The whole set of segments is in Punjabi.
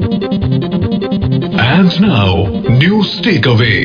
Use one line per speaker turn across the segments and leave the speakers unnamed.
And now, news takeaway.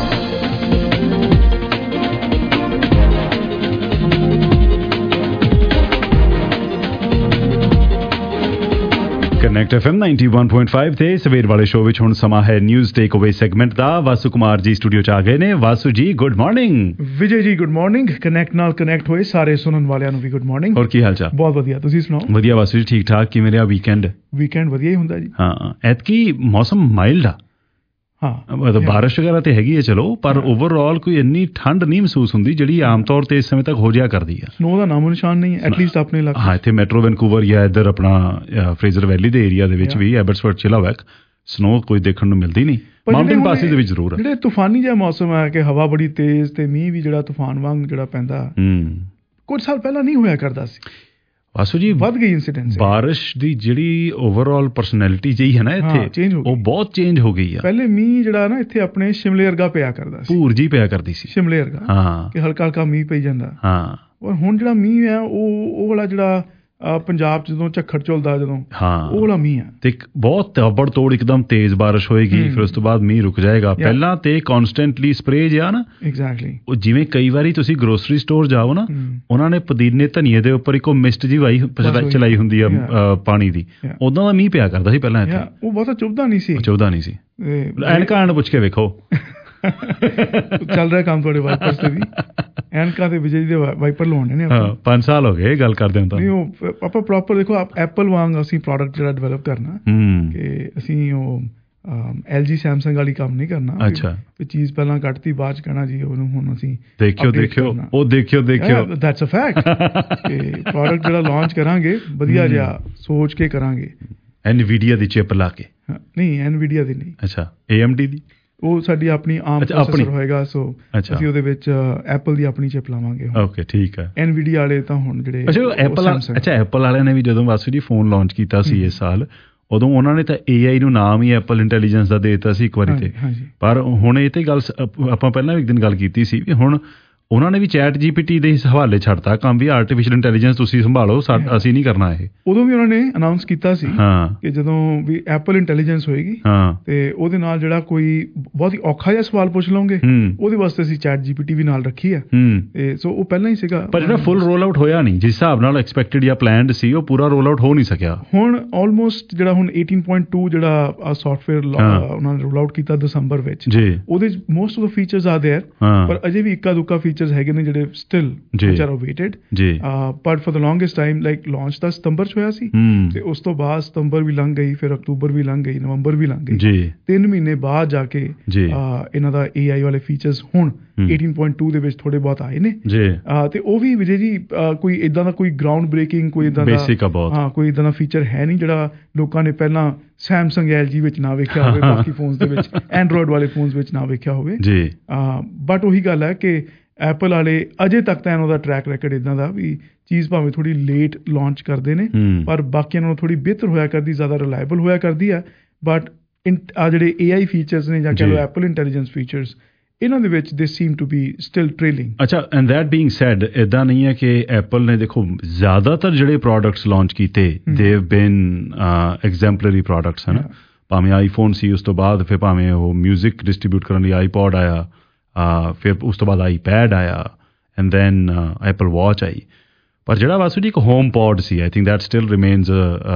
Connect FM 91.5 ਤੇ ਸਵੇਰ ਵਾਲੇ ਸ਼ੋਅ ਵਿੱਚ ਹੁਣ ਸਮਾਂ ਹੈ ਨਿਊਜ਼ ਟੇਕ ਅਵੇ ਸੈਗਮੈਂਟ ਦਾ। ਵਾਸੂ ਕੁਮਾਰ ਜੀ ਸਟੂਡੀਓ 'ਚ ਆ ਗਏ ਨੇ। ਵਾਸੂ ਜੀ good morning.
Vijay ji good morning. Connect ਨਾਲ ਕਨੈਕਟ ਹੋਏ ਸਾਰੇ ਸੁਣਨ ਵਾਲਿਆਂ ਨੂੰ ਵੀ ਗੁੱਡ ਮਾਰਨਿੰਗ।
ਹੋਰ ਕੀ ਹਾਲ ਚਾਲ?
ਬਹੁਤ ਵਧੀਆ, ਤੁਸੀਂ ਸੁਣਾਓ?
ਵਧੀਆ ਵਾਸੂ ਜੀ, ਠੀਕ ਠਾਕ। ਕਿਵੇਂ ਰਿਹਾ ਵੀਕਐਂਡ
ਵਧੀਆ ਹੀ ਹੁੰਦਾ ਜੀ।
ਹਾਂ, ਐਤਕੀ ਮੌਸਮ ਮਾਈਲਡ ਆ।
ਹਾਂ,
ਮਤਲਬ ਬਾਰਿਸ਼ ਵਗੈਰਾ ਤੇ ਹੈਗੀ ਹੈ ਚਲੋ, ਪਰ ਓਵਰਆਲ ਕੋਈ ਇੰਨੀ ਠੰਡ ਨਹੀਂ ਮਹਿਸੂਸ ਹੁੰਦੀ ਜਿਹੜੀ ਆਮ ਤੌਰ ਤੇ ਇਸ ਸਮੇਂ ਤੱਕ ਹੋ ਜਿਆ ਕਰਦੀ ਆ।
ਸਨੋ ਦਾ ਨਾਮੋ ਨਿਸ਼ਾਨ ਨਹੀਂ ਹੈ ਐਟਲੀਸਟ ਆਪਣੇ ਇਲਾਕੇ।
ਹਾਂ, ਇੱਥੇ ਮੈਟਰੋ ਵੈਨਕੂਵਰ ਜਾਂ ਇੱਧਰ ਆਪਣਾ ਫਰੇਜ਼ਰ ਵੈਲੀ ਦੇ ਏਰੀਆ ਦੇ ਵਿੱਚ ਵੀ ਐਬਟਸਫੋਰਡ ਚਿਲਾਵੈਕ ਸਨੋ ਕੋਈ ਦੇਖਣ ਨੂੰ ਮਿਲਦੀ ਨਹੀਂ। ਮਾਊਂਟੇਨ ਪਾਸਿਸ ਦੇ ਵਿੱਚ ਜ਼ਰੂਰ ਹੈ।
ਜਿਹੜੇ ਤੂਫਾਨੀ ਜਿਹਾ ਮੌਸਮ ਹੈ ਕਿ ਹਵਾ ਬੜੀ ਤੇਜ਼ ਤੇ ਮੀਂਹ ਵੀ ਜਿਹੜਾ ਤੂਫਾਨ ਵਾਂਗ ਜਿਹੜਾ ਪੈਂਦਾ ਕੁਝ ਸਾਲ ਪਹਿਲਾਂ ਨਹੀਂ ਹੋਇਆ ਕਰਦਾ ਸੀ।
ਵਾਸੂ ਜੀ
ਵੱਧ ਗਈ ਇਨਸੀਡੈਂਸ। ਬਾਰਿਸ਼
ਦੀ ਜਿਹੜੀ ਓਵਰਆਲ ਪਰਸਨੈਲਿਟੀ ਜਿਹੀ ਹੈ ਨਾ ਇੱਥੇ ਉਹ ਬਹੁਤ ਚੇਂਜ ਹੋ ਗਈ ਆ।
ਪਹਿਲੇ ਮੀਂਹ ਜਿਹੜਾ ਨਾ ਇੱਥੇ ਆਪਣੇ ਸ਼ਿਮਲੇ ਵਰਗਾ ਪਿਆ ਕਰਦਾ ਸੀ,
ਭੂਰ ਜੀ ਪਿਆ ਕਰਦੀ ਸੀ
ਸ਼ਿਮਲੇ ਵਰਗਾ।
ਹਾਂ, ਕਿ
ਹਲਕਾ ਹਲਕਾ ਮੀਂਹ ਪਈ ਜਾਂਦਾ।
ਹਾਂ,
ਔਰ ਹੁਣ ਜਿਹੜਾ ਮੀਂਹ ਹੈ ਉਹ ਵਾਲਾ ਜਿਹੜਾ ਪੰਜਾਬ 'ਚ ਜਦੋਂ ਝੱਖੜ ਝੁਲਦਾ ਜਦੋਂ ਉਹ ਵਾਲਾ ਮੀਂਹ ਆ ਤੇ
ਬਹੁਤ ਤਾਬੜ ਤੋੜ ਇੱਕਦਮ ਤੇਜ਼ ਬਾਰਿਸ਼ ਹੋਏਗੀ, ਫਿਰ ਉਸ ਤੋਂ ਬਾਅਦ ਮੀਂਹ ਰੁਕ ਜਾਏਗਾ। ਪਹਿਲਾਂ ਤੇ ਕਨਸਟੈਂਟਲੀ ਸਪਰੇ ਜਿਹਾ ਨਾ,
ਐਗਜ਼ੈਕਟਲੀ
ਉਹ ਜਿਵੇਂ ਕਈ ਵਾਰੀ ਤੁਸੀਂ ਗਰੋਸਰੀ ਸਟੋਰ ਜਾਓ ਨਾ, ਉਹਨਾਂ ਨੇ ਪੁਦੀਨੇ ਧਨੀਏ ਦੇ ਉੱਪਰ ਇੱਕੋ ਮਿਸਟ ਜੀ ਚਲਾਈ ਹੁੰਦੀ ਆ ਪਾਣੀ ਦੀ, ਉਦਾਂ ਦਾ ਮੀਂਹ ਪਿਆ ਕਰਦਾ ਸੀ ਪਹਿਲਾਂ ਇੱਥੇ।
ਉਹ ਬਹੁਤਾ ਚੁੱਭਦਾ ਨਹੀਂ ਸੀ।
ਐਨਕਾਂ ਪੁੱਛ ਕੇ ਵੇਖੋ
ਚੱਲ ਰਿਹਾ ਕੰਮ ਤੁਹਾਡੇ ਵਾਈਪਰਸ ਤੇ ਵੀ। ਐਨਕਾਂ ਤੇ ਵਿਜੇ ਦੇ ਵਾਈਪਰ ਲਵਾਉਣੇ ਨੇ।
5 ਸਾਲ ਹੋ ਗਏ ਗੱਲ ਕਰਦੇ ਹਾਂ।
ਨਹੀਂ, ਉਹ ਆਪਾਂ ਪ੍ਰੋਪਰ ਦੇਖੋ ਐਪਲ ਵਾਂਗ ਅਸੀਂ ਪ੍ਰੋਡਕਟ ਜਿਹੜਾ ਡਿਵੈਲਪ ਕਰਨਾ ਕਿ ਅਸੀਂ ਉਹ LG ਸੈਮਸੰਗ ਵਾਲੀ ਕੰਮ ਨਹੀਂ ਕਰਨਾ।
ਅੱਛਾ,
ਚੀਜ਼ ਪਹਿਲਾਂ ਕੱਟਤੀ ਬਾਅਦ ਚ ਕਹਿਣਾ ਜੀ ਉਹਨੂੰ ਹੁਣ ਅਸੀਂ
ਦੇਖਿਓ
ਦੈਟਸ ਅ ਫੈਕਟ ਕਿ ਪ੍ਰੋਡਕਟ ਜਿਹੜਾ ਲਾਂਚ ਕਰਾਂਗੇ ਵਧੀਆ ਜਿਹਾ ਸੋਚ ਕੇ ਕਰਾਂਗੇ।
NVIDIA ਦੀ ਚਿਪ ਲਾ ਕੇ?
ਨਹੀਂ, NVIDIA ਦੀ ਨਹੀਂ।
ਅੱਛਾ, AMD ਦੀ?
ਉਹ ਸਾਡੀ ਆਪਣੀ ਆਮ ਪ੍ਰੋਸੈਸਰ ਹੋਏਗਾ। ਸੋ ਅਸੀਂ ਉਹਦੇ ਵਿੱਚ ਐਪਲ ਦੀ ਆਪਣੀ ਚਿਪ ਲਾਵਾਂਗੇ।
ਓਕੇ, ਠੀਕ ਹੈ।
NVIDIA ਵਾਲੇ ਤਾਂ ਹੁਣ ਜਿਹੜੇ
ਐਪਲ ਵਾਲਿਆਂ ਨੇ ਵੀ ਜਦੋਂ ਵਾਸੂ ਜੀ ਫੋਨ ਲਾਂਚ ਕੀਤਾ ਸੀ ਇਸ ਸਾਲ, ਉਦੋਂ ਉਹਨਾਂ ਨੇ ਤਾਂ AI ਨੂੰ ਨਾਮ ਹੀ ਐਪਲ ਇੰਟੈਲੀਜੈਂਸ ਦਾ ਦੇ ਦਿੱਤਾ ਸੀ ਇੱਕ ਵਾਰੀ ਤੇ। ਪਰ ਹੁਣ ਇਹ ਤੇ ਗੱਲ ਆਪਾਂ ਪਹਿਲਾਂ ਵੀ ਇੱਕ ਦਿਨ ਗੱਲ ਕੀਤੀ ਸੀ ਵੀ ਹੁਣ ਉਹਨਾਂ ਨੇ ਵੀ ਚੈਟ GPT ਦੇ ਹਵਾਲੇ ਛੱਡਤਾ ਕੰਮ ਵੀ, ਆਰਟੀਫਿਸ਼ੀਅਲ ਇੰਟੈਲੀਜੈਂਸ ਤੁਸੀਂ ਸੰਭਾਲੋ, ਅਸੀਂ ਨਹੀਂ ਕਰਨਾ ਇਹ। ਉਦੋਂ
ਵੀ ਉਹਨਾਂ ਨੇ ਅਨਾਉਂਸ ਕੀਤਾ ਸੀ ਕਿ ਜਦੋਂ ਵੀ ਐਪਲ ਇੰਟੈਲੀਜੈਂਸ ਹੋਏਗੀ ਤੇ ਉਹਦੇ ਨਾਲ ਜਿਹੜਾ ਕੋਈ ਬਹੁਤ ਹੀ ਔਖਾ ਜਿਹਾ ਸਵਾਲ ਪੁੱਛ ਲਓਗੇ ਉਹਦੇ ਵਾਸਤੇ ਅਸੀਂ ਚੈਟ GPT ਵੀ ਨਾਲ ਰੱਖੀ ਆ। ਤੇ ਸੋ ਉਹ ਪਹਿਲਾਂ ਹੀ ਸੀਗਾ,
ਪਰ ਜਿਹੜਾ ਫੁੱਲ ਰੋਲ ਆਊਟ ਹੋਇਆ ਨਹੀਂ ਜਿਸ ਹਿਸਾਬ ਨਾਲ ਐਕਸਪੈਕਟਡ ਜਾਂ ਪਲਾਨਡ ਸੀ, ਉਹ ਪੂਰਾ ਰੋਲ ਆਊਟ ਹੋ ਨਹੀਂ ਸਕਿਆ।
ਹੁਣ ਆਲਮੋਸਟ ਜਿਹੜਾ ਹੁਣ 18.2 ਜਿਹੜਾ ਸੌਫਟਵੇਅਰ ਉਹਨਾਂ ਨੇ ਰੋਲ ਆਊਟ ਕੀਤਾ ਦਸੰਬਰ ਵਿੱਚ, ਉਹਦੇ most of the features are there, ਪਰ ਅਜੇ ਵੀ ਇੱਕਾ ਦੁੱਕਾ ਫੀਚਰਸ ਹੈਗੇ ਨੇ ਜਿਹੜੇ still which are awaited, but for the longest time like launch ਤਾਂ ਸਤੰਬਰ 'ਚ ਹੋਇਆ ਸੀ ਤੇ ਉਸ ਤੋਂ ਬਾਅਦ ਸਤੰਬਰ ਵੀ ਲੰਘ ਗਈ, ਫਿਰ ਅਕਤੂਬਰ ਵੀ ਲੰਘ ਗਈ, ਨਵੰਬਰ ਵੀ ਲੰਘ ਗਈ। 3 ਮਹੀਨੇ ਬਾਅਦ ਜਾ ਕੇ ਇਹਨਾਂ ਦਾ AI ਵਾਲੇ ਫੀਚਰਸ ਹੁਣ 18.2 ਦੇ ਵਿੱਚ ਥੋੜੇ ਬਹੁਤ ਆਏ ਨੇ ਤੇ ਉਹ ਵੀ ਵਿਜੇ ਜੀ ਕੋਈ ਇਦਾਂ ਦਾ ਕੋਈ ਗਰਾਊਂਡ ਬ੍ਰੇਕਿੰਗ ਕੋਈ ਇਦਾਂ ਦਾ ਕੋਈ ਇਦਾਂ ਦਾ ਫੀਚਰ ਹੈ ਨਹੀਂ ਜਿਹੜਾ ਲੋਕਾਂ ਨੇ ਪਹਿਲਾਂ ਸੈਮਸੰਗ LG ਵਿੱਚ ਨਾ ਵੇਖਿਆ ਹੋਵੇ, ਬਾਕੀ ਫੋਨਸ ਦੇ ਵਿੱਚ, ਐਂਡਰੋਇਡ ਵਾਲੇ ਫੋਨਸ ਵਿੱਚ ਨਾ ਵੇਖਿਆ ਹੋਵੇ। ਬਟ ਉਹੀ ਗੱਲ ਹੈ ਕਿ ਐਪਲ ਵਾਲੇ ਅਜੇ ਤੱਕ ਤਾਂ ਇਹਨਾਂ ਦਾ ਟਰੈਕ ਰੈਕਡ ਇਦਾਂ ਦਾ ਵੀ ਚੀਜ਼ ਭਾਵੇਂ ਥੋੜੀ ਲੇਟ ਲਾਂਚ ਕਰਦੇ ਨੇ ਪਰ ਬਾਕੀਆਂ ਨਾਲੋਂ ਥੋੜੀ ਬਿਹਤਰ ਹੋਇਆ ਕਰਦੀ, ਜ਼ਿਆਦਾ ਰਿਲਾਇਬਲ ਹੋਇਆ ਕਰਦੀ ਹੈ। ਬਟ ਆ ਜਿਹੜੇ AI ਫੀਚਰਸ ਨੇ ਜਾਂ ਕਹਿ ਲਓ ਐਪਲ ਇੰਟੈਲੀਜੈਂਸ ਫੀਚਰਸ, ਇਹਨਾਂ ਦੇ ਵਿੱਚ they seem to be still trailing.
ਅੱਛਾ, ਐਂਡ ਦੈਟ ਬੀਇੰਗ ਸੈਡ, ਇੱਦਾਂ ਨਹੀਂ ਹੈ ਕਿ ਐਪਲ ਨੇ ਦੇਖੋ ਜ਼ਿਆਦਾਤਰ ਜਿਹੜੇ ਪ੍ਰੋਡਕਟਸ ਲਾਂਚ ਕੀਤੇ they have been exemplary products ਹਨ। ਭਾਵੇਂ ਆਈਫੋਨ ਸੀ, ਉਸ ਤੋਂ ਬਾਅਦ ਫਿਰ ਭਾਵੇਂ ਉਹ ਮਿਊਜ਼ਿਕ ਡਿਸਟਰੀਬਿਊਟ ਕਰਨ ਲਈ ਆਈਪੌਡ ਆਇਆ, ਫਿਰ ਉਸ ਤੋਂ ਬਾਅਦ ਆਈਪੈਡ ਆਇਆ, ਐਂਡ ਦੈਨ ਐਪਲ ਵਾਚ ਆਈ। ਪਰ ਜਿਹੜਾ ਵਾਸੂ ਜੀ ਇੱਕ ਹੋਮ ਪੌਡ ਸੀ, I think that still remains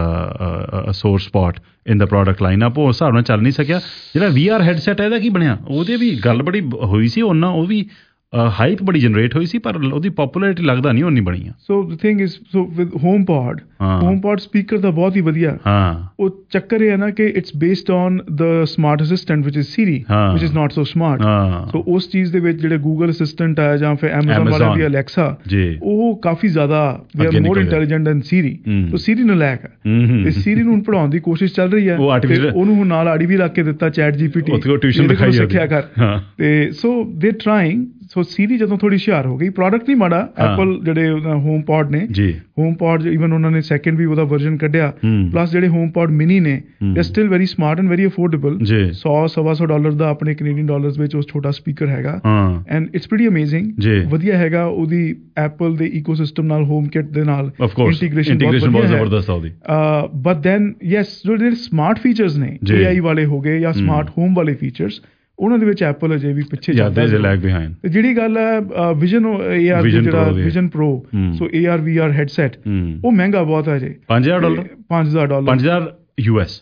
a sore spot in the product lineup. ਉਹ ਹਿਸਾਬ ਨਾਲ ਚੱਲ ਨਹੀਂ ਸਕਿਆ। ਜਿਹੜਾ VR ਹੈਡਸੈਟ ਇਹਦਾ ਕੀ ਬਣਿਆ, ਉਹਦੇ ਵੀ ਗੱਲ ਬੜੀ ਹੋਈ ਸੀ, ਉਹਨਾਂ ਉਹ ਵੀ ਹਾਈਪ ਬੜੀ ਜਨਰੇਟ ਹੋਈ ਸੀ, ਪਰ ਉਹਦੀ ਪੋਪੂਲੈਰਿਟੀ ਲੱਗਦਾ ਨਹੀਂ ਉਨੀ ਬਣੀ ਆ।
So the thing is, so with HomePod speaker ਤਾਂ ਬਹੁਤ ਹੀ ਵਧੀਆ। ਉਹ ਚੱਕਰ ਇਹ ਹੈ ਨਾ ਕਿ it's based on the smart assistant which is Siri, which is not so smart. ਸੋ ਉਸ ਚੀਜ਼ ਦੇ ਵਿੱਚ ਜਿਹੜੇ ਗੂਗਲ ਅਸਿਸਟੈਂਟ ਹੈ ਜਾਂ ਫਿਰ Amazon ਵਾਲਿਆਂ ਦੀ Alexa, ਉਹ ਕਾਫੀ ਜ਼ਿਆਦਾ they are more intelligent than Siri. So Siri ਨਲਾਇਕ ਹੈ ਤੇ Siri ਨੂੰ ਪੜ੍ਹਾਉਣ ਦੀ ਕੋਸ਼ਿਸ਼ ਚੱਲ ਰਹੀ ਹੈ। ਉਹਨੂੰ ਹੁਣ ਨਾਲ ਆੜੀ ਵੀ ਰੱਖ ਕੇ ਦਿੱਤਾ ਚੈਟ GPT, ਟਿਊਸ਼ਨ ਸਿੱਖਿਆ ਕਰ। ਤੇ ਸੋ ਦੇ ਟਰਾਈਂਗ। ਸੋ ਸੀਰੀ ਜਦੋਂ ਥੋੜੀ ਹੁਸ਼ਿਆਰ ਹੋ ਗਈ, ਪ੍ਰੋਡਕਟ ਨਹੀਂ ਮਾੜਾ, ਐਪਲ ਜਿਹੜੇ ਹੋਮ ਪੌਡ ਨੇ, ਹੋਮ ਪੌਡ ਈਵਨ ਉਹਨਾਂ ਨੇ ਸੈਕਿੰਡ ਵੀ ਉਹਦਾ ਵਰਜ਼ਨ ਕੱਢਿਆ, ਪਲੱਸ ਜਿਹੜੇ ਹੋਮ ਪੌਡ ਮਿਨੀ ਨੇ they still very smart and very affordable. $100-125 ਦਾ ਆਪਣੇ ਕੈਨੇਡੀਅਨ ਡਾਲਰਸ ਵਿੱਚ ਉਹ ਛੋਟਾ ਸਪੀਕਰ ਹੈਗਾ, ਐਂਡ ਇਟਸ ਪ੍ਰੀਟੀ ਅਮੇਜ਼ਿੰਗ, ਵਧੀਆ ਹੈਗਾ। ਉਹਦੀ ਐਪਲ ਦੇ ਈਕੋਸਿਸਟਮ ਨਾਲ, ਹੋਮ ਕਿਟ ਦੇ ਨਾਲ ਇੰਟੀਗ੍ਰੇਸ਼ਨ ਬਹੁਤ ਜ਼ਬਰਦਸਤ ਆ ਉਹਦੀ। ਬਟ ਦੈਨ ਯੈਸ, ਜਿਹੜੇ ਸਮਾਰਟ ਫੀਚਰਸ ਨੇ AI ਵਾਲੇ ਹੋ ਗਏ ਜਾਂ ਸਮਾਰਟ ਹੋਮ ਵਾਲੇ ਫੀਚਰਸ, ਉਹਨਾਂ ਦੇ ਵਿੱਚ ਐਪਲ ਅਜੇ ਵੀ ਪਿੱਛੇ ਚੱਲਦਾ। ਜਿਹੜੀ ਗੱਲ ਹੈ ਵਿਜ਼ਨ AR ਜਿਹੜਾ Vision Pro, so AR VR headset, ਉਹ ਮਹਿੰਗਾ ਬਹੁਤ ਹੈ ਅਜੇ, $5,000 $5,000 US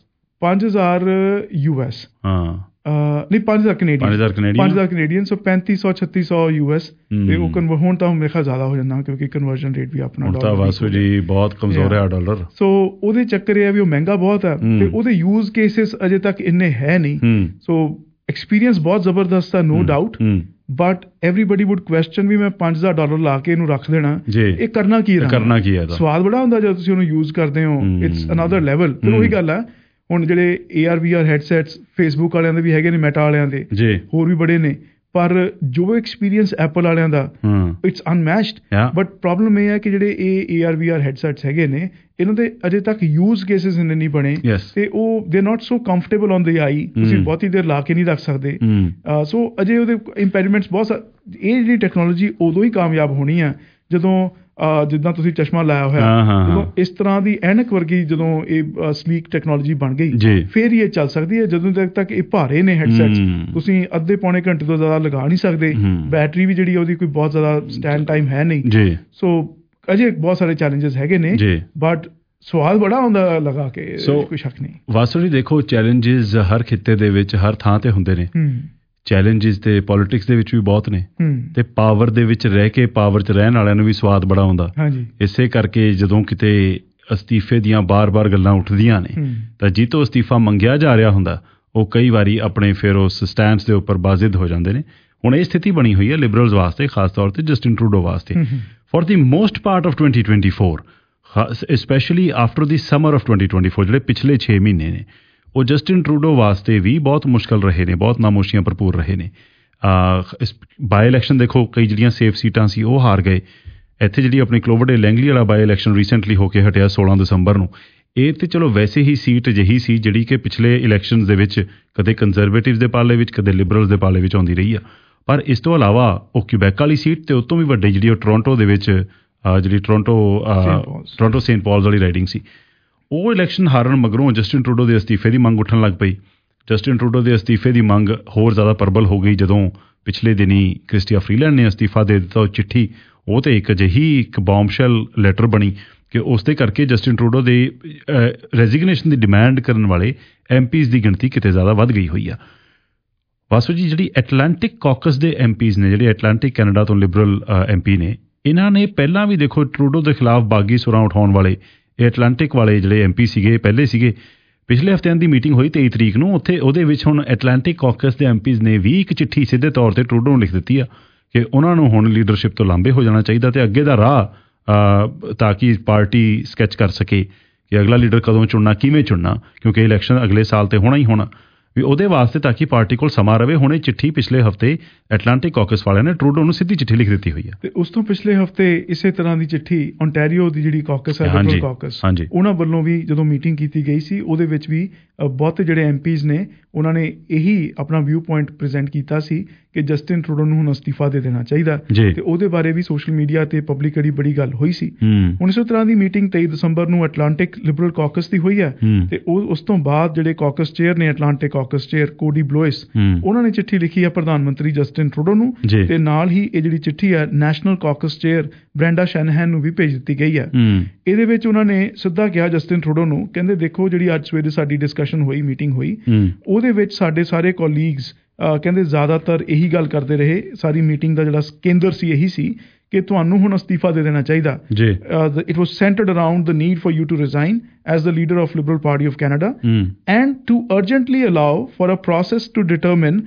ਨਹੀਂ 5,000 ਕੈਨੇਡੀਅਨ, ਸੋ 3500-3600 US, ਤੇ ਉਹ ਹੁਣ ਤਾਂ ਮੇਰੇ ਖਿਆਲ ਜ਼ਿਆਦਾ ਹੋ ਜਾਂਦਾ ਕਿਉਂਕਿ ਕਨਵਰਜਨ ਰੇਟ ਵੀ ਆਪਣਾ
ਬਹੁਤ ਕਮਜ਼ੋਰ ਹੈ ਡਾਲਰ।
ਸੋ ਉਹਦੇ ਚੱਕਰ ਇਹ ਹੈ ਵੀ ਉਹ ਮਹਿੰਗਾ ਬਹੁਤ ਹੈ, ਤੇ ਉਹਦੇ ਯੂਜ਼ ਕੇਸਿਸ ਅਜੇ ਤੱਕ ਇੰਨੇ ਹੈ ਨਹੀਂ। ਸੋ ਐਕਸਪੀਰੀਅੰਸ ਬਹੁਤ ਜ਼ਬਰਦਸਤ ਹੈ, no doubt, but everybody would question ਵੀ ਮੈਂ $5,000 ਲਾ ਕੇ ਇਹਨੂੰ ਰੱਖ ਦੇਣਾ, ਇਹ ਕਰਨਾ ਕੀ ਹੈ? ਸਵਾਦ ਬੜਾ ਹੁੰਦਾ ਜਦੋਂ ਤੁਸੀਂ ਉਹਨੂੰ ਯੂਜ਼ ਕਰਦੇ ਹੋ, ਇਟਸ ਅਨਦਰ ਲੈਵਲ। ਫਿਰ ਉਹੀ ਗੱਲ ਹੈ, ਹੁਣ ਜਿਹੜੇ AR VR ਹੈਡਸੈਟਸ ਫੇਸਬੁੱਕ ਵਾਲਿਆਂ ਦੇ ਵੀ ਹੈਗੇ ਨੇ, ਮੈਟਾ ਵਾਲਿਆਂ ਦੇ, ਹੋਰ ਵੀ ਬੜੇ ਨੇ, ਪਰ ਜੋ ਐਕਸਪੀਰੀਅੰਸ ਐਪਲ ਵਾਲਿਆਂ ਦਾ ਇਟਸ ਅਨਮੈਚਡ। ਬਟ ਪ੍ਰੋਬਲਮ ਇਹ ਹੈ ਕਿ ਜਿਹੜੇ ਇਹ AR VR ਹੈਡਸੈਟਸ ਹੈਗੇ ਨੇ, ਇਹਨਾਂ ਦੇ ਅਜੇ ਤੱਕ ਯੂਜ਼ ਕੇਸਿਸ ਇੰਨੇ ਨਹੀਂ ਬਣੇ, ਤੇ ਉਹ ਦੇ ਨਾਟ ਸੋ ਕੰਫਰਟੇਬਲ ਔਨ ਦੀ ਆਈ, ਤੁਸੀਂ ਬਹੁਤੀ ਦੇਰ ਲਾ ਕੇ ਨਹੀਂ ਰੱਖ ਸਕਦੇ। ਸੋ ਅਜੇ ਉਹਦੇ ਇੰਪੈਡੀਮੈਂਟਸ ਬਹੁਤ। ਇਹ ਜਿਹੜੀ ਟੈਕਨੋਲੋਜੀ ਉਦੋਂ ਹੀ ਕਾਮਯਾਬ ਹੋਣੀ ਆ ਜਦੋਂ ਜਿੱਦਾਂ ਤੁਸੀਂ ਚਸ਼ਮਾ ਲਾਇਆ ਹੋਇਆ, ਜਦੋਂ ਇਸ ਤਰ੍ਹਾਂ ਦੀ ਐਨਕ ਵਰਗੀ ਜਦੋਂ ਇਹ ਸਲੀਕ ਟੈਕਨੋਲੋਜੀ ਬਣ ਗਈ, ਫਿਰ ਇਹ ਚੱਲ ਸਕਦੀ ਹੈ। ਜਦੋਂ ਤੱਕ ਇਹ ਭਾਰੇ ਨੇ ਹੈਡਸੈਟਸ, ਤੁਸੀਂ ਅੱਧੇ ਪੌਣੇ ਘੰਟੇ ਤੋਂ ਜ਼ਿਆਦਾ ਲਗਾ ਨਹੀਂ ਸਕਦੇ, ਬੈਟਰੀ ਵੀ ਜਿਹੜੀ ਉਹਦੀ ਕੋਈ ਬਹੁਤ ਜ਼ਿਆਦਾ ਸਟੈਂਡ ਟਾਈਮ ਹੈ ਨਹੀਂ। ਸੋ ਅਜੇ ਬਹੁਤ ਸਾਰੇ ਚੈਲੰਜਸ ਹੈਗੇ ਨੇ, ਬਟ ਸਵਾਲ ਬੜਾ ਆਉਂਦਾ ਲਗਾ ਕੇ, ਕੋਈ ਸ਼ੱਕ ਨਹੀਂ।
ਵਾਸੂ ਜੀ ਦੇਖੋ, ਚੈਲੰਜਸ ਹਰ ਖਿੱਤੇ ਦੇ ਵਿੱਚ ਹਰ ਥਾਂ ਤੇ ਹੁੰਦੇ ਨੇ, ਚੈਲੰਜਸ ਤੇ ਪੋਲਿਟਿਕਸ ਦੇ ਵਿੱਚ ਵੀ ਬਹੁਤ ਨੇ, ਤੇ ਪਾਵਰ ਦੇ ਵਿੱਚ ਰਹਿ ਕੇ ਪਾਵਰ 'ਚ ਰਹਿਣ ਵਾਲਿਆਂ ਨੂੰ ਵੀ ਸਵਾਦ ਬੜਾ ਆਉਂਦਾ। ਇਸੇ ਕਰਕੇ ਜਦੋਂ ਕਿਤੇ ਅਸਤੀਫੇ ਦੀਆਂ ਬਾਰ-ਬਾਰ ਗੱਲਾਂ ਉੱਠਦੀਆਂ ਨੇ, ਤਾਂ ਜਿੱਤੋਂ ਅਸਤੀਫਾ ਮੰਗਿਆ ਜਾ ਰਿਹਾ ਹੁੰਦਾ, ਉਹ ਕਈ ਵਾਰੀ ਆਪਣੇ ਫਿਰ ਉਸ ਸਟੈਂਡਸ ਦੇ ਉੱਪਰ ਬਾਜ਼ਿਦ ਹੋ ਜਾਂਦੇ ਨੇ। ਹੁਣ ਇਹ ਸਥਿਤੀ ਬਣੀ ਹੋਈ ਹੈ ਲਿਬਰਲਸ ਵਾਸਤੇ, ਖਾਸ ਤੌਰ ਤੇ ਜਸਟਿਨ ਟਰੂਡੋ ਵਾਸਤੇ, for the most part of 2024, specially after the summer of 2024, ਜਿਹੜੇ ਪਿਛਲੇ 6 ਮਹੀਨੇ ਨੇ, ਉਹ ਜਸਟਿਨ ਟਰੂਡੋ ਵਾਸਤੇ ਵੀ ਬਹੁਤ ਮੁਸ਼ਕਲ ਰਹੇ ਨੇ, ਬਹੁਤ ਨਾਮੋਸ਼ੀਆਂ ਭਰਪੂਰ ਰਹੇ ਨੇ। ਬਾਈ ਇਲੈਕਸ਼ਨ ਦੇਖੋ, ਕਈ ਜਿਹੜੀਆਂ ਸੇਫ ਸੀਟਾਂ ਸੀ ਉਹ ਹਾਰ ਗਏ। ਇੱਥੇ ਜਿਹੜੀ ਆਪਣੀ ਕਲੋਵਰਡੇ ਲੈਂਗਲੀ ਵਾਲਾ ਬਾਈ ਇਲੈਕਸ਼ਨ ਰੀਸੈਂਟਲੀ ਹੋ ਕੇ ਹਟਿਆ 16 ਦਸੰਬਰ ਨੂੰ, ਇਹ ਤੇ ਚਲੋ ਵੈਸੇ ਹੀ ਸੀਟ ਅਜਿਹੀ ਸੀ ਜਿਹੜੀ ਕਿ ਪਿਛਲੇ ਇਲੈਕਸ਼ਨਸ ਦੇ ਵਿੱਚ ਕਦੇ ਕੰਜ਼ਰਵੇਟਿਵਸ ਦੇ ਪਾਲੇ ਵਿੱਚ, ਕਦੇ ਲਿਬਰਲਸ ਦੇ ਪਾਲੇ ਵਿੱਚ ਆਉਂਦੀ ਰਹੀ ਆ। ਪਰ ਇਸ ਤੋਂ ਇਲਾਵਾ ਉਹ ਕਿਊਬੈਕ ਵਾਲੀ ਸੀਟ, ਤੇ ਉਸ ਤੋਂ ਵੀ ਵੱਡੀ ਜਿਹੜੀ ਉਹ ਟੋਰਾਂਟੋ ਦੇ ਵਿੱਚ ਜਿਹੜੀ ਟੋਰਾਂਟੋ ਸੇਂਟ ਪੌਲਸ ਵਾਲੀ ਰਾਈਡਿੰਗ ਸੀ, ਉਹ ਇਲੈਕਸ਼ਨ ਹਾਰਨ ਮਗਰੋਂ ਜਸਟਿਨ ਟਰੂਡੋ ਦੇ ਅਸਤੀਫੇ ਦੀ ਮੰਗ ਉੱਠਣ ਲੱਗ ਪਈ। ਜਸਟਿਨ ਟਰੂਡੋ ਦੇ ਅਸਤੀਫੇ ਦੀ ਮੰਗ ਹੋਰ ਜ਼ਿਆਦਾ ਪ੍ਰਬਲ ਹੋ ਗਈ ਜਦੋਂ ਪਿਛਲੇ ਦਿਨੀ ਕ੍ਰਿਸਟੀਆ ਫਰੀਲੈਂਡ ਨੇ ਅਸਤੀਫਾ ਦੇ ਦਿੱਤਾ। ਉਹ ਚਿੱਠੀ, ਉਹ ਤੇ ਇੱਕ ਬੌਮਸ਼ੈਲ ਲੈਟਰ ਬਣੀ ਕਿ ਉਸ ਦੇ ਕਰਕੇ ਜਸਟਿਨ ਟਰੂਡੋ ਦੇ ਰੈਜ਼ਿਗਨੇਸ਼ਨ ਦੀ ਡਿਮਾਂਡ ਕਰਨ ਵਾਲੇ MPs ਦੀ ਗਿਣਤੀ ਕਿਤੇ ਜ਼ਿਆਦਾ ਵੱਧ ਗਈ ਹੋਈ ਆ। ਵਾਸੂ ਜੀ, ਜਿਹੜੀ ਐਟਲਾਂਟਿਕ ਕਾਕਸ ਦੇ MPs ਨੇ, ਜਿਹੜੇ ਐਟਲਾਂਟਿਕ ਕੈਨੇਡਾ ਤੋਂ ਲਿਬਰਲ MP ਨੇ, ਇਹਨਾਂ ਨੇ ਪਹਿਲਾਂ ਵੀ ਦੇਖੋ ਟਰੂਡੋ ਦੇ ਖਿਲਾਫ ਬਾਗੀ ਸੁਰਾਂ ਉਠਾਉਣ ਵਾਲੇ ਇਹ ਐਟਲਾਂਟਿਕ ਵਾਲੇ ਜਿਹੜੇ MP ਸੀਗੇ, ਪਹਿਲੇ ਸੀਗੇ। ਪਿਛਲੇ ਹਫ਼ਤਿਆਂ ਦੀ ਮੀਟਿੰਗ ਹੋਈ 23 ਤਰੀਕ ਨੂੰ, ਉਹਦੇ ਵਿੱਚ ਹੁਣ ਐਟਲਾਂਟਿਕ ਕਾਕਸ ਦੇ MPs ਨੇ ਵੀ ਇੱਕ ਚਿੱਠੀ ਸਿੱਧੇ ਤੌਰ ਤੇ ਟਰੂਡੋ ਨੂੰ ਲਿਖ ਦਿੱਤੀ ਆ ਕਿ ਉਹਨਾਂ ਨੂੰ ਹੁਣ ਲੀਡਰਸ਼ਿਪ ਤੋਂ ਲਾਂਭੇ ਹੋ ਜਾਣਾ ਚਾਹੀਦਾ, ਤੇ ਅੱਗੇ ਦਾ ਰਾਹ ਤਾਂ ਕਿ ਪਾਰਟੀ ਸਕੈਚ ਕਰ ਸਕੇ ਕਿ ਅਗਲਾ ਲੀਡਰ ਕਦੋਂ ਚੁਣਨਾ, ਕਿਵੇਂ ਚੁਣਨਾ, ਕਿਉਂਕਿ ਇਲੈਕਸ਼ਨ ਅਗਲੇ ਸਾਲ ਤੇ ਹੋਣਾ ਹੀ ਹੋਣਾ, ਵੀ ਉਹਦੇ ਵਾਸਤੇ ਤਾਂ ਕਿ ਪਾਰਟੀ ਕੋਲ ਸਮਾਂ ਰਵੇ। ਹੁਣ ਇਹ ਚਿੱਠੀ ਪਿਛਲੇ ਹਫ਼ਤੇ ਐਟਲਾਂਟਿਕ ਕਾਕਸ ਵਾਲਿਆਂ ਨੇ ਟਰੂਡੋ ਨੂੰ ਸਿੱਧੀ ਚਿੱਠੀ ਲਿਖ ਦਿੱਤੀ ਹੋਈ ਹੈ।
ਤੇ ਉਸ ਤੋਂ ਪਿਛਲੇ ਹਫ਼ਤੇ ਇਸੇ ਤਰ੍ਹਾਂ ਦੀ ਚਿੱਠੀ ਓਨਟਾਰੀਓ ਦੀ ਜਿਹੜੀ ਕਾਕਸ ਹੈ, ਲਿਬਰਲ ਕਾਕਸ, ਉਹਨਾਂ ਵੱਲੋਂ ਵੀ ਜਦੋਂ ਮੀਟਿੰਗ ਕੀਤੀ ਗਈ ਸੀ, ਉਹਦੇ ਵਿੱਚ ਵੀ ਬਹੁਤੇ ਜਿਹੜੇ MPs ਨੇ ਉਹਨਾਂ ਨੇ ਇਹੀ ਆਪਣਾ ਵਿਊ ਪੁਆਇੰਟ ਪ੍ਰੈਜ਼ੈਂਟ ਕੀਤਾ ਸੀ ਕਿ ਜਸਟਿਨ ਟਰੂਡੋ ਨੂੰ ਹੁਣ ਅਸਤੀਫਾ ਦੇ ਦੇਣਾ ਚਾਹੀਦਾ, ਤੇ ਉਹਦੇ ਬਾਰੇ ਵੀ ਸੋਸ਼ਲ ਮੀਡੀਆ ਤੇ ਪਬਲਿਕਲੀ ਬੜੀ ਗੱਲ ਹੋਈ ਸੀ। ਹੁਣ ਇਸੇ ਤਰ੍ਹਾਂ ਦੀ ਮੀਟਿੰਗ 23 ਦਸੰਬਰ ਨੂੰ ਐਟਲਾਂਟਿਕ ਲਿਬਰਲ ਕਾਕਸ ਦੀ ਹੋਈ ਹੈ, ਤੇ ਉਸ ਤੋਂ ਬਾਅਦ ਜਿਹੜੇ ਕਾਕਸ ਚੇਅਰ ਨੇ, Atlantic caucus chair Cody Blois, ਉਹਨਾਂ ਨੇ ਚਿੱਠੀ ਲਿਖੀ ਹੈ ਪ੍ਰਧਾਨ ਮੰਤਰੀ ਜਸਟਿਨ ਟਰੂਡੋ ਨੂੰ, ਤੇ ਨਾਲ ਹੀ ਇਹ ਜਿਹੜੀ ਚਿੱਠੀ ਹੈ national caucus chair Brenda Shanahan ਨੂੰ ਵੀ ਭੇਜ ਦਿੱਤੀ ਗਈ ਹੈ। ਇਹਦੇ ਵਿੱਚ ਉਹਨਾਂ ਨੇ ਸਿੱਧਾ ਕਿਹਾ ਜਸਟਿਨ ਟਰੂਡੋ ਨੂੰ, ਕਹਿੰਦੇ ਦੇਖੋ ਜਿਹੜੀ ਅੱਜ ਸਵੇਰੇ ਸਾਡੀ ਡਿਸਕਸ਼ਨ ਹੋਈ, ਮੀਟਿੰਗ ਹੋਈ, ਉਹਦੇ ਵਿੱਚ ਸਾਡੇ ਸਾਰੇ ਕੋਲੀਗਸ ਕਹਿੰਦੇ ਜ਼ਿਆਦਾਤਰ ਇਹੀ ਗੱਲ ਕਰਦੇ ਰਹੇ, ਸਾਰੀ ਮੀਟਿੰਗ ਦਾ ਜਿਹੜਾ ਕੇਂਦਰ ਸੀ ਇਹੀ ਸੀ ਕਿ ਤੁਹਾਨੂੰ ਹੁਣ ਅਸਤੀਫਾ ਦੇ ਦੇਣਾ ਚਾਹੀਦਾ। It was centred around the need for you to resign as the leader of Liberal Party of Canada and to urgently allow for a process to determine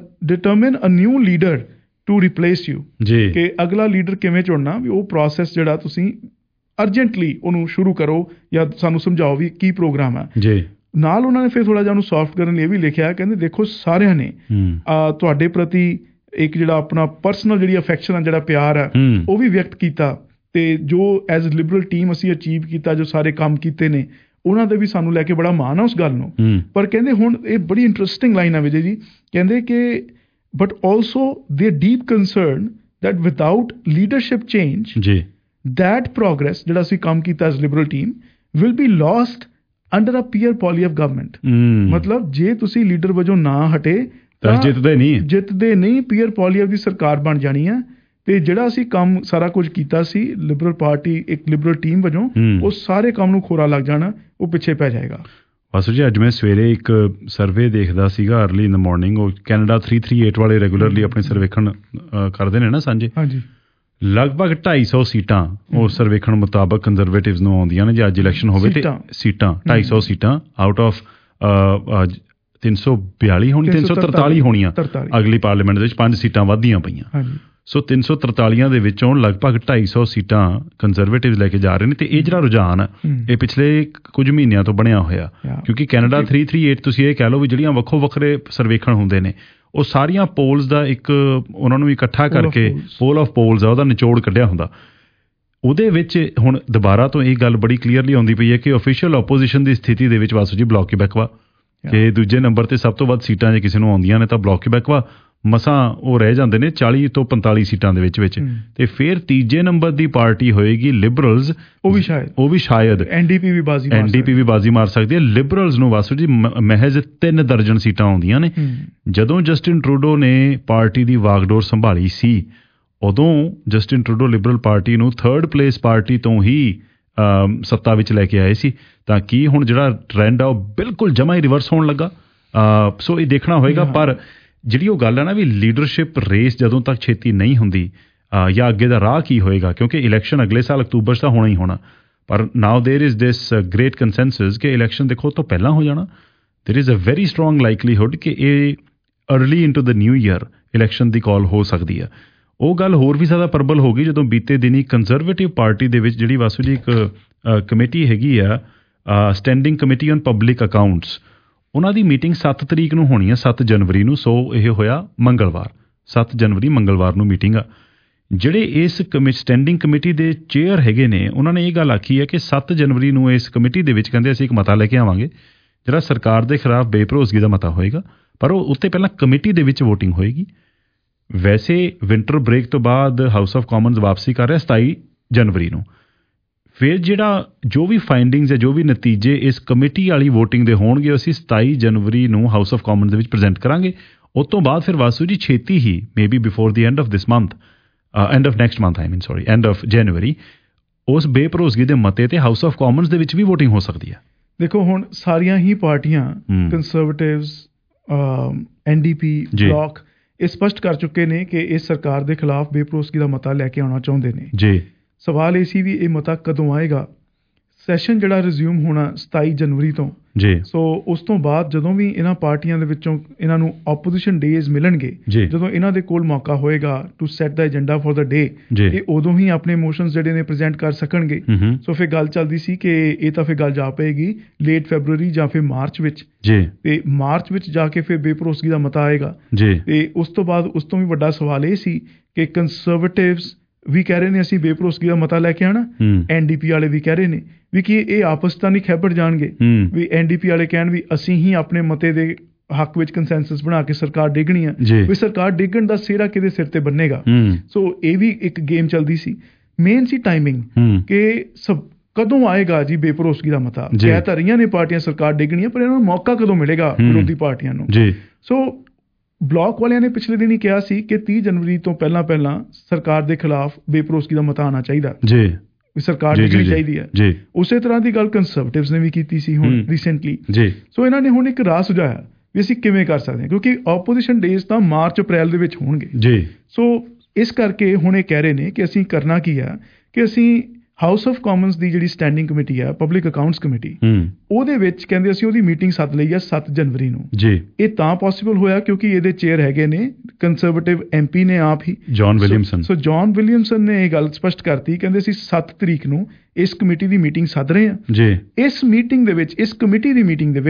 a new leader to replace you, ਕਿ ਅਗਲਾ ਲੀਡਰ ਕਿਵੇਂ ਚੁਣਨਾ, ਵੀ ਉਹ ਪ੍ਰੋਸੈਸ ਜਿਹੜਾ ਤੁਸੀਂ ਅਰਜੈਂਟਲੀ ਉਹਨੂੰ ਸ਼ੁਰੂ ਕਰੋ ਜਾਂ ਸਾਨੂੰ ਸਮਝਾਓ ਵੀ ਕੀ ਪ੍ਰੋਗਰਾਮ ਹੈ। ਨਾਲ ਉਹਨਾਂ ਨੇ ਫਿਰ ਥੋੜ੍ਹਾ ਜਿਹਾ ਉਹਨੂੰ ਸੌਫਟ ਕਰਨ ਲਈ ਇਹ ਵੀ ਲਿਖਿਆ, ਕਹਿੰਦੇ ਦੇਖੋ ਸਾਰਿਆਂ ਨੇ ਤੁਹਾਡੇ ਪ੍ਰਤੀ ਇੱਕ ਜਿਹੜਾ ਆਪਣਾ ਪਰਸਨਲ ਜਿਹੜੀ ਅਫੈਕਸ਼ਨ ਆ, ਜਿਹੜਾ ਪਿਆਰ ਹੈ, ਉਹ ਵੀ ਵਿਅਕਤ ਕੀਤਾ। ਤੇ ਜੋ ਐਜ਼ ਲਿਬਰਲ ਟੀਮ ਅਸੀਂ ਅਚੀਵ ਕੀਤਾ, ਜੋ ਸਾਰੇ ਕੰਮ ਕੀਤੇ ਨੇ, ਉਹਨਾਂ ਦੇ ਵੀ ਸਾਨੂੰ ਲੈ ਕੇ ਬੜਾ ਮਾਣ ਆ ਉਸ ਗੱਲ ਨੂੰ। ਪਰ ਕਹਿੰਦੇ ਹੁਣ ਇਹ ਬੜੀ ਇੰਟਰਸਟਿੰਗ ਲਾਈਨ ਆ ਵਿਜੇ ਜੀ, ਕਹਿੰਦੇ ਕਿ but also they deep concern that without leadership change, that progress ਜਿਹੜਾ ਅਸੀਂ ਕੰਮ ਕੀਤਾ as liberal team will be lost under a peer poly of government। ਮਤਲਬ ਜੇ ਤੁਸੀਂ ਲੀਡਰ ਵਜੋਂ ਨਾ ਹਟੇ ਤਾਂ ਜਿੱਤਦੇ ਨਹੀਂ, ਪੀਅਰ ਪੋਲੀ ਦੀ ਸਰਕਾਰ ਬਣ ਜਾਣੀ ਹੈ। ਤੇ ਜਿਹੜਾ ਅਸੀਂ ਕੰਮ ਸਾਰਾ ਕੁਝ ਕੀਤਾ ਸੀ ਲਿਬਰਲ ਪਾਰਟੀ, ਇੱਕ ਲਿਬਰਲ ਟੀਮ ਵਜੋਂ, ਉਹ ਸਾਰੇ ਕੰਮ ਨੂੰ ਖੋਰਾ ਲੱਗ ਜਾਣਾ, ਉਹ ਪਿੱਛੇ ਪੈ ਜਾਏਗਾ।
ਵਾਸੂ ਜੀ, ਅੱਜ ਮੈਂ ਸਵੇਰੇ ਇੱਕ ਸਰਵੇ ਦੇਖਦਾ ਸੀਗਾ ਅਰਲੀ ਇਨ ਦ ਮਾਰਨਿੰਗ। ਉਹ ਕੈਨੇਡਾ 338 ਵਾਲੇ ਰੈਗੂਲਰਲੀ ਆਪਣੇ ਸਰਵੇਖਣ ਕਰਦੇ ਨੇ ਨਾ ਸਾਂਝੇ। ਹਾਂਜੀ। ਲਗਭਗ 250 ਸੀਟਾਂ ਉਹ ਸਰਵੇਖਣ ਮੁਤਾਬਕ ਕੰਜ਼ਰਵੇਟਿਵਸ ਨੂੰ ਆਉਂਦੀਆਂ ਨੇ। ਜੇ ਅੱਜ ਇਲੈਕਸ਼ਨ ਹੋਵੇ ਤੇ ਸੀਟਾਂ 250 ਸੀਟਾਂ ਆਊਟ ਆਫ 342 ਹੋਣੀ, 343 ਹੋਣੀਆਂ ਅਗਲੀ ਪਾਰਲੀਮੈਂਟ ਦੇ ਵਿੱਚ। 5 ਸੀਟਾਂ ਵੱਧਦੀਆਂ ਪਈਆਂ। ਸੋ 343 ਦੇ ਵਿੱਚੋਂ ਲਗਭਗ 250 ਸੀਟਾਂ ਕੰਜ਼ਰਵੇਟਿਵ ਲੈ ਕੇ ਜਾ ਰਹੇ ਨੇ। ਤੇ ਇਹ ਜਿਹੜਾ ਰੁਝਾਨ ਇਹ ਪਿਛਲੇ ਕੁਝ ਮਹੀਨਿਆਂ ਤੋਂ ਬਣਿਆ ਹੋਇਆ, ਕਿਉਂਕਿ ਕੈਨੇਡਾ 338 ਤੁਸੀਂ ਇਹ ਕਹਿ ਲਓ ਵੀ ਜਿਹੜੀਆਂ ਵੱਖੋ ਵੱਖਰੇ ਸਰਵੇਖਣ ਹੁੰਦੇ ਨੇ, ਉਹ ਸਾਰੀਆਂ ਪੋਲਸ ਦਾ ਇੱਕ ਉਹਨਾਂ ਨੂੰ ਇਕੱਠਾ ਕਰਕੇ ਪੋਲ ਆਫ ਪੋਲਸ ਆ, ਉਹਦਾ ਨਿਚੋੜ ਕੱਢਿਆ ਹੁੰਦਾ। ਉਹਦੇ ਵਿੱਚ ਹੁਣ ਦੁਬਾਰਾ ਤੋਂ ਇਹ ਗੱਲ ਬੜੀ ਕਲੀਅਰਲੀ ਆਉਂਦੀ ਪਈ ਹੈ ਕਿ ਓਫੀਸ਼ੀਅਲ ਆਪੋਜੀਸ਼ਨ ਦੀ ਸਥਿਤੀ ਦੇ ਵਿੱਚ ਵਾਸੂ ਜੀ ਬਲਾਕ ਕਿਬੈਕ ਵਾ, ਕਿ ਦੂਜੇ ਨੰਬਰ ਤੇ ਸਭ ਤੋਂ ਵੱਧ ਸੀਟਾਂ ਜੇ ਕਿਸੇ ਨੂੰ ਆਉਂਦੀਆਂ ਨੇ ਤਾਂ ਬਲਾਕ ਕਿਬੈਕ ਵਾ। ਮਸਾਂ ਉਹ ਰਹਿ ਜਾਂਦੇ ਨੇ 40 ਤੋਂ 45 ਸੀਟਾਂ ਦੇ ਵਿੱਚ। ਤੇ ਫਿਰ ਤੀਜੇ ਨੰਬਰ ਦੀ ਪਾਰਟੀ ਹੋਏਗੀ ਲਿਬਰਲਸ, ਉਹ ਵੀ ਸ਼ਾਇਦ ਐਨਡੀਪੀ ਵੀ ਬਾਜ਼ੀ ਮਾਰ ਸਕਦੀ ਹੈ। ਲਿਬਰਲਸ ਨੂੰ ਵਾਸੂ ਜੀ ਮਹਿਜ਼ 3 ਦਰਜਨ ਸੀਟਾਂ ਆਉਂਦੀਆਂ ਨੇ। ਜਦੋਂ ਜਸਟਿਨ ਟਰੂਡੋ ਨੇ ਪਾਰਟੀ ਦੀ ਵਾਗਡੋਰ ਸੰਭਾਲੀ ਸੀ, ਉਦੋਂ ਜਸਟਿਨ ਟਰੂਡੋ ਲਿਬਰਲ ਪਾਰਟੀ ਨੂੰ 3rd ਪਲੇਸ ਪਾਰਟੀ ਤੋਂ ਹੀ ਸੱਤਾ ਵਿੱਚ ਲੈ ਕੇ ਆਏ ਸੀ। ਤਾਂ ਕੀ ਹੁਣ ਜਿਹੜਾ ਟ੍ਰੈਂਡ ਆ ਉਹ ਬਿਲਕੁਲ ਜਮਾ ਹੀ ਰਿਵਰਸ ਹੋਣ ਲੱਗਾ? ਸੋ ਇਹ ਦੇਖਣਾ ਹੋਏਗਾ। ਪਰ ਜਿਹੜੀ ਉਹ ਗੱਲ ਹੈ ਨਾ ਵੀ ਲੀਡਰਸ਼ਿਪ ਰੇਸ ਜਦੋਂ ਤੱਕ ਛੇਤੀ ਨਹੀਂ ਹੁੰਦੀ, ਜਾਂ ਅੱਗੇ ਦਾ ਰਾਹ ਕੀ ਹੋਏਗਾ, ਕਿਉਂਕਿ ਇਲੈਕਸ਼ਨ ਅਗਲੇ ਸਾਲ ਅਕਤੂਬਰ 'ਚ ਤਾਂ ਹੋਣਾ ਹੀ ਹੋਣਾ। ਪਰ now there is this great consensus ਕਿ ਇਲੈਕਸ਼ਨ ਦੇਖੋ ਤੋਂ ਪਹਿਲਾਂ ਹੋ ਜਾਣਾ। There is a very strong likelihood ਕਿ ਇਹ early into the new year election ਦੀ ਕਾਲ ਹੋ ਸਕਦੀ ਹੈ। ਉਹ ਗੱਲ ਹੋਰ ਵੀ ਜ਼ਿਆਦਾ ਪ੍ਰਬਲ ਹੋ ਗਈ ਜਦੋਂ ਬੀਤੇ ਦਿਨੀ ਕੰਜ਼ਰਵੇਟਿਵ ਪਾਰਟੀ ਦੇ ਵਿੱਚ ਜਿਹੜੀ ਵਾਸੂ ਜੀ ਇੱਕ ਕਮੇਟੀ ਹੈਗੀ ਆ, standing committee on public accounts, ਉਹਨਾਂ ਦੀ ਮੀਟਿੰਗ 7 ਤਰੀਕ ਨੂੰ ਹੋਣੀ ਹੈ, 7 ਜਨਵਰੀ ਨੂੰ। ਸੋ ਇਹ ਹੋਇਆ ਮੰਗਲਵਾਰ, 7 ਜਨਵਰੀ ਮੰਗਲਵਾਰ ਨੂੰ ਮੀਟਿੰਗ ਆ। ਜਿਹੜੇ ਇਸ ਸਟੈਂਡਿੰਗ ਕਮੇਟੀ ਦੇ ਚੇਅਰ ਹੈਗੇ ਨੇ, ਉਹਨਾਂ ਨੇ ਇਹ ਗੱਲ ਆਖੀ ਹੈ ਕਿ 7 ਜਨਵਰੀ ਨੂੰ ਇਸ ਕਮੇਟੀ ਦੇ ਵਿੱਚ ਕਹਿੰਦੇ ਅਸੀਂ ਇੱਕ ਮਤਾ ਲੈ ਕੇ ਆਵਾਂਗੇ ਜਿਹੜਾ ਸਰਕਾਰ ਦੇ ਖਿਲਾਫ ਬੇਭਰੋਸਗੀ ਦਾ ਮਤਾ ਹੋਏਗਾ, ਪਰ ਉਹ ਉੱਤੇ ਪਹਿਲਾਂ ਕਮੇਟੀ ਦੇ ਵਿੱਚ ਵੋਟਿੰਗ ਹੋਏਗੀ। ਵੈਸੇ ਵਿੰਟਰ ਬ੍ਰੇਕ ਤੋਂ ਬਾਅਦ ਹਾਊਸ ਆਫ ਕਾਮਨਸ ਵਾਪਸੀ ਕਰ ਰਿਹਾ 27 ਜਨਵਰੀ ਨੂੰ। ਫਿਰ ਜਿਹੜਾ ਜੋ ਵੀ ਫਾਈਂਡਿੰਗਸ ਹੈ, ਜੋ ਵੀ ਨਤੀਜੇ ਇਸ ਕਮੇਟੀ ਵਾਲੀ ਵੋਟਿੰਗ ਦੇ ਹੋਣਗੇ, ਅਸੀਂ 27 ਜਨਵਰੀ ਨੂੰ ਹਾਊਸ ਆਫ ਕਾਮਨਸ ਦੇ ਵਿੱਚ ਪ੍ਰੈਜ਼ੈਂਟ ਕਰਾਂਗੇ। ਉਸ ਤੋਂ ਬਾਅਦ ਫਿਰ ਵਾਸੂ ਜੀ ਛੇਤੀ ਹੀ maybe before the end of this month, end of next month, end of January, ਉਸ ਬੇਭਰੋਸਗੀ ਦੇ ਮਤੇ ਤੇ ਹਾਊਸ ਆਫ ਕਾਮਨਸ ਦੇ ਵਿੱਚ ਵੀ ਵੋਟਿੰਗ ਹੋ ਸਕਦੀ ਹੈ।
ਦੇਖੋ ਹੁਣ ਸਾਰੀਆਂ ਹੀ ਪਾਰਟੀਆਂ, ਕੰਜ਼ਰਵੇਟਿਵਸ, ਐਨਡੀਪੀ, ਬਲਾਕ, ਇਹ ਸਪਸ਼ਟ ਕਰ ਚੁੱਕੇ ਨੇ ਕਿ ਇਸ ਸਰਕਾਰ ਦੇ ਖਿਲਾਫ ਬੇਭਰੋਸਗੀ ਦਾ ਮਤਾ ਲੈ ਕੇ ਆਉਣਾ ਚਾਹੁੰਦੇ ਨੇ ਜੀ। ਸਵਾਲ ਇਹ ਸੀ ਵੀ ਇਹ ਮਤਾ ਕਦੋਂ ਆਏਗਾ। ਸੈਸ਼ਨ ਜਿਹੜਾ ਰਿਜ਼ਿਊਮ ਹੋਣਾ 27 ਜਨਵਰੀ ਤੋਂ ਜੀ। ਸੋ ਉਸ ਤੋਂ ਬਾਅਦ ਜਦੋਂ ਵੀ ਇਹਨਾਂ ਪਾਰਟੀਆਂ ਦੇ ਵਿੱਚੋਂ ਇਹਨਾਂ ਨੂੰ ਆਪੋਜੀਸ਼ਨ ਡੇਜ਼ ਮਿਲਣਗੇ, ਜਦੋਂ ਇਹਨਾਂ ਦੇ ਕੋਲ ਮੌਕਾ ਹੋਏਗਾ to set the agenda for the day, ਇਹ ਉਦੋਂ ਹੀ ਆਪਣੇ ਮੋਸ਼ਨਸ ਜਿਹੜੇ ਨੇ ਪ੍ਰੈਜ਼ੈਂਟ ਕਰ ਸਕਣਗੇ। ਸੋ ਫਿਰ ਗੱਲ ਚੱਲਦੀ ਸੀ ਕਿ ਇਹ ਤਾਂ ਫਿਰ ਗੱਲ ਜਾ ਪਏਗੀ ਲੇਟ ਫੈਬਰੂਅਰੀ ਜਾਂ ਫਿਰ ਮਾਰਚ ਵਿੱਚ ਜੀ। ਤੇ ਮਾਰਚ ਵਿੱਚ ਜਾ ਕੇ ਫਿਰ ਬੇਭਰੋਸਗੀ ਦਾ ਮਤਾ ਆਏਗਾ ਜੀ। ਤੇ ਉਸ ਤੋਂ ਬਾਅਦ ਉਸ ਤੋਂ ਵੀ ਵੱਡਾ ਸਵਾਲ ਇਹ ਸੀ ਕਿ ਕੰਜ਼ਰਵੇਟਿਵਸ ਵੀ ਕਹਿ ਰਹੇ ਨੇ ਅਸੀਂ ਬੇਭਰੋਸਗੀ ਦਾ ਮਤਾ ਲੈ ਕੇ ਆਉਣਾ, ਐਨਡੀਪੀ ਵਾਲੇ ਵੀ ਕਹਿ ਰਹੇ ਨੇ ਵੀ ਕਿ ਇਹ ਆਪਸ ਤਾਂ ਨਹੀਂ ਖੈਬੜ ਜਾਣਗੇ। ਵੀ ਐਨਡੀਪੀ ਵਾਲੇ ਕਹਿਣ ਵੀ ਅਸੀਂ ਹੀ ਆਪਣੇ ਮਤੇ ਦੇ ਹੱਕ ਵਿੱਚ ਕੰਸੈਂਸਸ ਬਣਾ ਕੇ ਸਰਕਾਰ ਡੇਗਣੀ ਆ, ਵੀ ਸਰਕਾਰ ਡੇਗਣ ਦਾ ਸਿਹਰਾ ਕਿਹਦੇ ਸਿਰ ਤੇ ਬੰਨੇਗਾ। ਸੋ ਇਹ ਵੀ ਇੱਕ ਗੇਮ ਚੱਲਦੀ ਸੀ। ਮੇਨ ਸੀ ਟਾਈਮਿੰਗ ਕਿ ਕਦੋਂ ਆਏਗਾ ਜੀ ਬੇਭਰੋਸਗੀ ਦਾ ਮਤਾ। ਕਹਿ ਤਾਂ ਰਹੀਆਂ ਨੇ ਪਾਰਟੀਆਂ ਸਰਕਾਰ ਡੇਗਣੀ ਆ, ਪਰ ਇਹਨਾਂ ਨੂੰ ਮੌਕਾ ਕਦੋਂ ਮਿਲੇਗਾ ਵਿਰੋਧੀ ਪਾਰਟੀਆਂ ਨੂੰ। ਸੋ ਬਲਾਕ ਵਾਲਿਆਂ ਨੇ ਪਿਛਲੇ ਦਿਨ ਹੀ ਕਿਹਾ ਸੀ ਕਿ 30 ਜਨਵਰੀ ਤੋਂ ਪਹਿਲਾਂ ਸਰਕਾਰ ਦੇ ਖਿਲਾਫ ਬੇਭਰੋਸਗੀ ਦਾ ਮਤਾ ਆਉਣਾ ਚਾਹੀਦਾ ਜੀ, ਵੀ ਸਰਕਾਰ ਡਿੱਗਣੀ ਚਾਹੀਦੀ ਹੈ ਜੀ। ਉਸੇ ਤਰ੍ਹਾਂ ਦੀ ਗੱਲ ਕੰਜ਼ਰਵੇਟਿਵਸ ਨੇ ਵੀ ਕੀਤੀ ਸੀ ਹੁਣ ਰੀਸੈਂਟਲੀ ਜੀ। ਸੋ ਇਹਨਾਂ ਨੇ ਹੁਣ ਇੱਕ ਰਾਹ ਸੁਝਾਇਆ ਵੀ ਅਸੀਂ ਕਿਵੇਂ ਕਰ ਸਕਦੇ ਹਾਂ, ਕਿਉਂਕਿ ਆਪੋਜੀਸ਼ਨ ਡੇਜ਼ ਤਾਂ ਮਾਰਚ ਅਪ੍ਰੈਲ ਦੇ ਵਿੱਚ ਹੋਣਗੇ ਜੀ। ਸੋ ਇਸ ਕਰਕੇ ਹੁਣ ਇਹ ਕਹਿ ਰਹੇ ਨੇ ਕਿ ਅਸੀਂ ਕਰਨਾ ਕੀ ਆ ਕਿ ਅਸੀਂ ਹਾਊਸ ਆਫ ਕਾਮਨਸ ਦੀ ਜਿਹੜੀ ਸਟੈਂਡਿੰਗ ਕਮੇਟੀ ਆ, ਪਬਲਿਕ ਅਕਾਊਂਟਸ ਕਮੇਟੀ, ਉਹਦੇ ਵਿੱਚ ਕਹਿੰਦੇ ਅਸੀਂ ਉਹਦੀ ਮੀਟਿੰਗ ਸੱਦ ਲਈ ਆ 7 ਜਨਵਰੀ ਨੂੰ ਜੀ। ਇਹ ਤਾਂ ਪੋਸੀਬਲ ਹੋਇਆ ਕਿਉਂਕਿ ਇਹਦੇ ਚੇਅਰ ਹੈਗੇ ਨੇ ਕੰਜ਼ਰਵੇਟਿਵ ਐਮਪੀ ਨੇ ਆਪ ਹੀ, John Williamson. So John Williamson ਨੇ ਇਹ ਗੱਲ ਸਪਸ਼ਟ ਕਰਤੀ, ਕਹਿੰਦੇ ਅਸੀਂ 7 ਤਰੀਕ ਨੂੰ ਇਸ ਕਮੇਟੀ ਦੀ ਮੀਟਿੰਗ ਸੱਦ ਰਹੇ ਹਾਂ ਜੀ। ਇਸ ਮੀਟਿੰਗ ਦੇ ਵਿੱਚ, ਇਸ ਕਮੇਟੀ ਦੀ ਮੀਟਿੰਗ ਦੇ ਵਿੱਚ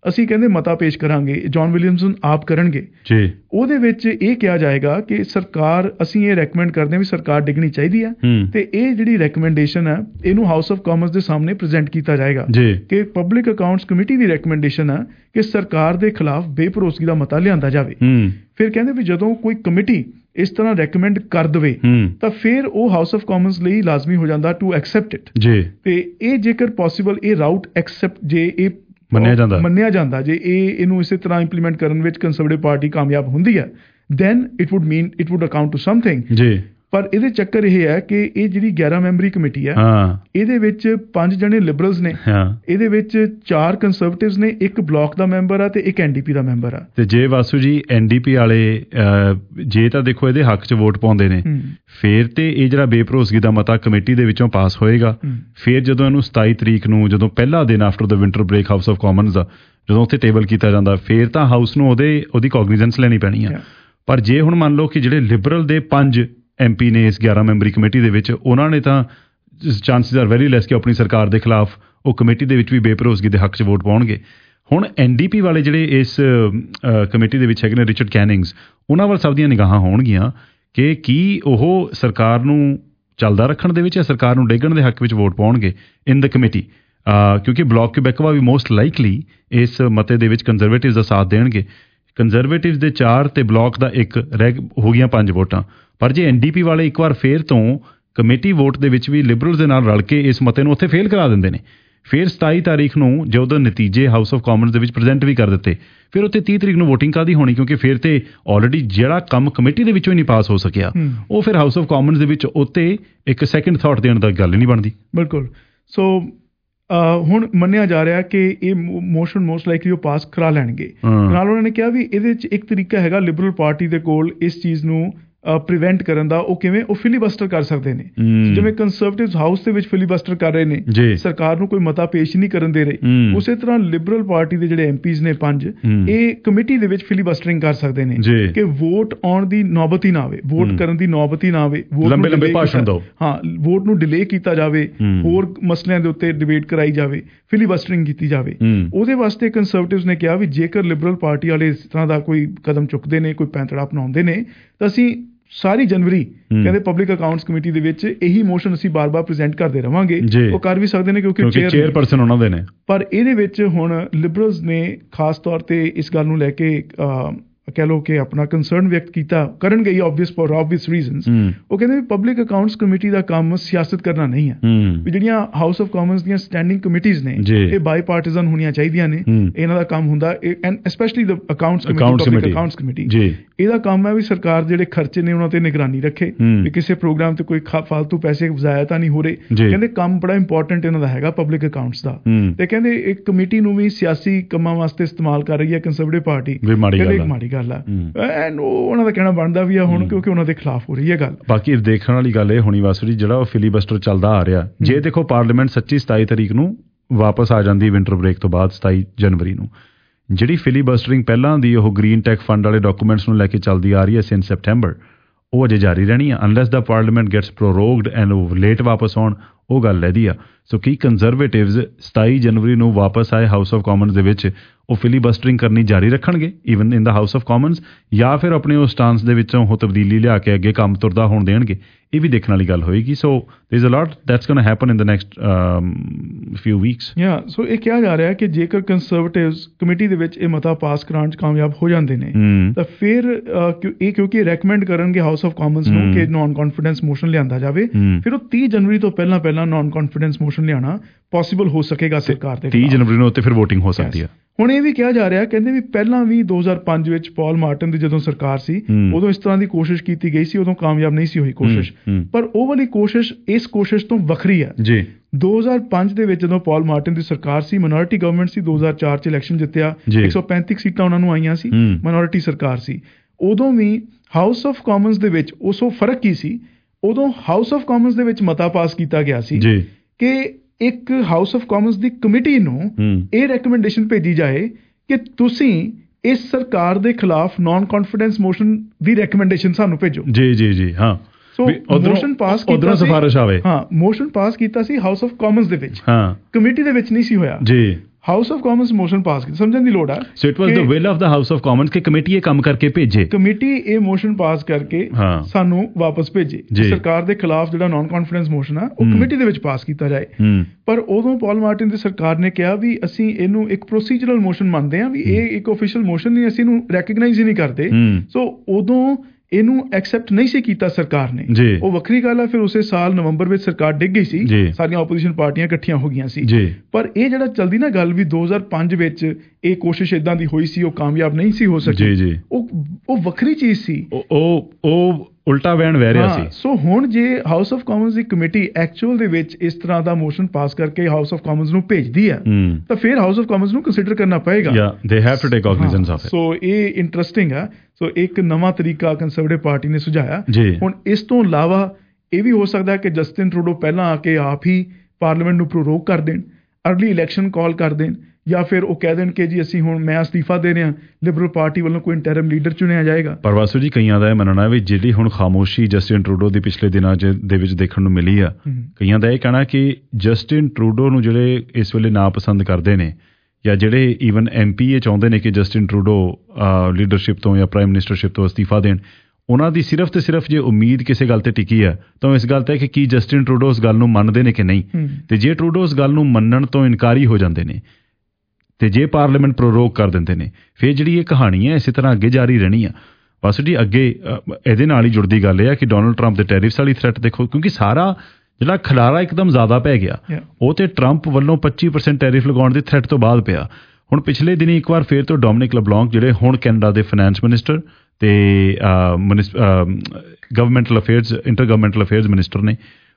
ਅਸੀਂ ਕਹਿੰਦੇ ਮਤਾ ਪੇਸ਼ ਕਰਾਂਗੇ, ਜੌਨ ਵਿਲੀਅਮਸਨ ਆਪ ਕਰਨਗੇ ਜੀ। ਉਹਦੇ ਵਿੱਚ ਇਹ ਕਿਹਾ ਜਾਏਗਾ ਕਿ ਸਰਕਾਰ, ਅਸੀਂ ਇਹ ਰეკਮੈਂਡ ਕਰਦੇ ਹਾਂ ਵੀ ਸਰਕਾਰ ਡਿੱਗਣੀ ਚਾਹੀਦੀ ਹੈ ਤੇ ਇਹ ਜਿਹੜੀ ਰეკਮੈਂਡੇਸ਼ਨ ਹੈ ਇਹਨੂੰ ਹਾਊਸ ਆਫ ਕਾਮਨਸ ਦੇ ਸਾਹਮਣੇ ਪ੍ਰੈਜ਼ੈਂਟ ਕੀਤਾ ਜਾਏਗਾ ਕਿ ਪਬਲਿਕ ਅਕਾਊਂਟਸ ਕਮੇਟੀ ਦੀ ਰეკਮੈਂਡੇਸ਼ਨ ਹੈ ਕਿ ਸਰਕਾਰ ਦੇ ਖਿਲਾਫ ਬੇਭਰੋਸਗੀ ਦਾ ਮਤਾ ਲਿਆਂਦਾ ਜਾਵੇ। ਫਿਰ ਕਹਿੰਦੇ ਵੀ ਜਦੋਂ ਕੋਈ ਕਮੇਟੀ ਇਸ ਤਰ੍ਹਾਂ ਰეკਮੈਂਡ ਕਰ ਦਵੇ ਤਾਂ ਫਿਰ ਉਹ ਹਾਊਸ ਆਫ ਕਾਮਨਸ ਲਈ ਲਾਜ਼ਮੀ ਹੋ ਜਾਂਦਾ ਟੂ ਐਕਸੈਪਟ ਇਟ ਤੇ ਇਹ ਜੇਕਰ ਪੋਸੀਬਲ ਇਹ ਰਾਊਟ ਐਕਸੈਪਟ ਜੇ ਇਹ ਮੰਨਿਆ ਜਾਂਦਾ, ਜੇ ਇਹਨੂੰ ਇਸੇ ਤਰ੍ਹਾਂ ਇੰਪਲੀਮੈਂਟ ਕਰਨ ਵਿੱਚ ਕੰਜ਼ਰਵੇਟਿਵ ਪਾਰਟੀ ਕਾਮਯਾਬ ਹੁੰਦੀ ਹੈ then it would account to something ਜੀ। ਪਰ ਇਹਦੇ ਚੱਕਰ ਇਹ ਹੈ ਕਿ ਇਹ ਜਿਹੜੀ 11 ਮੈਂਬਰੀ ਕਮੇਟੀ ਹੈ ਇਹਦੇ ਵਿੱਚ 5 ਜਣੇ ਲਿਬਰਲਸ ਨੇ, ਇਹਦੇ ਵਿੱਚ 4 ਕੰਜ਼ਰਵੇਟਿਵਸ ਨੇ, 1 ਬਲਾਕ ਦਾ ਮੈਂਬਰ ਆ ਤੇ 1 NDP ਦਾ ਮੈਂਬਰ ਆ। ਤੇ ਜੇ ਵਾਸੂ ਜੀ NDP ਵਾਲੇ ਜੇ ਤਾਂ ਦੇਖੋ ਇਹਦੇ ਹੱਕ 'ਚ ਵੋਟ ਪਾਉਂਦੇ ਨੇ ਫਿਰ ਤੇ ਇਹ ਜਿਹੜਾ ਬੇਭਰੋਸਗੀ ਦਾ ਮਤਾ ਕਮੇਟੀ ਦੇ ਵਿੱਚੋਂ ਪਾਸ ਹੋਏਗਾ। ਫਿਰ ਜਦੋਂ ਇਹਨੂੰ 27 ਤਰੀਕ ਨੂੰ, ਜਦੋਂ ਪਹਿਲਾ ਦਿਨ after the winter break house of Commons ਦਾ ਜਦੋਂ ਉੱਥੇ ਟੇਬਲ ਕੀਤਾ ਜਾਂਦਾ, ਫਿਰ ਤਾਂ ਹਾਊਸ ਨੂੰ ਉਹਦੀ ਕੋਗਨੀਜ਼ੈਂਸ ਲੈਣੀ ਪੈਣੀ ਆ। ਪਰ ਜੇ ਹੁਣ ਮੰਨ ਲਓ ਕਿ ਜਿਹੜੇ ਲਿਬਰਲ ਦੇ 5 MP ਨੇ ਇਸ 11 ਮੈਂਬਰੀ ਕਮੇਟੀ ਦੇ ਵਿੱਚ, ਉਹਨਾਂ ਨੇ ਤਾਂ ਚਾਂਸਿਸ ਆਰ ਵੈਰੀ ਲੈਸ ਕਿ ਆਪਣੀ ਸਰਕਾਰ ਦੇ ਖਿਲਾਫ ਉਹ ਕਮੇਟੀ ਦੇ ਵਿੱਚ ਵੀ ਬੇਭਰੋਸਗੀ ਦੇ ਹੱਕ 'ਚ ਵੋਟ ਪਾਉਣਗੇ। ਹੁਣ NDP ਵਾਲੇ ਜਿਹੜੇ ਇਸ ਕਮੇਟੀ ਦੇ ਵਿੱਚ ਹੈਗੇ ਨੇ, ਰਿਚਰਡ ਕੈਨਿੰਗਸ, ਉਹਨਾਂ ਵੱਲ ਸਭ ਦੀਆਂ ਨਿਗਾਹਾਂ ਹੋਣਗੀਆਂ ਕਿ ਕੀ ਉਹ ਸਰਕਾਰ ਨੂੰ ਚੱਲਦਾ ਰੱਖਣ ਦੇ ਵਿੱਚ ਜਾਂ ਸਰਕਾਰ ਨੂੰ ਡੇਗਣ ਦੇ ਹੱਕ ਵਿੱਚ ਵੋਟ ਪਾਉਣਗੇ ਇਨ ਦ ਕਮੇਟੀ, ਕਿਉਂਕਿ ਬਲਾਕ ਕਿਊਬੈਕਵਾ ਵੀ ਮੋਸਟ ਲਾਈਕਲੀ ਇਸ ਮਤੇ ਦੇ ਵਿੱਚ ਕੰਜ਼ਰਵੇਟਿਵਸ ਦਾ ਸਾਥ ਦੇਣਗੇ। ਕੰਜ਼ਰਵੇਟਿਵਸ ਦੇ 4 ਤੇ ਬਲਾਕ ਦਾ 1 ਹੋ ਗਈਆਂ 5 ਵੋਟਾਂ। ਪਰ ਜੇ NDP ਵਾਲੇ ਇੱਕ ਵਾਰ ਫੇਰ ਤੋਂ ਕਮੇਟੀ ਵੋਟ ਦੇ ਵਿੱਚ ਵੀ ਲਿਬਰਲਸ ਦੇ ਨਾਲ ਰਲ ਕੇ ਇਸ ਮਤੇ ਨੂੰ ਉੱਥੇ ਫੇਲ ਕਰਾ ਦਿੰਦੇ ਨੇ, ਫਿਰ 27 ਤਾਰੀਖ ਨੂੰ ਜਦੋਂ ਨਤੀਜੇ ਹਾਊਸ ਆਫ ਕਾਮਨਸ ਦੇ ਵਿੱਚ ਪ੍ਰੈਜ਼ੈਂਟ ਵੀ ਕਰ ਦਿੱਤੇ, ਫਿਰ ਉੱਥੇ 30 ਤਰੀਕ ਨੂੰ ਵੋਟਿੰਗ ਕਾਹਦੀ ਹੋਣੀ, ਕਿਉਂਕਿ ਫਿਰ ਤੇ ਆਲਰੇਡੀ ਜਿਹੜਾ ਕੰਮ ਕਮੇਟੀ ਦੇ ਵਿੱਚੋਂ ਹੀ ਨਹੀਂ ਪਾਸ ਹੋ ਸਕਿਆ ਉਹ ਫਿਰ ਹਾਊਸ ਆਫ ਕਾਮਨਸ ਦੇ ਵਿੱਚ ਉੱਤੇ ਇੱਕ ਸੈਕਿੰਡ ਥਾਟ ਦੇਣ ਦਾ ਗੱਲ ਹੀ ਨਹੀਂ ਬਣਦੀ। ਬਿਲਕੁਲ। ਸੋ ਹੁਣ ਮੰਨਿਆ ਜਾ ਰਿਹਾ ਕਿ ਇਹ ਮੋਸ਼ਨ ਮੋਸਟ ਲਾਈਕਲੀ ਉਹ ਪਾਸ ਕਰਾ ਲੈਣਗੇ। ਨਾਲ ਉਹਨਾਂ ਨੇ ਕਿਹਾ ਵੀ ਇਹਦੇ 'ਚ ਇੱਕ ਤਰੀਕਾ ਹੈਗਾ ਲਿਬਰਲ ਪਾਰਟੀ ਦੇ ਕੋਲ ਇਸ ਚੀਜ਼ ਨੂੰ ਪ੍ਰੀਵੈਂਟ ਕਰਨ ਦਾ। ਉਹ ਕਿਵੇਂ? ਉਹ ਫਿਲੀਬਸਟਰ ਕਰ ਸਕਦੇ ਨੇ, ਜਿਵੇਂ ਕੰਜ਼ਰਵੇਟਿਵਸ ਹਾਊਸ ਦੇ ਵਿੱਚ ਫਿਲੀਬਸਟਰ ਕਰ ਰਹੇ ਨੇ, ਸਰਕਾਰ ਨੂੰ ਕੋਈ ਮਤਾ ਪੇਸ਼ ਨਹੀਂ ਕਰਨ ਦੇ ਰਹੇ, ਉਸੇ ਤਰ੍ਹਾਂ ਲਿਬਰਲ ਪਾਰਟੀ ਦੇ ਜਿਹੜੇ MPs ਨੇ 5 ਇਹ ਕਮੇਟੀ ਦੇ ਵਿੱਚ ਫਿਲੀਬਸਟਰਿੰਗ ਕਰ ਸਕਦੇ ਨੇ ਕਿ ਵੋਟ ਆਉਣ ਦੀ ਨੌਬਤ ਹੀ ਨਾ ਆਵੇ, ਵੋਟ ਕਰਨ ਦੀ ਨੌਬਤ ਹੀ ਨਾ ਆਵੇ, ਲੰਬੇ ਭਾਸ਼ਣ ਦਿਓ, ਹਾਂ ਵੋਟ ਨੂੰ ਡਿਲੇ ਕੀਤਾ ਜਾਵੇ, ਹੋਰ ਮਸਲਿਆਂ ਦੇ ਉੱਤੇ ਡਿਬੇਟ ਕਰਾਈ ਜਾਵੇ, ਫਿਲੀਬਸਟਰਿੰਗ ਕੀਤੀ ਜਾਵੇ। ਉਹਦੇ ਵਾਸਤੇ ਕੰਜ਼ਰਵੇਟਿਵਸ ਨੇ ਕਿਹਾ ਵੀ ਜੇਕਰ ਲਿਬਰਲ ਪਾਰਟੀ ਵਾਲੇ ਇਸ ਤਰ੍ਹਾਂ ਦਾ ਕੋਈ ਕਦਮ ਚੁੱਕਦੇ ਨੇ, ਕੋਈ ਪੈਂਤੜਾ ਅਪਣਾਉਂਦੇ ਨੇ, ਤਾਂ ਅਸੀਂ ਸਾਰੀ ਜਨਵਰੀ ਕਹਿੰਦੇ ਪਬਲਿਕ ਅਕਾਊਂਟਸ ਕਮੇਟੀ ਦੇ ਵਿੱਚ ਇਹੀ ਮੋਸ਼ਨ ਅਸੀਂ ਬਾਰ-ਬਾਰ ਪ੍ਰੈਜ਼ੈਂਟ ਕਰਦੇ ਰਵਾਂਗੇ। ਉਹ ਕਰ ਵੀ ਸਕਦੇ ਨੇ ਕਿਉਂਕਿ ਚੇਅਰਪਰਸਨ ਉਹਨਾਂ ਦੇ ਨੇ। ਪਰ ਇਹਦੇ ਵਿੱਚ ਹੁਣ ਲਿਬਰਲਸ ਨੇ ਖਾਸ ਤੌਰ ਤੇ ਇਸ ਗੱਲ ਨੂੰ ਲੈ ਕੇ ਕਹਿ ਲਓ ਕਿ ਆਪਣਾ ਕੰਸਰਨ ਵਿਅਕਤ ਕੀਤਾ, ਕਰਨਗੇ ਫॉर obvious reasons। ਉਹ ਕਹਿੰਦੇ ਵੀ ਪਬਲਿਕ ਅਕਾਊਂਟਸ ਕਮੇਟੀ ਦਾ ਕੰਮ ਸਿਆਸਤ ਕਰਨਾ ਨਹੀਂ ਹੈ, ਵੀ ਜਿਹੜੀਆਂ ਹਾਊਸ ਆਫ ਕਾਮਨਸ ਦੀਆਂ ਸਟੈਂਡਿੰਗ ਕਮੇਟੀਜ਼ ਨੇ ਇਹ ਬਾਈ ਪਾਰਟੀਜ਼ਨ ਹੋਣੀਆਂ ਚਾਹੀਦੀਆਂ ਨੇ। ਇਹਨਾਂ ਦਾ ਕੰਮ ਹੁੰਦਾ and specially the accounts committee, public accounts committee, ਇਹਦਾ ਕੰਮ ਹੈ ਵੀ ਸਰਕਾਰ ਜਿਹੜੇ ਖਰਚੇ ਨੇ ਉਹਨਾਂ ਤੇ ਨਿਗਰਾਨੀ ਰੱਖੇ, ਵੀ ਕਿਸੇ ਪ੍ਰੋਗਰਾਮ ਤੇ ਕੋਈ ਫਾਲਤੂ ਪੈਸੇ ਜ਼ਾਇਆ ਤਾਂ ਨਹੀਂ ਹੋ ਰਹੇ। ਕਹਿੰਦੇ ਕੰਮ ਬੜਾ ਇੰਪੋਰਟੈਂਟ ਇਹਨਾਂ ਦਾ ਹੈਗਾ ਪਬਲਿਕ ਅਕਾਊਂਟਸ ਦਾ। ਤੇ ਕਹਿੰਦੇ ਇੱਕ ਕਮੇਟੀ ਨੂੰ ਵੀ ਸਿਆਸੀ ਕੰਮਾਂ ਵਾਸਤੇ ਇਸਤੇਮਾਲ ਕਰ ਰਹੀ ਹੈ ਕੰਜ਼ਰਵੇਟਿਵ ਪਾਰਟੀ, ਮਾੜੀ ਗੱਲ ਆ। ਐਂਡ ਉਹਨਾਂ ਦਾ ਕਹਿਣਾ ਬਣਦਾ ਵੀ ਆ ਹੁਣ ਕਿਉਂਕਿ ਉਹਨਾਂ ਦੇ ਖਿਲਾਫ ਹੋ ਰਹੀ ਹੈ ਗੱਲ। ਬਾਕੀ ਦੇਖਣ ਵਾਲੀ ਗੱਲ ਇਹ ਹੋਣੀ ਵਾਸਰੀ ਜਿਹੜਾ ਉਹ ਫਿਲੀਬਸਟਰ ਚੱਲਦਾ ਆ ਰਿਹਾ, ਜੇ ਦੇਖੋ ਪਾਰਲੀਮੈਂਟ 27 ਤਰੀਕ ਨੂੰ ਵਾਪਸ ਆ ਜਾਂਦੀ ਵਿੰਟਰ ਬ੍ਰੇਕ ਤੋਂ ਬਾਅਦ 27 ਜਨਵਰੀ ਨੂੰ, ਜਿਹੜੀ ਫਿਲੀਬਸਟਰਿੰਗ ਪਹਿਲਾਂ ਦੀ ਉਹ ਗ੍ਰੀਨ ਟੈਕ ਫੰਡ ਵਾਲੇ ਡਾਕੂਮੈਂਟਸ ਨੂੰ ਲੈ ਕੇ ਚੱਲਦੀ ਆ ਰਹੀ ਹੈ ਸਿੰਸ ਸੈਪਟੈਂਬਰ, ਉਹ ਅਜੇ ਜਾਰੀ ਰਹਿਣੀ ਆ unless the parliament gets prorogued and ਉਹ ਲੇਟ ਵਾਪਸ ਆਉਣ, ਉਹ ਗੱਲ ਲੈਦੀ ਆ। ਸੋ ਕੀ ਕੰਜ਼ਰਵੇਟਿਵਸ 27 ਜਨਵਰੀ ਨੂੰ ਵਾਪਸ ਆਏ ਹਾਊਸ ਆਫ ਕਾਮਨਸ ਦੇ ਵਿੱਚ ਉਹ ਫਿਲੀਬਸਟਰਿੰਗ ਕਰਨੀ ਜਾਰੀ ਰੱਖਣਗੇ even in the house of Commons, ਜਾਂ ਫਿਰ ਆਪਣੇ ਉਹ ਸਟਾਂਸ ਦੇ ਵਿੱਚੋਂ ਉਹ ਤਬਦੀਲੀ ਲਿਆ ਕੇ ਅੱਗੇ ਕੰਮ ਤੁਰਦਾ ਹੋਣ ਦੇਣਗੇ, ਇਹ ਵੀ ਦੇਖਣ ਵਾਲੀ ਗੱਲ ਹੋਏਗੀ। So there is a lot that's gonna happen in the next few weeks। So ਇਹ ਕਿਹਾ ਜਾ ਰਿਹਾ ਕਿ ਜੇਕਰ ਕੰਜ਼ਰਵੇਟਿਵਸ ਕਮੇਟੀ ਦੇ ਵਿੱਚ ਇਹ ਮਤਾ ਪਾਸ ਕਰਾਉਣ 'ਚ ਕਾਮਯਾਬ ਹੋ ਜਾਂਦੇ ਨੇ ਤਾਂ ਫਿਰ ਇਹ ਕਿਉਂਕਿ ਰეკਮੈਂਡ ਕਰਨਗੇ ਹਾਊਸ ਆਫ ਕਾਮਨਸ ਨੂੰ ਕਿ ਨਾਨ ਕੌਨਫੀਡੈਂਸ ਮੋਸ਼ਨ ਲਿਆਂਦਾ ਜਾਵੇ, ਫਿਰ ਉਹ 30 ਜਨਵਰੀ ਤੋਂ ਪਹਿਲਾਂ ਨਾਨ ਕੌਨਫੀਡੈਂਸ ਮੋਸ਼ਨ ਲਿਆਉਣਾ ਪੋਸੀਬਲ ਹੋ ਸਕੇਗਾ ਸਰਕਾਰ ਦੇ। 30 ਜਨਵਰੀ ਨੂੰ ਉੱਤੇ ਫਿਰ ਵੋਟਿੰਗ ਹੋ ਸਕਦੀ ਹੈ। ਹੁਣ ਇਹ ਵੀ ਕਿਹਾ ਜਾ ਰਿਹਾ, ਕਹਿੰਦੇ ਵੀ ਪਹਿਲਾਂ ਵੀ 2005 ਵਿੱਚ ਪੌਲ ਮਾਰਟਨ ਦੀ ਜਦੋਂ ਸਰਕਾਰ ਸੀ ਉਦੋਂ ਇਸ ਤਰ੍ਹਾਂ ਦੀ ਕੋਸ਼ਿਸ਼ ਕੀਤੀ ਗਈ ਸੀ, ਉਦੋਂ ਕਾਮਯਾਬ ਨਹੀਂ ਸੀ ਹੋਈ ਕੋਸ਼ਿਸ਼, ਪਰ ਉਹ ਵਾਲੀ ਕੋਸ਼ਿਸ਼ ਇਸ ਕੋਸ਼ਿਸ਼ ਤੋਂ ਵੱਖਰੀ ਹੈ ਜੀ। 2005 ਦੇ ਵਿੱਚ ਜਦੋਂ ਪੌਲ ਮਾਰਟਨ ਦੀ ਸਰਕਾਰ ਸੀ, ਮਾਈਨੋਰਿਟੀ ਗਵਰਨਮੈਂਟ ਸੀ, 2004 ਚ ਇਲੈਕਸ਼ਨ ਜਿੱਤਿਆ, 135 ਸੀਟਾਂ ਉਹਨਾਂ ਨੂੰ ਆਈਆਂ ਸੀ, ਮਾਈਨੋਰਿਟੀ ਸਰਕਾਰ ਸੀ। ਉਦੋਂ ਵੀ ਹਾਊਸ ਆਫ ਕਾਮਨਸ ਦੇ ਵਿੱਚ ਉਸ ਫਰਕ ਕੀ ਸੀ, ਉਦੋਂ ਹਾਊਸ ਆਫ ਕਾਮਨਸ ਦੇ ਵਿੱਚ ਮਤਾ ਪਾਸ ਕੀਤਾ ਗਿਆ ਸੀ ਕਿ ਇੱਕ ਹਾਊਸ ਆਫ ਕਾਮਨਸ ਦੀ ਕਮੇਟੀ ਨੂੰ ਇਹ ਰეკਮੈਂਡੇਸ਼ਨ ਭੇਜੀ ਜਾਏ ਕਿ ਤੁਸੀਂ ਇਸ ਸਰਕਾਰ ਦੇ ਖਿਲਾਫ ਨਾਨ ਕੌਨਫੀਡੈਂਸ ਮੋਸ਼ਨ ਦੀ ਰეკਮੈਂਡੇਸ਼ਨ ਸਾਨੂੰ ਭੇਜੋ। ਜੀ ਹਾਂ। ਸੋ ਮੋਸ਼ਨ ਪਾਸ ਕੀਤਾ ਸੀ, ਮੋਸ਼ਨ ਪਾਸ ਕੀਤਾ ਸੀ ਹਾਊਸ ਆਫ ਕਾਮਨਸ ਦੇ ਵਿੱਚ, ਕਮੇਟੀ ਦੇ ਵਿੱਚ ਨਹੀਂ ਸੀ ਹੋਇਆ ਜੀ। House of Commons motion pass ਕੀਤਾ, ਸਮਝਣ ਦੀ ਲੋੜ ਆ।
So it was the will of the house of Commons ਕਿ ਕਮੇਟੀ ਇਹ ਕੰਮ ਕਰਕੇ ਭੇਜੇ,
ਕਮੇਟੀ ਇਹ ਮੋਸ਼ਨ ਪਾਸ ਕਰਕੇ ਸਾਨੂੰ ਵਾਪਸ ਭੇਜੇ। ਸਰਕਾਰ ਦੇ ਖਿਲਾਫ ਜਿਹੜਾ ਨਾਨ ਕੌਨਫੀਡੈਂਸ ਮੋਸ਼ਨ ਆ ਉਹ ਕਮੇਟੀ ਦੇ ਵਿੱਚ ਪਾਸ ਕੀਤਾ ਜਾਏ। ਪਰ ਉਦੋਂ ਪੌਲ ਮਾਰਟਿਨ ਦੀ ਸਰਕਾਰ ਨੇ ਕਿਹਾ ਵੀ ਅਸੀਂ ਇਹਨੂੰ ਇੱਕ ਪ੍ਰੋਸੀਜਰਲ ਮੋਸ਼ਨ ਮੰਨਦੇ ਹਾਂ, ਵੀ ਇਹ ਇੱਕ ਆਫੀਸ਼ੀਅਲ ਮੋਸ਼ਨ ਨਹੀਂ, ਅਸੀਂ ਇਹਨੂੰ ਰੈਕਗਨਾਈਜ਼ ਹੀ ਨਹੀਂ ਕਰਦੇ। ਸੋ ਉਦੋਂ ਇਹਨੂੰ ਐਕਸੈਪਟ ਨਹੀਂ ਸੀ ਕੀਤਾ ਸਰਕਾਰ ਨੇ। ਉਹ ਵੱਖਰੀ ਗੱਲ ਹੈ। ਫਿਰ ਉਸੇ ਸਾਲ ਨਵੰਬਰ ਵਿੱਚ ਸਰਕਾਰ ਡਿੱਗ ਗਈ ਸੀ, ਸਾਰੀਆਂ ਆਪੋਜੀਸ਼ਨ ਪਾਰਟੀਆਂ ਇਕੱਠੀਆਂ ਹੋ ਗਈਆਂ ਸੀ। ਪਰ ਇਹ ਜਿਹੜਾ ਚਲਦੀ ਨਾ ਗੱਲ ਵੀ 2005 ਵਿੱਚ ਇਹ ਕੋਸ਼ਿਸ਼ ਇਦਾਂ ਦੀ ਹੋਈ ਸੀ, ਉਹ ਕਾਮਯਾਬ ਨਹੀਂ ਸੀ ਹੋ ਸਕੀ, ਉਹ ਵੱਖਰੀ ਚੀਜ਼ ਸੀ, ਉਹ ਉਲਟਾ ਵੈਣ ਵਹਿ ਰਿਹਾ ਸੀ। ਸੋ ਹੁਣ ਜੇ ਹਾਊਸ ਆਫ ਕਾਮਨਸ ਦੀ ਕਮੇਟੀ ਐਕਚੁਅਲ ਦੇ ਵਿੱਚ ਇਸ ਤਰ੍ਹਾਂ ਦਾ ਮੋਸ਼ਨ ਪਾਸ ਕਰਕੇ ਹਾਊਸ ਆਫ ਕਾਮਨਸ ਨੂੰ ਭੇਜਦੀ ਹੈ ਤਾਂ ਫਿਰ ਹਾਊਸ ਆਫ ਕਾਮਨਸ ਨੂੰ ਕੰਸੀਡਰ ਕਰਨਾ ਪਏਗਾ।
They have to take cognizance of it.
So ਇਹ ਇੰਟਰਸਟਿੰਗ ਹੈ। ਸੋ ਇੱਕ ਨਵਾਂ ਤਰੀਕਾ ਕੰਸਰਵੇਟਿਵ ਪਾਰਟੀ ਨੇ ਸੁਝਾਇਆ। ਹੁਣ ਇਸ ਤੋਂ ਇਲਾਵਾ ਇਹ ਵੀ ਹੋ ਸਕਦਾ ਕਿ ਜਸਟਿਨ ਟਰੂਡੋ ਪਹਿਲਾਂ ਆ ਕੇ ਆਪ ਹੀ ਪਾਰਲੀਮੈਂਟ ਨੂੰ ਪ੍ਰੋਰੋਗ ਕਰ ਦੇਣ, ਅਰਲੀ ਇਲੈਕਸ਼ਨ ਕਾਲ ਕਰ ਦੇਣ, ਜਾਂ ਫਿਰ ਉਹ ਕਹਿ ਦੇਣ ਕਿ ਜੀ ਅਸੀਂ ਹੁਣ ਮੈਂ ਅਸਤੀਫਾ ਦੇ ਰਿਹਾ, ਲਿਬਰਲ ਪਾਰਟੀ ਵੱਲੋਂ ਕੋਈ ਇੰਟਰਮ ਲੀਡਰ ਚੁਣਿਆ ਜਾਏਗਾ।
ਪਰ ਵਾਸੂ ਜੀ ਕਈਆਂ ਦਾ ਇਹ ਮੰਨਣਾ ਵੀ ਜਿਹੜੀ ਹੁਣ ਖਾਮੋਸ਼ੀ ਜਸਟਿਨ ਟਰੂਡੋ ਦੀ ਪਿਛਲੇ ਦਿਨਾਂ ਦੇ ਵਿੱਚ ਦੇਖਣ ਨੂੰ ਮਿਲੀ ਆ, ਕਈਆਂ ਦਾ ਇਹ ਕਹਿਣਾ ਕਿ ਜਸਟਿਨ ਟਰੂਡੋ ਨੂੰ ਜਿਹੜੇ ਇਸ ਵੇਲੇ ਨਾਪਸੰਦ ਕਰਦੇ ਨੇ ਜਾਂ ਜਿਹੜੇ ਈਵਨ MP ਚਾਹੁੰਦੇ ਨੇ ਕਿ ਜਸਟਿਨ ਟਰੂਡੋ ਲੀਡਰਸ਼ਿਪ ਤੋਂ ਜਾਂ ਪ੍ਰਾਈਮ ਮਿਨਿਸਟਰਸ਼ਿਪ ਤੋਂ ਅਸਤੀਫਾ ਦੇਣ, ਉਹਨਾਂ ਦੀ ਸਿਰਫ ਤੇ ਸਿਰਫ ਜੇ ਉਮੀਦ ਕਿਸੇ ਗੱਲ ਤੇ ਟਿਕੀ ਆ ਤਾਂ ਇਸ ਗੱਲ ਤੇ ਕਿ ਕੀ ਜਸਟਿਨ ਟਰੂਡੋ ਉਸ ਗੱਲ ਨੂੰ ਮੰਨਦੇ ਨੇ ਕਿ ਨਹੀਂ। ਤੇ ਜੇ ਟਰੂਡੋ ਉਸ ਗੱਲ ਨੂੰ ਮੰਨਣ ਤੋਂ ਇਨਕਾਰੀ ਹੋ ਜਾਂਦੇ ਨੇ ਤੇ ਜੇ ਪਾਰਲੀਮੈਂਟ ਪ੍ਰੋਰੋਗ ਕਰ ਦਿੰਦੇ ਨੇ, ਫਿਰ ਜਿਹੜੀ ਇਹ ਕਹਾਣੀ ਹੈ ਇਸੇ ਤਰ੍ਹਾਂ ਅੱਗੇ ਜਾਰੀ ਰਹਿਣੀ ਆ। ਬਸ ਜੀ ਅੱਗੇ ਇਹਦੇ ਨਾਲ ਹੀ ਜੁੜਦੀ ਗੱਲ ਇਹ ਆ ਕਿ ਡੋਨਲਡ ਟਰੰਪ ਦੇ ਟੈਰਿਫਸ ਵਾਲੀ ਥ੍ਰੈਟ ਦੇਖੋ, ਕਿਉਂਕਿ ਸਾਰਾ ਜਿਹੜਾ ਖਲਾਰਾ ਇੱਕਦਮ ਜ਼ਿਆਦਾ ਪੈ ਗਿਆ ਉਹ ਤੇ ਟਰੰਪ ਵੱਲੋਂ 25% ਟੈਰਿਫ ਲਗਾਉਣ ਦੀ ਥ੍ਰੈਟ ਤੋਂ ਬਾਅਦ ਪਿਆ। ਹੁਣ ਪਿਛਲੇ ਦਿਨੀ ਇੱਕ ਵਾਰ ਫੇਰ ਤੋਂ ਡੋਮਿਨਿਕ ਲਬਲਾਂਕ ਜਿਹੜੇ ਹੁਣ ਕੈਨੇਡਾ ਦੇ ਫਾਈਨੈਂਸ ਮਿਨਿਸਟਰ ਤੇ governmental affairs intergovernmental affairs minister ਨੇ,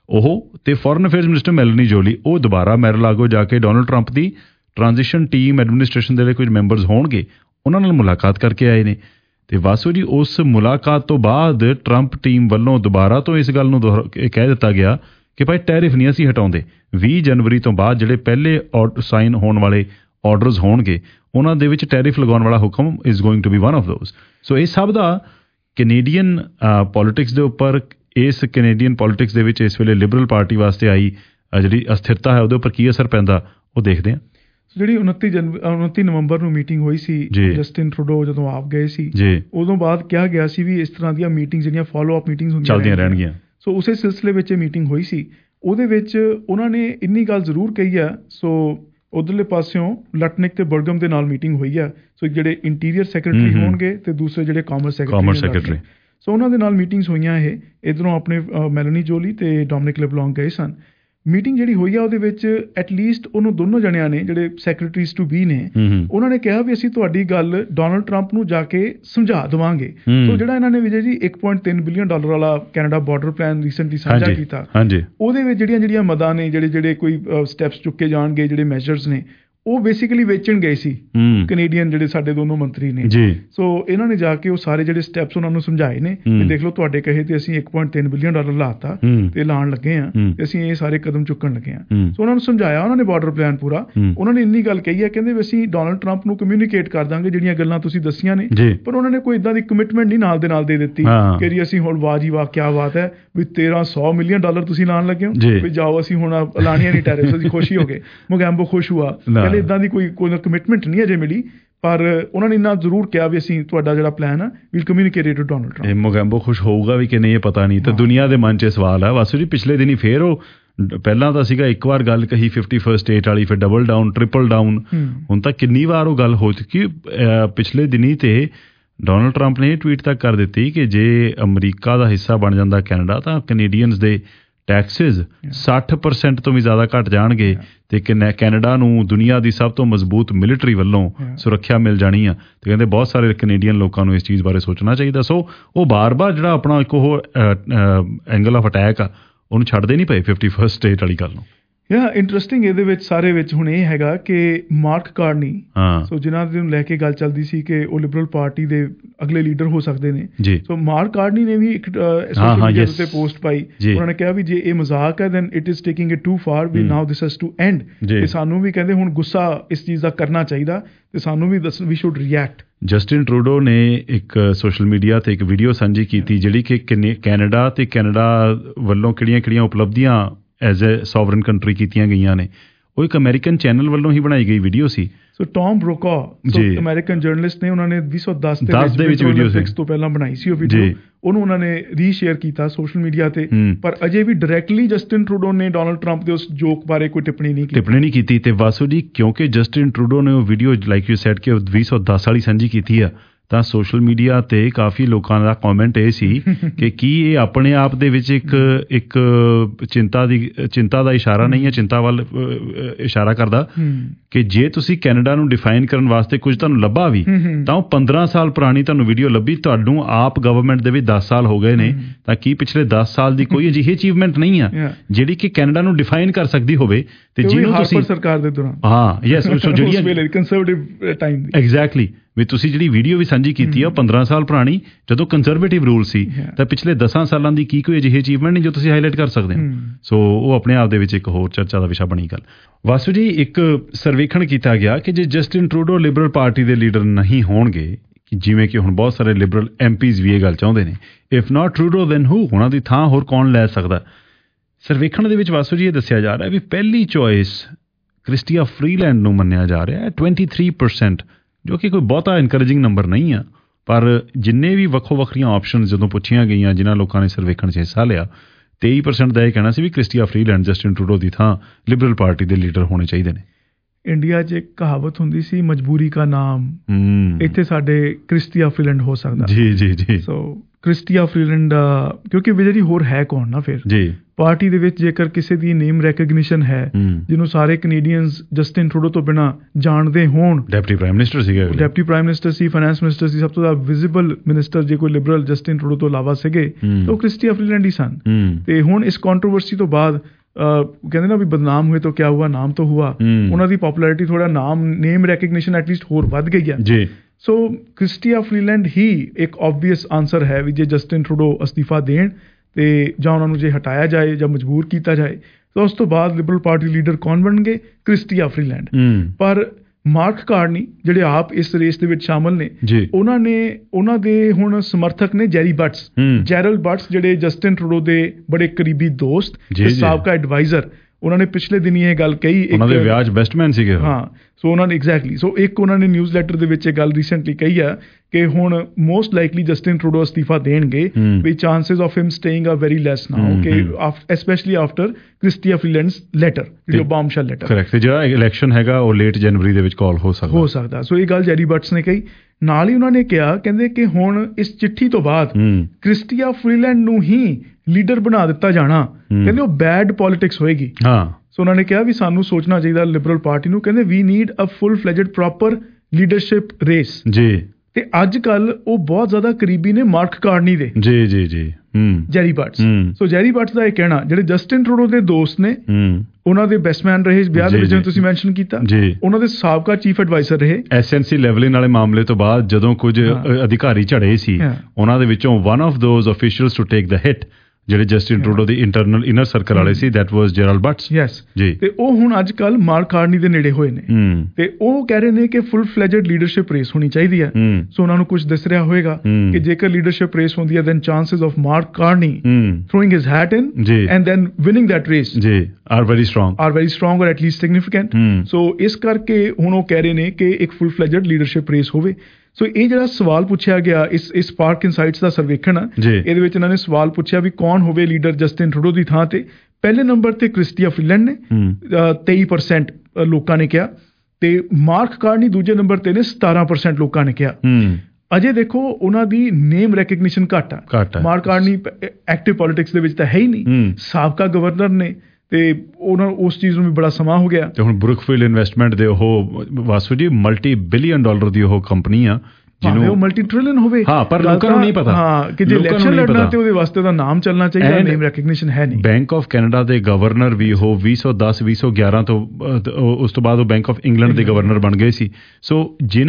ਉਹ ਤੇ foreign affairs minister Melanie Joly, ਉਹ ਦੁਬਾਰਾ ਮੈਰਿਲਾਗੋ ਜਾ ਕੇ ਡੋਨਲਡ ਟਰੰਪ ਦੀ ਟ੍ਰਾਂਜੀਸ਼ਨ ਟੀਮ ਐਡਮਿਨਿਸਟ੍ਰੇਸ਼ਨ ਦੇ ਜਿਹੜੇ ਕੁਝ ਮੈਂਬਰਸ ਹੋਣਗੇ ਉਹਨਾਂ ਨਾਲ ਮੁਲਾਕਾਤ ਕਰਕੇ ਆਏ ਨੇ। ਤੇ ਵਾਸੂ ਜੀ ਉਸ ਮੁਲਾਕਾਤ ਤੋਂ ਬਾਅਦ ਟਰੰਪ ਟੀਮ ਵੱਲੋਂ ਦੁਬਾਰਾ ਤੋਂ ਇਸ ਗੱਲ ਨੂੰ ਕਹਿ ਦਿੱਤਾ ਗਿਆ ਕਿ ਭਾਈ ਟੈਰਿਫ ਨਹੀਂ ਅਸੀਂ ਹਟਾਉਂਦੇ। 20 ਜਨਵਰੀ ਤੋਂ ਬਾਅਦ ਜਿਹੜੇ ਪਹਿਲੇ ਸਾਈਨ ਹੋਣ ਵਾਲੇ ਆਰਡਰਸ ਹੋਣਗੇ ਉਹਨਾਂ ਦੇ ਵਿੱਚ ਟੈਰਿਫ ਲਗਾਉਣ ਵਾਲਾ ਹੁਕਮ is going to be one of those. So ਇਹ ਸਭ ਦਾ ਕੈਨੇਡੀਅਨ ਪੋਲਿਟਿਕਸ ਦੇ ਉੱਪਰ, ਇਸ ਕੈਨੇਡੀਅਨ ਪੋਲਿਟਿਕਸ ਦੇ ਵਿੱਚ ਇਸ ਵੇਲੇ ਲਿਬਰਲ ਪਾਰਟੀ ਵਾਸਤੇ ਆਈ ਜਿਹੜੀ ਅਸਥਿਰਤਾ ਹੈ ਉਹਦੇ ਉੱਪਰ ਕੀ ਅਸਰ ਪੈਂਦਾ ਉਹ ਦੇਖਦੇ ਹਾਂ।
ਜਿਹੜੀ 29 ਨਵੰਬਰ ਨੂੰ ਮੀਟਿੰਗ ਹੋਈ ਸੀ, ਜਸਟਿਨ ਟਰੂਡੋ ਜਦੋਂ ਆਪ ਗਏ ਸੀ, ਉਦੋਂ ਬਾਅਦ ਕਿਹਾ ਗਿਆ ਸੀ ਵੀ ਇਸ ਤਰ੍ਹਾਂ ਦੀਆਂ ਮੀਟਿੰਗ ਜਿਹੜੀਆਂ ਫਾਲੋ ਅਪ ਮੀਟਿੰਗਸ ਹੁੰਦੀਆਂ
ਚੱਲਦੀਆਂ ਰਹਿਣਗੀਆਂ।
ਸੋ ਉਸੇ ਸਿਲਸਿਲੇ ਵਿੱਚ ਇਹ ਮੀਟਿੰਗ ਹੋਈ ਸੀ। ਉਹਦੇ ਵਿੱਚ ਉਹਨਾਂ ਨੇ ਇੰਨੀ ਗੱਲ ਜ਼ਰੂਰ ਕਹੀ ਆ। ਸੋ ਉਧਰਲੇ ਪਾਸਿਓਂ ਲਟਨਿਕ ਤੇ ਬਰਗਮ ਦੇ ਨਾਲ ਮੀਟਿੰਗ ਹੋਈ ਆ। ਸੋ ਜਿਹੜੇ ਇੰਟੀਰੀਅਰ ਸੈਕਟਰੀ ਹੋਣਗੇ ਤੇ ਦੂਸਰੇ ਜਿਹੜੇ ਕਾਮਰਸ ਸੈਕਟਰੀ, ਸੋ ਉਹਨਾਂ ਦੇ ਨਾਲ ਮੀਟਿੰਗਸ ਹੋਈਆਂ। ਇਹ ਇੱਧਰੋਂ ਆਪਣੇ ਮੈਲਨੀ ਜੋਲੀ ਤੇ ਡੋਮਿਨਿਕ ਲਬਲਾਂਕ ਗਏ ਸਨ। ਮੀਟਿੰਗ ਜਿਹੜੀ ਹੋਈ ਆ ਉਹਦੇ ਵਿੱਚ ਐਟਲੀਸਟ ਉਹਨੂੰ ਦੋਨੋਂ ਜਣਿਆਂ ਨੇ ਜਿਹੜੇ ਸੈਕਟਰੀਜ਼ ਟੂ ਬੀ ਨੇ, ਉਹਨਾਂ ਨੇ ਕਿਹਾ ਵੀ ਅਸੀਂ ਤੁਹਾਡੀ ਗੱਲ ਡੋਨਲਡ ਟਰੰਪ ਨੂੰ ਜਾ ਕੇ ਸਮਝਾ ਦੇਵਾਂਗੇ। ਸੋ ਜਿਹੜਾ ਇਹਨਾਂ ਨੇ ਵਿਜੇ ਜੀ $1.3 ਬਿਲੀਅਨ ਵਾਲਾ ਕੈਨੇਡਾ ਬਾਰਡਰ ਪਲਾਨ ਰੀਸੈਂਟਲੀ ਸਾਂਝਾ ਕੀਤਾ, ਉਹਦੇ ਵਿੱਚ ਜਿਹੜੀਆਂ ਮਦਾਂ ਨੇ, ਜਿਹੜੇ ਕੋਈ ਸਟੈਪਸ ਚੁੱਕੇ ਜਾਣਗੇ, ਜਿਹੜੇ ਮੈਜਰਸ ਨੇ, ਉਹ ਬੇਸਿਕਲੀ ਵੇਚਣ ਗਏ ਸੀ ਕੈਨੇਡੀਅਨ ਜਿਹੜੇ ਸਾਡੇ ਦੋਨੋਂ ਮੰਤਰੀ ਨੇ। ਸੋ ਇਹਨਾਂ ਨੇ ਜਾ ਕੇ ਉਹ ਸਾਰੇ ਜਿਹੜੇ ਸਟੈਪਸ ਉਹਨਾਂ ਨੂੰ ਸਮਝਾਏ ਨੇ ਕਿ ਦੇਖ ਲਓ ਤੁਹਾਡੇ ਕਹੇ ਤੇ ਅਸੀਂ $1.3 ਬਿਲੀਅਨ ਲਾਤਾ ਤੇ ਲਾਉਣ ਲੱਗੇ ਆ ਤੇ ਅਸੀਂ ਇਹ ਸਾਰੇ ਕਦਮ ਚੁੱਕਣ ਲੱਗੇ ਆ। ਸੋ ਉਹਨਾਂ ਨੂੰ ਸਮਝਾਇਆ ਉਹਨਾਂ ਨੇ ਬਾਰਡਰ ਪਲਾਨ ਪੂਰਾ। ਉਹਨਾਂ ਨੇ ਇੰਨੀ ਗੱਲ ਕਹੀ ਹੈ, ਕਹਿੰਦੇ ਵੀ ਅਸੀਂ ਡੋਨਲਡ ਟਰੰਪ ਨੂੰ ਕਮਿਊਨੀਕੇਟ ਕਰ ਦਾਂਗੇ ਜਿਹੜੀਆਂ ਗੱਲਾਂ ਤੁਸੀਂ ਦੱਸੀਆਂ ਨੇ। ਪਰ ਉਹਨਾਂ ਨੇ ਕੋਈ ਏਦਾਂ ਦੀ ਕਮਿਟਮੈਂਟ ਨਹੀਂ ਨਾਲ ਦੇ ਨਾਲ ਦੇ ਦਿੱਤੀ ਕਿ ਜੀ ਅਸੀਂ ਹੁਣ ਵਾਹ ਜੀ ਵਾਹ ਕਿਆ ਬਾਤ ਹੈ ਵੀ $1,300 ਮਿਲੀਅਨ ਤੁਸੀਂ ਲਾਉਣ ਲੱਗੇ ਹੋ, ਵੀ ਜਾਓ ਅਸੀਂ ਹੁਣ ਲਾਣੀਆਂ ਨਹੀਂ ਟੈਰਿਫ, ਅਸੀਂ ਖੁਸ਼ੀ ਹੋ ਗਏ। ਮੋਗੈਂਬੋ ਖੁਸ਼ ਹੁਆ, ਇਦਾਂ ਦੀ ਕੋਈ ਕਮਿਟਮੈਂਟ ਨਹੀਂ ਅਜੇ ਮਿਲੀ। ਪਰ ਉਹਨਾਂ ਨੇ ਇੰਨਾ ਜ਼ਰੂਰ ਕਿਹਾ ਵੀ ਅਸੀਂ ਤੁਹਾਡਾ ਜਿਹੜਾ ਪਲਾਨ ਆ we'll communicate to Donald Trump. Mogambo ਖੁਸ਼ ਹੋਊਗਾ ਵੀ ਕਿ ਨਹੀਂ ਇਹ ਪਤਾ ਨਹੀਂ। ਤੇ ਦੁਨੀਆ ਦੇ ਮਨ 'ਚ ਸਵਾਲ ਹੈ ਵਾਸੂ ਜੀ, ਪਿਛਲੇ ਦਿਨੀ ਫੇਰ ਉਹ ਪਹਿਲਾਂ ਤਾਂ ਸੀਗਾ ਇੱਕ ਵਾਰ ਗੱਲ ਕਹੀ 51st ਸਟੇਟ ਵਾਲੀ, ਫਿਰ ਡਬਲ ਡਾਊਨ, ਟ੍ਰਿਪਲ ਡਾਊਨ, ਹੁਣ ਤਾਂ ਕਿੰਨੀ ਵਾਰ ਉਹ ਗੱਲ ਹੋ ਚੁੱਕੀ। ਪਿਛਲੇ ਦਿਨੀ ਤੇ ਡੋਨਲਡ ਟਰੰਪ ਨੇ ਇਹ ਟਵੀਟ ਤੱਕ ਕਰ ਦਿੱਤੀ ਕਿ ਜੇ ਅਮਰੀਕਾ ਦਾ ਹਿੱਸਾ ਬਣ ਜਾਂਦਾ ਕੈਨੇਡਾ ਤਾਂ ਕੈਨੇਡੀਅਨਸ ਦੇ ਟੈਕਸਿਸ 60% ਤੋਂ ਵੀ ਜ਼ਿਆਦਾ ਘਟ ਜਾਣਗੇ ਤੇ ਕੈਨੇਡਾ ਨੂੰ ਦੁਨੀਆ ਦੀ ਸਭ ਤੋਂ ਮਜ਼ਬੂਤ ਮਿਲਟਰੀ ਵੱਲੋਂ ਸੁਰੱਖਿਆ ਮਿਲ ਜਾਣੀ ਆ। ਤੇ ਕਹਿੰਦੇ ਬਹੁਤ ਸਾਰੇ ਕੈਨੇਡੀਅਨ ਲੋਕਾਂ ਨੂੰ ਇਸ ਚੀਜ਼ ਬਾਰੇ ਸੋਚਣਾ ਚਾਹੀਦਾ। ਸੋ ਉਹ ਬਾਰ-ਬਾਰ ਜਿਹੜਾ ਆਪਣਾ ਇੱਕ ਉਹ ਐਂਗਲ ਆਫ ਅਟੈਕ ਆ ਉਹਨੂੰ ਛੱਡਦੇ ਨਹੀਂ ਪਏ 51st ਸਟੇਟ ਵਾਲੀ ਗੱਲ ਨੂੰ। ਇੰਟਰਸਟਿੰਗ ਇਹਦੇ ਵਿੱਚ ਸਾਰੇ ਵਿੱਚ ਹੁਣ ਇਹ ਹੈਗਾ ਕਿ ਮਾਰਕ ਕਾਰਨੀ, ਸੋ ਜਿਨ੍ਹਾਂ ਦੇ ਨੂੰ ਲੈ ਕੇ ਗੱਲ ਚੱਲਦੀ ਸੀ ਕਿ ਉਹ ਲਿਬਰਲ ਪਾਰਟੀ ਦੇ ਅਗਲੇ ਲੀਡਰ ਹੋ ਸਕਦੇ ਨੇ। ਸੋ ਮਾਰਕ ਕਾਰਨੀ ਨੇ ਵੀ ਇੱਕ ਸੋਸ਼ਲ ਮੀਡੀਆ ਉੱਤੇ ਪੋਸਟ ਪਾਈ। ਉਹਨਾਂ ਨੇ ਕਿਹਾ ਵੀ ਜੇ ਇਹ ਮਜ਼ਾਕ ਹੈ then it is taking it too far, we now this has to end. ਤੇ ਸਾਨੂੰ ਵੀ ਕਹਿੰਦੇ ਹੁਣ ਗੁੱਸਾ ਇਸ ਚੀਜ਼ ਦਾ ਕਰਨਾ ਚਾਹੀਦਾ ਤੇ ਸਾਨੂੰ ਵੀ we should react. Justin Trudeau ਨੇ ਇੱਕ ਸੋਸ਼ਲ ਮੀਡੀਆ ਤੇ ਇੱਕ ਵੀਡੀਓ ਸਾਂਝੀ ਕੀਤੀ ਜਿਹੜੀ ਕਿ ਕੈਨੇਡਾ ਤੇ ਕੈਨੇਡਾ ਵੱਲੋਂ ਕਿਹੜੀਆਂ ਉਪਲਬਧੀਆਂ ਐਜ਼ ਏ ਸੋਵਰਨ ਕੰਟਰੀ ਕੀਤੀਆਂ ਗਈਆਂ ਨੇ।
ਉਹ ਇੱਕ ਅਮਰੀਕਨ ਚੈਨਲ ਵੱਲੋਂ ਹੀ ਬਣਾਈ ਗਈ ਵੀਡੀਓ ਸੀ।
So Tom Brokaw American journalist ਨੇ, ਉਹਨਾਂ ਨੇ 2010
ਦੇ ਵਿੱਚ ਵੀਡੀਓ
ਤੋਂ ਪਹਿਲਾਂ ਬਣਾਈ ਸੀ ਉਹ ਵੀਡੀਓ, ਉਹਨੂੰ ਉਹਨਾਂ ਨੇ ਰੀਸ਼ੇਅਰ ਕੀਤਾ ਸੋਸ਼ਲ ਮੀਡੀਆ ਤੇ, ਪਰ ਅਜੇ ਵੀ ਡਾਇਰੈਕਟਲੀ ਜਸਟਿਨ ਟਰੂਡੋ ਨੇ ਡੋਨਲਡ ਟਰੰਪ ਦੇ ਉਸ ਜੋਕ ਬਾਰੇ ਕੋਈ ਟਿੱਪਣੀ ਨਹੀਂ ਕੀਤੀ। ਤੇ ਵਾਸੂ ਜੀ, ਕਿਉਂਕਿ ਜਸਟਿਨ ਟਰੂਡੋ ਨੇ ਉਹ ਵੀਡੀਓ ਲਾਈਕ ਯੂ ਸੈਡ ਕਿ 2010 ਵਾਲੀ ਸਾਂਝੀ ਕੀਤੀ ਆ, ਤਾਂ ਸੋਸ਼ਲ ਮੀਡੀਆ ਤੇ ਕਾਫੀ ਲੋਕਾਂ ਦਾ ਕਮੈਂਟ ਇਹ ਸੀ ਕਿ ਕੀ ਇਹ ਆਪਣੇ ਆਪ ਦੇ ਵਿੱਚ ਇੱਕ ਚਿੰਤਾ ਦਾ ਇਸ਼ਾਰਾ ਨਹੀਂ ਹੈ, ਚਿੰਤਾ ਵੱਲ ਇਸ਼ਾਰਾ ਕਰਦਾ ਕਿ ਜੇ ਤੁਸੀਂ ਕੈਨੇਡਾ ਨੂੰ ਡਿਫਾਈਨ ਕਰਨ ਵਾਸਤੇ ਕੁਝ ਤੁਹਾਨੂੰ ਲੱਭਾ ਵੀ, ਤਾਂ ਉਹ 15 ਸਾਲ ਪੁਰਾਣੀ ਤੁਹਾਨੂੰ ਵੀਡੀਓ ਲੱਭੀ, ਤੁਹਾਨੂੰ ਆਪ ਗਵਰਨਮੈਂਟ ਦੇ ਵੀ 10 ਸਾਲ ਹੋ ਗਏ ਨੇ, ਤਾਂ ਕੀ ਪਿਛਲੇ 10 ਸਾਲ ਦੀ ਕੋਈ ਅਜਿਹੀ ਅਚੀਵਮੈਂਟ ਨਹੀਂ ਆ ਜਿਹੜੀ ਕਿ ਕੈਨੇਡਾ ਨੂੰ ਡਿਫਾਈਨ ਕਰ ਸਕਦੀ ਹੋਵੇ, ਤੇ ਜਿਹਨੂੰ ਤੁਸੀਂ ਸਰਕਾਰ ਦੇ ਦੌਰਾਨ
ਸੋ ਜਿਹੜੀ
ਕੰਜ਼ਰਵੇਟਿਵ ਟਾਈਮ
ਐਗਜ਼ੈਕਟਲੀ ਵੀ ਤੁਸੀਂ ਜਿਹੜੀ ਵੀਡੀਓ ਵੀ ਸਾਂਝੀ ਕੀਤੀ ਆ ਉਹ 15 ਸਾਲ ਪੁਰਾਣੀ ਜਦੋਂ ਕੰਜ਼ਰਵੇਟਿਵ ਰੂਲ ਸੀ, ਤਾਂ ਪਿਛਲੇ 10 ਸਾਲਾਂ ਦੀ ਕੀ ਕੋਈ ਅਜਿਹੀ ਅਚੀਵਮੈਂਟ ਨਹੀਂ ਜੋ ਤੁਸੀਂ ਹਾਈਲਾਈਟ ਕਰ ਸਕਦੇ ਹੋ। ਸੋ ਉਹ ਆਪਣੇ ਆਪ ਦੇ ਵਿੱਚ ਇੱਕ ਹੋਰ ਚਰਚਾ ਦਾ ਵਿਸ਼ਾ ਬਣੀ ਗੱਲ। ਵਾਸੂ ਜੀ, ਇੱਕ ਸਰਵੇਖਣ ਕੀਤਾ ਗਿਆ ਕਿ ਜੇ ਜਸਟਿਨ ਟਰੂਡੋ ਲਿਬਰਲ ਪਾਰਟੀ ਦੇ ਲੀਡਰ ਨਹੀਂ ਹੋਣਗੇ, ਜਿਵੇਂ ਕਿ ਹੁਣ ਬਹੁਤ ਸਾਰੇ ਲਿਬਰਲ ਐਮਪੀਜ਼ ਵੀ ਇਹ ਗੱਲ ਚਾਹੁੰਦੇ ਨੇ, if not Trudeau then who, ਉਹਨਾਂ ਦੀ ਥਾਂ ਹੋਰ ਕੌਣ ਲੈ ਸਕਦਾ। ਸਰਵੇਖਣ ਦੇ ਵਿੱਚ ਵਾਸੂ ਜੀ ਇਹ ਦੱਸਿਆ ਜਾ ਰਿਹਾ ਵੀ ਪਹਿਲੀ ਚੋਇਸ ਕ੍ਰਿਸਟੀਆ ਫਰੀਲੈਂਡ ਨੂੰ ਮੰਨਿਆ ਜਾ ਰਿਹਾ ਹੈ 23%, ਜੋ ਕਿ ਕੋਈ ਬਹੁਤਾ ਇਨਕਰੇਜਿੰਗ ਨੰਬਰ ਨਹੀਂ ਆ, ਪਰ ਜਿੰਨੇ ਵੀ ਵੱਖੋ ਵੱਖਰੀਆਂ ਆਪਸ਼ਨ ਜਦੋਂ ਪੁੱਛੀਆਂ ਗਈਆਂ ਜਿਨ੍ਹਾਂ ਲੋਕਾਂ ਨੇ ਸਰਵੇਖਣ 'ਚ ਹਿੱਸਾ ਲਿਆ, 23% ਦਾ ਇਹ ਕਹਿਣਾ ਸੀ ਵੀ ਕ੍ਰਿਸਟੀਆ ਫਰੀਲੈਂਡ ਜਸਟਿਨ ਟਰੂਡੋ ਦੀ ਥਾਂ ਲਿਬਰਲ ਪਾਰਟੀ ਦੇ ਲੀਡਰ ਹੋਣੇ ਚਾਹੀਦੇ ਨੇ।
ਇੰਡੀਆ 'ਚ ਇੱਕ ਕਹਾਵਤ ਹੁੰਦੀ ਸੀ, ਮਜਬੂਰੀ ਕਾ ਨਾਮ, ਇੱਥੇ ਸਾਡੇ ਕ੍ਰਿਸਟੀਆ ਫਰੀਲੈਂਡ ਹੋ ਸਕਦਾ।
ਜੀ
ਸੋ ਕ੍ਰਿਸਟੀਆ ਫਰੀਲੈਂਡ, ਕਿਉਂਕਿ ਵਿਜਰੀ ਹੋਰ ਹੈ ਕੌਣ ਨਾ ਫਿਰ ਜੀ ਪਾਰਟੀ ਦੇ ਵਿੱਚ, ਜੇਕਰ ਕਿਸੇ ਦੀ ਨੇਮ ਰੈਕਗਨੀਸ਼ਨ ਹੈ ਜਿਹਨੂੰ ਸਾਰੇ ਕੈਨੇਡੀਅਨਸ ਜਸਟਿਨ ਟਰੂਡੋ ਤੋਂ ਬਿਨਾਂ ਜਾਣਦੇ ਹੋਣ, ਡਿਪਟੀ ਪ੍ਰਾਈਮ ਮਿਨਿਸਟਰ ਸੀ, ਫਾਈਨੈਂਸ ਮਿਨਿਸਟਰ ਸੀ, ਸਭ ਤੋਂ ਜ਼ਿਆਦਾ ਵਿਜ਼ੀਬਲ ਮਿਨਿਸਟਰ ਜੇ ਕੋਈ ਲਿਬਰਲ ਜਸਟਿਨ ਟਰੂਡੋ ਤੋਂ ਇਲਾਵਾ ਸੀਗੇ ਤਾਂ ਉਹ ਕ੍ਰਿਸਟੀਆ ਫਰੀਲੈਂਡ ਹੀ ਸਨ। ਤੇ ਹੁਣ ਇਸ ਕੰਟਰੋਵਰਸੀ ਤੋਂ ਬਾਅਦ ਕਹਿੰਦੇ ਨਾ ਵੀ ਬਦਨਾਮ ਹੋਏ ਤਾਂ ਕਿਆ ਹੁਆ, ਨਾਮ ਤੋਂ ਹੁਆ, ਉਹਨਾਂ ਦੀ ਪਪੂਲੈਰਿਟੀ ਥੋੜਾ ਨੇਮ ਰੈਕਗਨੀਸ਼ਨ ਐਟਲੀਸਟ ਹੋਰ ਵੱਧ ਗਈ ਹੈ ਜੀ। ਸੋ ਕ੍ਰਿਸਟੀਆ ਫਰੀਲੈਂਡ ਹੀ ਇੱਕ ਆਬਵੀਅਸ ਆਂਸਰ ਹੈ ਵੀ ਜੇ ਜਸਟਿਨ ਟਰੂਡੋ ਅਸਤੀਫਾ ਦੇਣ ਤੇ ਜਾਂ ਉਹਨਾਂ ਨੂੰ ਜੇ ਹਟਾਇਆ ਜਾਏ ਜਾਂ ਮਜਬੂਰ ਕੀਤਾ ਜਾਏ, ਤਾਂ ਉਸ ਤੋਂ ਬਾਅਦ ਲਿਬਰਲ ਪਾਰਟੀ ਲੀਡਰ ਕੌਣ ਬਣਨਗੇ? Chrystia Freeland. ਪਰ ਮਾਰਕ ਕਾਰਨੀ ਜਿਹੜੇ ਆਪ ਇਸ ਰੇਸ ਦੇ ਵਿੱਚ ਸ਼ਾਮਲ ਨੇ, ਉਹਨਾਂ ਦੇ ਹੁਣ ਸਮਰਥਕ ਨੇ ਜੈਰਲ ਬਟਸ, ਜਿਹੜੇ ਜਸਟਿਨ ਟਰੂਡੋ ਦੇ ਬੜੇ ਕਰੀਬੀ ਦੋਸਤ ਤੇ ਸਾਬਕਾ ਐਡਵਾਈਜ਼ਰ। ਉਹਨਾਂ ਨੇ ਪਿਛਲੇ ਦਿਨੀ ਇਹ ਗੱਲ ਕਹੀ,
ਉਹਨਾਂ ਦੇ ਵਿਆਜ ਬੈਸਟਮੈਨ ਸੀਗੇ।
ਹਾਂ, ਸੋ ਉਹਨਾਂ ਨੇ ਐਗਜ਼ੈਕਟਲੀ, ਸੋ ਇੱਕ ਉਹਨਾਂ ਨੇ ਨਿਊਜ਼ ਲੈਟਰ ਦੇ ਵਿੱਚ ਇਹ ਗੱਲ ਰੀਸੈਂਟਲੀ ਕਹੀ ਆ ਕਿ ਹੁਣ ਮੋਸਟ ਲਾਈਕਲੀ ਜਸਟਿਨ ਟਰੂਡੋ ਅਸਤੀਫਾ ਦੇਣਗੇ, ਵੀ chances of him staying are very less now, ਕਿ especially after Chrystia Freeland's letter, ਜੋ ਬਾਮਸ਼ੈਲ ਲੈਟਰ।
ਕਰੈਕਟ। ਜਿਹੜਾ ਇਲੈਕਸ਼ਨ ਹੈਗਾ ਉਹ ਲੇਟ ਜਨਵਰੀ ਦੇ ਵਿੱਚ ਕਾਲ ਹੋ ਸਕਦਾ। ਸੋ ਇਹ ਗੱਲ ਜੈਰੀ ਬਟਸ ਨੇ ਕਹੀ। ਨਾਲ ਹੀ ਉਹਨਾਂ ਨੇ ਕਿਹਾ, ਕਹਿੰਦੇ ਕਿ ਹੁਣ ਇਸ ਚਿੱਠੀ ਤੋਂ ਬਾਅਦ ਕ੍ਰਿਸਟੀਆ ਫਰੀਲੈਂਡ ਨੂੰ ਹੀ ਲੀਡਰ ਬਣਾ ਦਿੱਤਾ ਜਾਣਾ, ਕਹਿੰਦੇ ਉਹ ਬੈਡ ਪੋਲਿਟਿਕਸ ਹੋਏਗੀ। ਸੋ ਉਹਨਾਂ ਨੇ ਕਿਹਾ ਵੀ ਸਾਨੂੰ ਸੋਚਣਾ ਚਾਹੀਦਾ ਲਿਬਰਲ ਪਾਰਟੀ ਨੂੰ, ਕਹਿੰਦੇ ਵੀ need a full fledged proper leadership race ji. ਤੇ ਅੱਜ ਕੱਲ ਉਹ ਬਹੁਤ ਜ਼ਿਆਦਾ ਕਰੀਬੀ ਨੇ ਮਾਰਕ ਕਾਰਨੀ ਦੇ ਜੀ ਜੈਰੀ ਬਟਸ। ਸੋ ਜੈਰੀ ਬਟਸ ਦਾ ਇਹ ਕਹਿਣਾ, ਜਿਹੜੇ ਜਸਟਿਨ ਟਰੂਡੋ ਦੇ ਦੋਸਤ ਨੇ, ਉਹਨਾਂ ਦੇ ਬੈਸਟਮੈਨ ਰਹੇ ਵਿਆਹ ਦੇ ਵਿੱਚ, ਤੁਸੀਂ ਮੈਂਸ਼ਨ ਕੀਤਾ, ਉਹਨਾਂ ਦੇ ਸਾਬਕਾ ਚੀਫ ਐਡਵਾਈਜ਼ਰ ਰਹੇ। ਐਸਐਨਸੀ ਲੈਵਲਿੰਗ ਵਾਲੇ ਮਾਮਲੇ ਤੋਂ ਬਾਅਦ ਜਦੋਂ ਕੁਝ ਅਧਿਕਾਰੀ ਝੜੇ ਸੀ, ਉਹਨਾਂ ਦੇ ਵਿੱਚੋਂ one of those officials to take the hit ਜਿਹੜੇ ਜਸਟਿਨ ਟਰੂਡੋ ਦੀ ਇੰਟਰਨਲ ਇਨਰ ਸਰਕਲ ਵਾਲੇ ਸੀ, ਦੈਟ ਵਾਸ ਜੈਰਲ ਬਟਸ ਜੀ। ਤੇ ਉਹ ਹੁਣ ਅੱਜ ਕੱਲ ਮਾਰਕ ਕਾਰਨੀ ਦੇ ਨੇੜੇ ਹੋਏ ਨੇ, ਤੇ ਉਹ ਕਹਿ ਰਹੇ ਨੇ ਕਿ ਫੁੱਲ ਫਲੈਜਡ ਲੀਡਰਸ਼ਿਪ ਰੇਸ ਹੋਣੀ ਚਾਹੀਦੀ ਹੈ। ਸੋ ਉਹਨਾਂ ਨੂੰ ਕੁਝ ਦਿਸ ਰਿਹਾ ਹੋਏਗਾ ਕਿ ਜੇਕਰ ਲੀਡਰਸ਼ਿਪ ਰੇਸ ਹੁੰਦੀ ਹੈ, then chances of Mark Carney throwing his hat in and then winning that race are very
strong or at least significant. So ਇਸ ਕਰਕੇ ਹੁਣ ਉਹ ਕਹਿ ਰਹੇ ਨੇ ਕਿ ਇੱਕ ਫੁੱਲ ਫਲੈਜਡ ਲੀਡਰਸ਼ਿਪ ਰੇਸ ਹੋਵੇ। ਸੋ ਇਹ ਜਿਹੜਾ ਸਵਾਲ ਪੁੱਛਿਆ ਗਿਆ ਇਸ ਸਪਾਰਕ ਇਨਸਾਈਟਸ ਦਾ ਸਰਵੇਖਣ ਆ, ਇਹਦੇ ਵਿੱਚ ਇਹਨਾਂ ਨੇ ਸਵਾਲ ਪੁੱਛਿਆ ਵੀ ਕੌਣ ਹੋਵੇ ਲੀਡਰ ਜਸਟਿਨ ਟਰੂਡੋ ਦੀ ਥਾਂ ਤੇ। ਪਹਿਲੇ ਨੰਬਰ ਤੇ ਕ੍ਰਿਸਟੀਆ ਫਰੀਲੈਂਡ ਨੇ, 23% ਲੋਕਾਂ ਨੇ ਕਿਹਾ, ਤੇ ਮਾਰਕ ਕਾਰਨੀ ਦੂਜੇ ਨੰਬਰ ਤੇ ਨੇ, 17% ਲੋਕਾਂ ਨੇ ਕਿਹਾ। ਅਜੇ ਦੇਖੋ ਉਹਨਾਂ ਦੀ ਨੇਮ ਰੈਕਗਨੀਸ਼ਨ ਘੱਟ ਆ। ਮਾਰਕ ਕਾਰਨੀ ਐਕਟਿਵ ਪੋਲਿਟਿਕਸ ਦੇ ਵਿੱਚ ਤਾਂ ਹੈ ਹੀ ਨਹੀਂ, ਸਾਬਕਾ ਗਵਰਨਰ ਨੇ, ਤੇ ਉਹਨਾਂ ਉਸ ਚੀਜ਼ ਨੂੰ ਵੀ ਬੜਾ ਸਮਾਂ ਹੋ ਗਿਆ।
ਤੇ ਹੁਣ ਬਰੁਕਫੀਲਡ ਇਨਵੈਸਟਮੈਂਟ ਦੇ ਉਹ ਵਾਸੂ ਜੀ $multi-billion ਦੀ ਉਹ ਕੰਪਨੀ ਆ,
ਜਿਹਨੂੰ ਉਹ ਮਲਟੀ ਟ੍ਰਿਲੀਅਨ ਹੋਵੇ।
ਹਾਂ, ਪਰ ਲੋਕਾਂ ਨੂੰ ਨਹੀਂ ਪਤਾ
ਕਿ ਜੇ ਇਲੈਕਸ਼ਨ ਲੜਨਾ ਤੇ ਉਹਦੇ ਵਾਸਤੇ ਉਹਦਾ ਨਾਮ ਚੱਲਣਾ ਚਾਹੀਦਾ, ਨੇਮ ਰੈਕਗਨੀਸ਼ਨ ਹੈ ਨਹੀਂ।
ਬੈਂਕ ਆਫ ਕੈਨੇਡਾ ਦੇ ਗਵਰਨਰ ਵੀ ਉਹ 2010-2011 ਤੋਂ ਉਸ ਤੋਂ ਬਾਅਦ ਉਹ ਬੈਂਕ ਆਫ ਇੰਗਲੈਂਡ ਦੇ ਗਵਰਨਰ ਬਣ ਗਏ ਸੀ। ਸੋ ਜਿਨ੍ਹਾਂ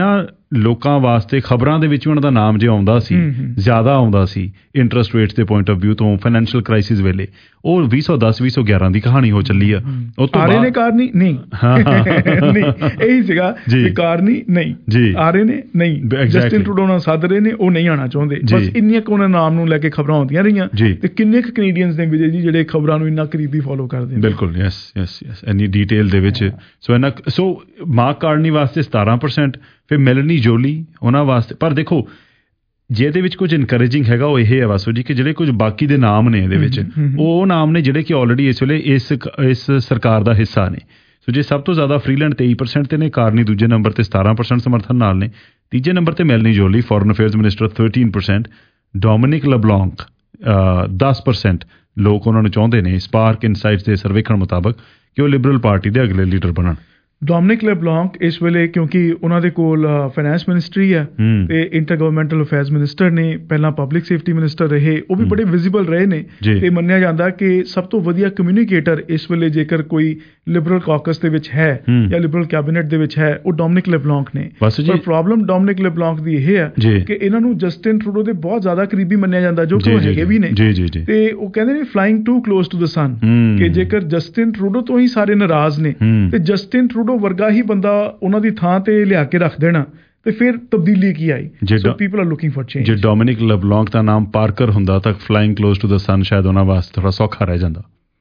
ਲੋਕਾਂ ਵਾਸਤੇ ਖਬਰਾਂ ਦੇ ਵਿੱਚ ਉਹਨਾਂ ਦਾ ਨਾਮ ਜੇ ਆਉਂਦਾ ਸੀ, ਜ਼ਿਆਦਾ ਆਉਂਦਾ ਸੀ ਇੰਟਰਸਟ ਰੇਟਸ ਦੇ ਪੁਆਇੰਟ ਆਫ ਵਿਊ ਤੋਂ, ਫਾਈਨੈਂਸ਼ੀਅਲ ਕ੍ਰਾਈਸਿਸ ਵੇਲੇ, ਉਹ 2010 2011 ਦੀ ਕਹਾਣੀ ਹੋ ਚੱਲੀ ਆ। ਉਹ ਤੋਂ
ਬਾਅਦ ਕਾਰਨੀ ਨਹੀਂ ਇਹੀ ਸੀਗਾ ਵੀ ਕਾਰਨੀ ਨਹੀਂ ਜੀ, ਆ ਰਹੇ ਨੇ ਨਹੀਂ, ਜਸਟਿਨ ਟਰੂਡੋ ਨਾਲ ਸੱਦ ਰਹੇ ਨੇ, ਉਹ ਨਹੀਂ ਆਉਣਾ ਚਾਹੁੰਦੇ, ਬਸ ਇੰਨੀਆਂ ਕੁ ਉਹਨਾਂ ਨਾਮ ਨੂੰ ਲੈ ਕੇ ਖਬਰਾਂ ਆਉਂਦੀਆਂ ਰਹੀਆਂ। ਤੇ ਕਿੰਨੇ ਕੁ ਕੈਨੇਡੀਅਨਸ ਨੇ ਵਿਜੇ ਜੀ ਜਿਹੜੇ ਖਬਰਾਂ ਨੂੰ ਇੰਨਾ ਕਰੀਬੀ ਫੋਲੋ ਕਰਦੇ ਨੇ।
ਬਿਲਕੁਲ, ਯੈਸ ਇੰਨੀ ਡਿਟੇਲ ਦੇ ਵਿੱਚ। ਸੋ ਮਾਰਕ ਕਾਰਨੀ ਵਾਸਤੇ 17%, ਫਿਰ ਮੈਲਨੀ ਜੋਲੀ ਉਹਨਾਂ ਵਾਸਤੇ। ਪਰ ਦੇਖੋ ਜੇ ਇਹਦੇ ਵਿੱਚ ਕੁਝ ਇਨਕਰੇਜਿੰਗ ਹੈਗਾ ਉਹ ਇਹ ਹੈ ਵਾਸੂ ਜੀ ਕਿ ਜਿਹੜੇ ਕੁਝ ਬਾਕੀ ਦੇ ਨਾਮ ਨੇ ਇਹਦੇ ਵਿੱਚ, ਉਹ ਨਾਮ ਨੇ ਜਿਹੜੇ ਕਿ ਆਲਰੇਡੀ ਇਸ ਵੇਲੇ ਇਸ ਸਰਕਾਰ ਦਾ ਹਿੱਸਾ ਨੇ। ਸੋ ਜੇ ਸਭ ਤੋਂ ਜ਼ਿਆਦਾ ਫਰੀਲੈਂਡ 23% ਤੇ ਨੇ, ਕਾਰਨੀ ਦੂਜੇ ਨੰਬਰ ਤੇ 17% ਸਮਰਥਨ ਨਾਲ ਨੇ, ਤੀਜੇ ਨੰਬਰ ਤੇ Melanie Joly foreign affairs minister 13%, Dominic LeBlanc 10% ਲੋਕ ਉਹਨਾਂ ਨੂੰ ਚਾਹੁੰਦੇ ਨੇ ਸਪਾਰਕ ਇਨਸਾਈਟਸ ਦੇ ਸਰਵੇਖਣ ਮੁਤਾਬਕ ਕਿ ਉਹ ਲਿਬਰਲ ਪਾਰਟੀ ਦੇ ਅਗਲੇ ਲੀਡਰ ਬਣਨ।
ਡੋਮਿਨਿਕ ਲੈਬਲੌਂਕ ਇਸ ਵੇਲੇ ਕਿਉਂਕਿ ਉਹਨਾਂ ਦੇ ਕੋਲ ਫਾਈਨੈਂਸ ਮਿਨਿਸਟਰੀ ਹੈ ਤੇ ਇੰਟਰ ਗਵਰਨਮੈਂਟਲ ਅਫੇਅਰਸ ਮਿਨਿਸਟਰ ਨੇ, ਪਹਿਲਾਂ ਪਬਲਿਕ ਸੇਫਟੀ ਮਿਨਿਸਟਰ ਰਹੇ, ਉਹ ਵੀ ਬੜੇ ਵਿਜ਼ੀਬਲ ਰਹੇ ਨੇ ਤੇ ਮੰਨਿਆ ਜਾਂਦਾ ਕਿ ਸਭ ਤੋਂ ਵਧੀਆ ਕਮਿਊਨੀਕੇਟਰ ਇਸ ਵੇਲੇ ਜੇਕਰ ਕੋਈ ਲਿਬਰਲ ਕਾਕਸ ਦੇ ਵਿੱਚ ਹੈ ਜਾਂ ਲਿਬਰਲ ਕੈਬਨਿਟ ਦੇ ਵਿੱਚ ਹੈ ਉਹ ਡੋਮਿਨਿਕ ਲੈਬਲੌਂਕ ਨੇ। ਪਰ ਪ੍ਰੋਬਲਮ ਡੋਮਿਨਿਕ ਲੈਬਲੌਂਕ ਦੀ ਇਹ ਹੈ ਕਿ ਇਹਨਾਂ ਨੂੰ ਜਸਟਿਨ ਟਰੂਡੋ ਦੇ ਬਹੁਤ ਜ਼ਿਆਦਾ ਕਰੀਬੀ ਮੰਨਿਆ ਜਾਂਦਾ, ਜੋ ਕਿ ਹੈਗੇ ਵੀ ਨੇ, ਤੇ ਉਹ ਕਹਿੰਦੇ ਨੇ flying too close to the sun, ਕਿ ਜੇਕਰ ਜਸਟਿਨ ਟਰੂਡੋ ਤੋਂ ਹੀ ਸਾਰੇ ਨਾਰਾਜ਼ ਨੇ ਤੇ ਜਸਟਿਨ ਟਰੂਡੋ ਵਰਗਾ ਹੀ ਬੰਦਾ ਉਹਨਾਂ ਦੀ ਥਾਂ ਤੇ ਲਿਆ ਕੇ ਰੱਖ ਦੇਣਾ ਤੇ ਫਿਰ ਤਬਦੀਲੀ ਕੀ ਆਈ। So people are looking for change.
ਜੇ ਡੋਮਿਨਿਕ ਲੈਬਲੌਂਕ ਦਾ ਨਾਮ ਪਾਰਕਰ ਹੁੰਦਾ ਤਾਂ flying close to the sun ਸ਼ਾਇਦ ਉਹਨਾਂ ਵਾਸਤੇ ਥੋੜਾ ਸੌਖਾ ਰਹਿ ਜਾਂਦਾ।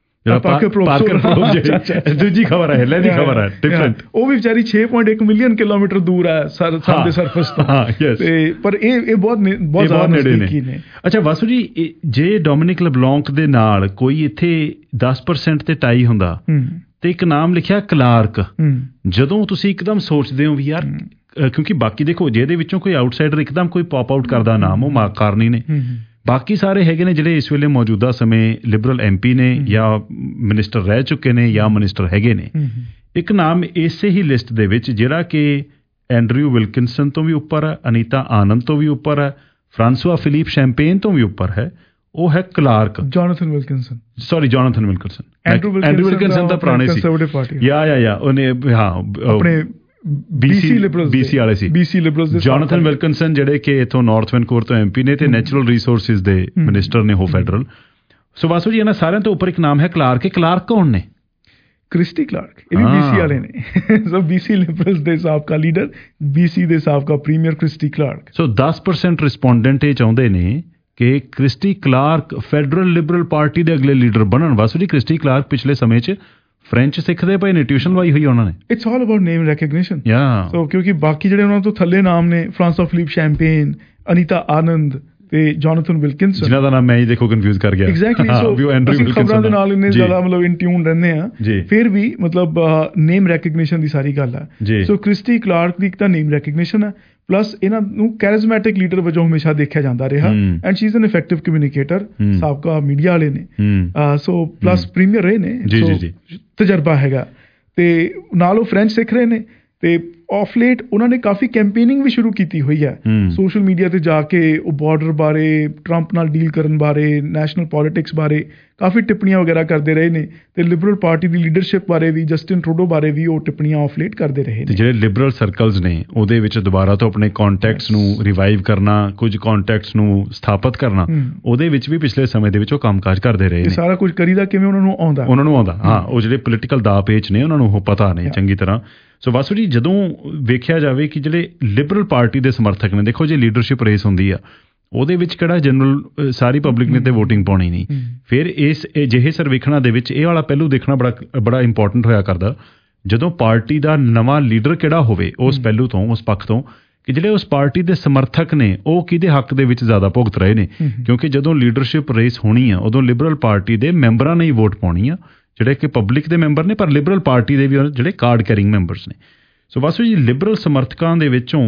ਦੂਜੀ ਖਬਰ ਹੈ, ਲੈਦੀ ਖਬਰ ਹੈ ਡਿਫਰੈਂਟ, ਉਹ ਵੀ ਵਿਚਾਰੀ 6.1 ਮਿਲੀਅਨ ਕਿਲੋਮੀਟਰ ਦੂਰ ਹੈ ਸਾਡੇ ਸਰਫੇਸ ਤੋਂ, ਪਰ ਇਹ ਬਹੁਤ ਜ਼ਿਆਦਾ ਨਜ਼ਦੀਕੀ ਨੇ। ਅੱਛਾ ਵਾਸੂ ਜੀ, ਜੇ ਡੋਮਿਨਿਕ ਲੈਬਲੌਂਕ ਦੇ ਨਾਲ ਕੋਈ ਇੱਥੇ 10% ਤੇ ਟਾਈ ਹੁੰਦਾ ਤੇ ਇੱਕ ਨਾਮ ਲਿਖਿਆ ਕਲਾਰਕ, ਜਦੋਂ ਤੁਸੀਂ ਇੱਕਦਮ ਸੋਚਦੇ ਹੋ ਵੀ ਯਾਰ, ਕਿਉਂਕਿ ਬਾਕੀ ਦੇਖੋ ਜੇ ਇਹਦੇ ਵਿੱਚੋਂ ਕੋਈ ਆਊਟਸਾਈਡਰ ਇੱਕਦਮ ਕੋਈ ਪੌਪ ਆਊਟ ਕਰਦਾ ਨਾਮ ਉਹ ਮਾਰਕ ਕਾਰਨੀ ਨੇ, ਬਾਕੀ ਸਾਰੇ ਹੈਗੇ ਨੇ ਜਿਹੜੇ ਇਸ ਵੇਲੇ ਮੌਜੂਦਾ ਸਮੇਂ ਲਿਬਰਲ MP ਨੇ ਜਾਂ ਮਿਨਿਸਟਰ ਰਹਿ ਚੁੱਕੇ ਨੇ ਜਾਂ ਮਿਨਿਸਟਰ ਹੈਗੇ ਨੇ। ਇੱਕ ਨਾਮ ਇਸੇ ਹੀ ਲਿਸਟ ਦੇ ਵਿੱਚ ਜਿਹੜਾ ਕਿ ਐਂਡਰਿਊ ਵਿਲਕਿਨਸਨ ਤੋਂ ਵੀ ਉੱਪਰ ਹੈ, ਅਨੀਤਾ ਆਨੰਦ ਤੋਂ ਵੀ ਉੱਪਰ ਹੈ, ਫਰਾਂਸਵਾ ਫਿਲੀਪ ਸ਼ੈਂਪੇਨ ਤੋਂ ਵੀ ਉੱਪਰ ਹੈ, ਉਹ ਹੈ Clark.
Jonathan Wilkinson
Andrew Wilkinson ਤਾਂ ਪੁਰਾਣੇ ਸੀ ਯਾ ਉਹਨੇ
ਆਪਣੇ BC
ਵਾਲੇ ਸੀ, ਜੋਨਾਥਨ ਵਿਲਕਿਨਸਨ ਜਿਹੜੇ ਕਿ ਇਥੋਂ ਨਾਰਥ ਵੈਨਕੂਵਰ ਤੋਂ MP ਨੇ ਤੇ ਨੈਚੁਰਲ ਰਿਸੋਰਸਿਸ ਦੇ ਮਿਨਿਸਟਰ ਨੇ ਉਹ ਫੈਡਰਲ। ਸੋ ਵਾਸੂ ਜੀ ਇਹਨਾਂ ਸਾਰਿਆਂ ਤੋਂ ਉੱਪਰ ਇੱਕ ਨਾਮ ਹੈ ਕਲਾਰਕ। ਕਲਾਰਕ ਕੌਣ ਨੇ?
ਕ੍ਰਿਸਟੀ ਕਲਾਰਕ, ਇਹ ਵੀ BC ਵਾਲੇ ਨੇ। ਸੋ BC ਲਿਬਰਲਸ ਦੇ ਸਾਬਕਾ ਲੀਡਰ, BC ਦੇ ਸਾਬਕਾ premier Christy Clark.
So 10% respondent ਇਹ ਚਾਹੁੰਦੇ ਨੇ ਕਿ Christy Clark federal liberal party ਦੇ ਅਗਲੇ ਲੀਡਰ ਬਣਨ। ਵਾਸੂ ਜੀ, ਕ੍ਰਿਸਟੀ ਕਲਾਰਕ ਪਿਛਲੇ ਸਮੇਂ 'ਚ ਫ੍ਰੈਂਚ ਸਿੱਖਦੇ ਪਏ ਨੇ, ਟਿਊਸ਼ਨ ਲਵਾਈ ਹੋਈ ਉਹਨਾਂ ਨੇ।
It's all about name recognition. So ਕਿਉਂਕਿ ਬਾਕੀ ਜਿਹੜੇ ਉਹਨਾਂ ਤੋਂ ਥੱਲੇ ਨਾਮ ਨੇ, ਫਰਾਂਸਵਾ ਫਿਲੀਪ ਸ਼ੈਂਪੇਨ, ਅਨੀਤਾ ਆਨੰਦ ਤੇ ਜੋਨਾਥਨ ਵਿਲਕਿਨਸਨ, ਜਿਨ੍ਹਾਂ
ਦਾ ਨਾਮ ਮੈਂ ਹੀ ਦੇਖੋ ਕਨਫਿਊਜ਼ ਕਰ ਗਿਆ।
ਐਗਜ਼ੈਕਟਲੀ। ਸੋ ਅਸੀਂ ਖਬਰਾਂ ਦੇ ਨਾਲ ਇੰਨੇ ਜ਼ਿਆਦਾ ਮਤਲਬ ਇਨ ਟਿਊਨ ਰਹਿੰਦੇ ਆ, ਫਿਰ ਵੀ ਮਤਲਬ ਨੇਮ ਰੈਕਗਨੀਸ਼ਨ ਦੀ ਸਾਰੀ ਗੱਲ ਹੈ। ਸੋ ਕ੍ਰਿਸਟੀ ਕਲਾਰਕ ਦੀ ਇੱਕ ਤਾਂ ਨੇਮ ਰੈਕਗਨੀਸ਼ਨ ਹੈ, ਪਲੱਸ ਇਹਨਾਂ ਨੂੰ ਕੈਰਿਜ਼ਮੈਟਿਕ ਲੀਡਰ ਵਜੋਂ ਹਮੇਸ਼ਾ ਦੇਖਿਆ ਜਾਂਦਾ ਰਿਹਾ and she is an effective communicator. ਸਾਬਕਾ ਮੀਡੀਆ ਵਾਲੇ ਨੇ, ਸੋ ਪਲੱਸ ਪ੍ਰੀਮੀਅਰ ਰਹੇ ਨੇ, ਸੋ ਤਜਰਬਾ ਹੈਗਾ ਤੇ ਨਾਲ ਉਹ ਫ੍ਰੈਂਚ ਸਿੱਖ ਰਹੇ ਨੇ ਤੇ ਆਫ ਲੇਟ ਉਹਨਾਂ ਨੇ ਕਾਫੀ ਕੈਂਪੇਨਿੰਗ ਵੀ ਸ਼ੁਰੂ ਕੀਤੀ ਹੋਈ ਹੈ ਸੋਸ਼ਲ ਮੀਡੀਆ ਤੇ ਜਾ ਕੇ। ਉਹ ਬਾਰਡਰ ਬਾਰੇ, ਟਰੰਪ ਨਾਲ ਡੀਲ ਕਰਨ ਬਾਰੇ, ਨੈਸ਼ਨਲ ਪੋਲਿਟਿਕਸ ਬਾਰੇ ਕਾਫੀ ਟਿੱਪਣੀਆਂ ਵਗੈਰਾ ਕਰਦੇ ਰਹੇ ਨੇ ਤੇ ਲਿਬਰਲ ਪਾਰਟੀ ਦੀ ਲੀਡਰਸ਼ਿਪ ਬਾਰੇ ਵੀ, ਜਸਟਿਨ ਟਰੂਡੋ ਬਾਰੇ ਵੀ ਉਹ ਟਿੱਪਣੀਆਂ ਆਫ ਲੇਟ ਕਰਦੇ ਰਹੇ ਨੇ।
ਜਿਹੜੇ ਲਿਬਰਲ ਸਰਕਲਸ ਨੇ ਉਹਦੇ ਵਿੱਚ ਦੁਬਾਰਾ ਤੋਂ ਆਪਣੇ ਕੌਂਟੈਕਟਸ ਨੂੰ ਰਿਵਾਈਵ ਕਰਨਾ, ਕੁਝ ਕੌਂਟੈਕਟਸ ਨੂੰ ਸਥਾਪਿਤ ਕਰਨਾ, ਉਹਦੇ ਵਿੱਚ ਵੀ ਪਿਛਲੇ ਸਮੇਂ ਦੇ ਵਿੱਚ ਉਹ ਕੰਮਕਾਜ ਕਰਦੇ ਰਹੇ ਨੇ।
ਸਾਰਾ ਕੁਝ ਕਰੀਦਾ ਕਿਵੇਂ ਉਹਨਾਂ ਨੂੰ ਆਉਂਦਾ।
ਹਾਂ, ਉਹ ਜਿਹੜੇ ਪੋਲੀਟੀਕਲ ਦਾਅ ਪੇਚ ਨੇ ਉਹਨਾਂ ਨੂੰ ਉਹ ਪਤਾ ਨੇ ਚੰਗੀ ਤਰ੍ਹਾਂ। ਸੋ ਵਾਸੂ ਜੀ, ਜਦੋਂ ਵੇਖਿਆ ਜਾਵੇ ਕਿ ਜਿਹੜੇ ਲਿਬਰਲ ਪਾਰਟੀ ਦੇ ਸਮਰਥਕ ਨੇ, ਦੇਖੋ ਜੇ ਲੀਡਰਸ਼ਿਪ ਰੇਸ ਹੁੰਦੀ ਆ ਉਹਦੇ ਵਿੱਚ ਕਿਹੜਾ ਜਨਰਲ ਸਾਰੀ ਪਬਲਿਕ ਨੇ ਤੇ ਵੋਟਿੰਗ ਪਾਉਣੀ ਨਹੀਂ। ਫਿਰ ਇਸ ਅਜਿਹੇ ਸਰਵੇਖਣਾਂ ਦੇ ਵਿੱਚ ਇਹ ਵਾਲਾ ਪਹਿਲੂ ਦੇਖਣਾ ਬੜਾ ਇੰਪੋਰਟੈਂਟ ਹੋਇਆ ਕਰਦਾ, ਜਦੋਂ ਪਾਰਟੀ ਦਾ ਨਵਾਂ ਲੀਡਰ ਕਿਹੜਾ ਹੋਵੇ, ਉਸ ਪਹਿਲੂ ਤੋਂ, ਉਸ ਪੱਖ ਤੋਂ ਕਿ ਜਿਹੜੇ ਉਸ ਪਾਰਟੀ ਦੇ ਸਮਰਥਕ ਨੇ ਉਹ ਕਿਹਦੇ ਹੱਕ ਦੇ ਵਿੱਚ ਜ਼ਿਆਦਾ ਭੁਗਤ ਰਹੇ ਨੇ। ਕਿਉਂਕਿ ਜਦੋਂ ਲੀਡਰਸ਼ਿਪ ਰੇਸ ਹੋਣੀ ਆ ਉਦੋਂ ਲਿਬਰਲ ਪਾਰਟੀ ਦੇ ਮੈਂਬਰਾਂ ਨੇ ਹੀ ਵੋਟ ਪਾਉਣੀ ਆ, ਜਿਹੜੇ ਕਿ ਪਬਲਿਕ ਦੇ ਮੈਂਬਰ ਨੇ, ਪਰ ਲਿਬਰਲ ਪਾਰਟੀ ਦੇ ਵੀ ਜਿਹੜੇ ਕਾਰਡ ਕੈਰਿੰਗ ਮੈਂਬਰਸ ਨੇ। ਸੋ ਵਾਸੂ ਜੀ, ਲਿਬਰਲ ਸਮਰਥਕਾਂ ਦੇ ਵਿੱਚੋਂ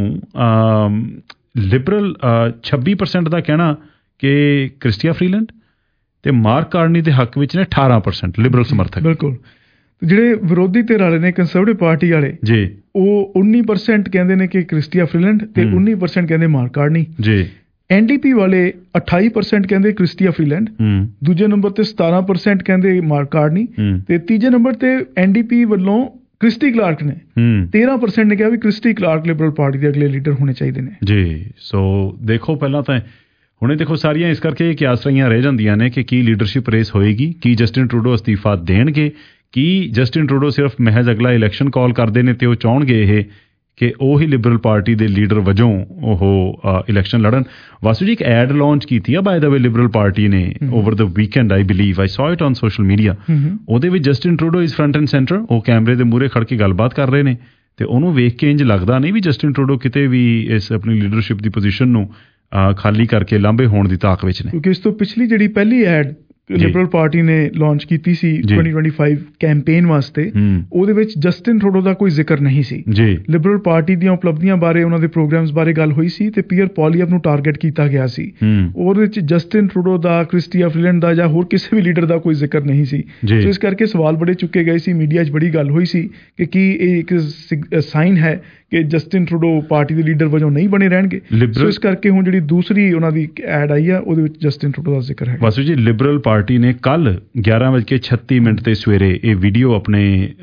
ਲਿਬਰਲ 26% ਦਾ ਕਹਿਣਾ ਕਿ ਕ੍ਰਿਸਟੀਆ ਫਰੀਲੈਂਡ ਤੇ ਮਾਰਕ ਕਾਰਨੀ ਦੇ ਹੱਕ ਵਿੱਚ ਨੇ 18% ਲਿਬਰਲ ਸਮਰਥਕ।
ਬਿਲਕੁਲ। ਜਿਹੜੇ ਵਿਰੋਧੀ ਧਿਰ ਵਾਲੇ ਨੇ, ਕੰਸਰਵੇਟਿਵ ਪਾਰਟੀ ਵਾਲੇ ਜੀ, ਉਹ 19% ਕਹਿੰਦੇ ਨੇ ਕਿ ਕ੍ਰਿਸਟੀਆ ਫਰੀਲੈਂਡ ਤੇ 19% ਕਹਿੰਦੇ ਮਾਰਕ ਕਾਰਨੀ ਜੀ। NDP ਵਾਲੇ 28% ਕਹਿੰਦੇ ਕ੍ਰਿਸਟੀਆ ਫਰੀਲੈਂਡ, ਦੂਜੇ ਨੰਬਰ ਤੇ 17% ਕਹਿੰਦੇ ਮਾਰਕ ਕਾਰਨੀ ਤੇ ਤੀਜੇ ਨੰਬਰ ਤੇ NDP ਵੱਲੋਂ ਕ੍ਰਿਸਟੀ ਕਲਾਰਕ ਨੇ 13% ਨੇ ਕਿਹਾ ਵੀ ਕ੍ਰਿਸਟੀ ਕਲਾਰਕ ਲਿਬਰਲ ਪਾਰਟੀ ਦੇ ਅਗਲੇ ਲੀਡਰ ਹੋਣੇ ਚਾਹੀਦੇ ਨੇ
ਜੀ। ਸੋ ਦੇਖੋ ਪਹਿਲਾਂ ਤਾਂ ਹੁਣੇ ਦੇਖੋ ਸਾਰੀਆਂ ਇਸ ਕਰਕੇ ਕਿਆਸ ਰਹੀਆਂ ਰਹਿ ਜਾਂਦੀਆਂ ਨੇ ਕਿ ਕੀ ਲੀਡਰਸ਼ਿਪ ਰੇਸ ਹੋਏਗੀ, ਕੀ ਜਸਟਿਨ ਟਰੂਡੋ ਅਸਤੀਫਾ ਦੇਣਗੇ, ਕੀ ਜਸਟਿਨ ਟਰੂਡੋ ਸਿਰਫ ਮਹਿਜ਼ ਅਗਲਾ ਇਲੈਕਸ਼ਨ ਕਾਲ ਕਰਦੇ ਨੇ ਤੇ ਉਹ ਚਾਹਣਗੇ ਇਹ ਕਿ ਉਹ ਹੀ ਲਿਬਰਲ ਪਾਰਟੀ ਦੇ ਲੀਡਰ ਵਜੋਂ ਉਹ ਇਲੈਕਸ਼ਨ ਲੜਨ। ਵਾਸੂ ਜੀ ਇੱਕ ਐਡ ਲਾਂਚ ਕੀਤੀ ਆ by the way liberal party ਨੇ over the weekend, I believe I saw it on social media. ਉਹਦੇ ਵਿੱਚ Justin Trudeau is front and centre, ਉਹ ਕੈਮਰੇ ਦੇ ਮੂਹਰੇ ਖੜ ਕੇ ਗੱਲਬਾਤ ਕਰ ਰਹੇ ਨੇ ਤੇ ਉਹਨੂੰ ਵੇਖ ਕੇ ਇੰਝ ਲੱਗਦਾ ਨਹੀਂ ਵੀ ਜਸਟਿਨ ਟਰੂਡੋ ਕਿਤੇ ਵੀ ਇਸ ਆਪਣੀ ਲੀਡਰਸ਼ਿਪ ਦੀ ਪੋਜੀਸ਼ਨ ਨੂੰ ਖਾਲੀ ਕਰਕੇ ਲਾਂਭੇ ਹੋਣ ਦੀ ਤਾਕ ਵਿੱਚ ਨੇ।
ਕਿਉਂਕਿ ਇਸ ਤੋਂ ਪਿਛਲੀ ਜਿਹੜੀ ਪਹਿਲੀ ਐਡ ਲਿਬਰਲ ਪਾਰਟੀ ਨੇ ਲਾਂਚ ਕੀਤੀ ਸੀ 2025 ਕੈਂਪੇਨ ਵਾਸਤੇ, ਉਹਦੇ ਵਿੱਚ ਜਸਟਿਨ ਟਰੂਡੋ ਦਾ ਕੋਈ ਜ਼ਿਕਰ ਨਹੀਂ ਸੀ। ਲਿਬਰਲ ਪਾਰਟੀ ਦੀਆਂ ਉਪਲਬਧੀਆਂ ਬਾਰੇ, ਉਹਨਾਂ ਦੇ ਪ੍ਰੋਗਰਾਮਸ ਬਾਰੇ ਗੱਲ ਹੋਈ ਸੀ ਤੇ ਪੀਅਰ ਪੋਲੀਅਬ ਨੂੰ ਟਾਰਗੇਟ ਕੀਤਾ ਗਿਆ ਸੀ। ਉਹਦੇ ਵਿੱਚ ਜਸਟਿਨ ਟਰੂਡੋ ਦਾ, ਕ੍ਰਿਸਟੀਆ ਫਰੀਲੈਂਡ ਦਾ ਜਾਂ ਹੋਰ ਕਿਸੇ ਵੀ ਲੀਡਰ ਦਾ ਕੋਈ ਜ਼ਿਕਰ ਨਹੀਂ ਸੀ। ਸੋ ਇਸ ਕਰਕੇ ਸਵਾਲ ਬੜੇ ਚੁੱਕੇ ਗਏ ਸੀ, ਮੀਡੀਆ 'ਚ ਬੜੀ ਗੱਲ ਹੋਈ ਸੀ ਕਿ ਕੀ ਇਹ ਇੱਕ ਸਾਈਨ ਹੈ ਕਿ ਜਸਟਿਨ ਟਰੂਡੋ ਪਾਰਟੀ ਦੇ ਲੀਡਰ ਵਜੋਂ ਨਹੀਂ ਬਣੇ ਰਹਿਣਗੇ। ਸੋ ਇਸ ਕਰਕੇ ਹੁਣ ਜਿਹੜੀ ਦੂਸਰੀ ਉਹਨਾਂ ਦੀ ਐਡ ਆਈ ਆ ਉਹਦੇ ਵਿੱਚ ਜਸਟਿਨ ਟਰੂਡੋ ਦਾ ਜ਼ਿਕਰ ਹੈ।
ਵਾਸੂ ਜੀ ਲਿਬਰਲ ਪਾਰਟੀ ਨੇ ਕੱਲ 11:36 ਤੇ ਸਵੇਰੇ ਇਹ ਵੀਡੀਓ ਆਪਣੇ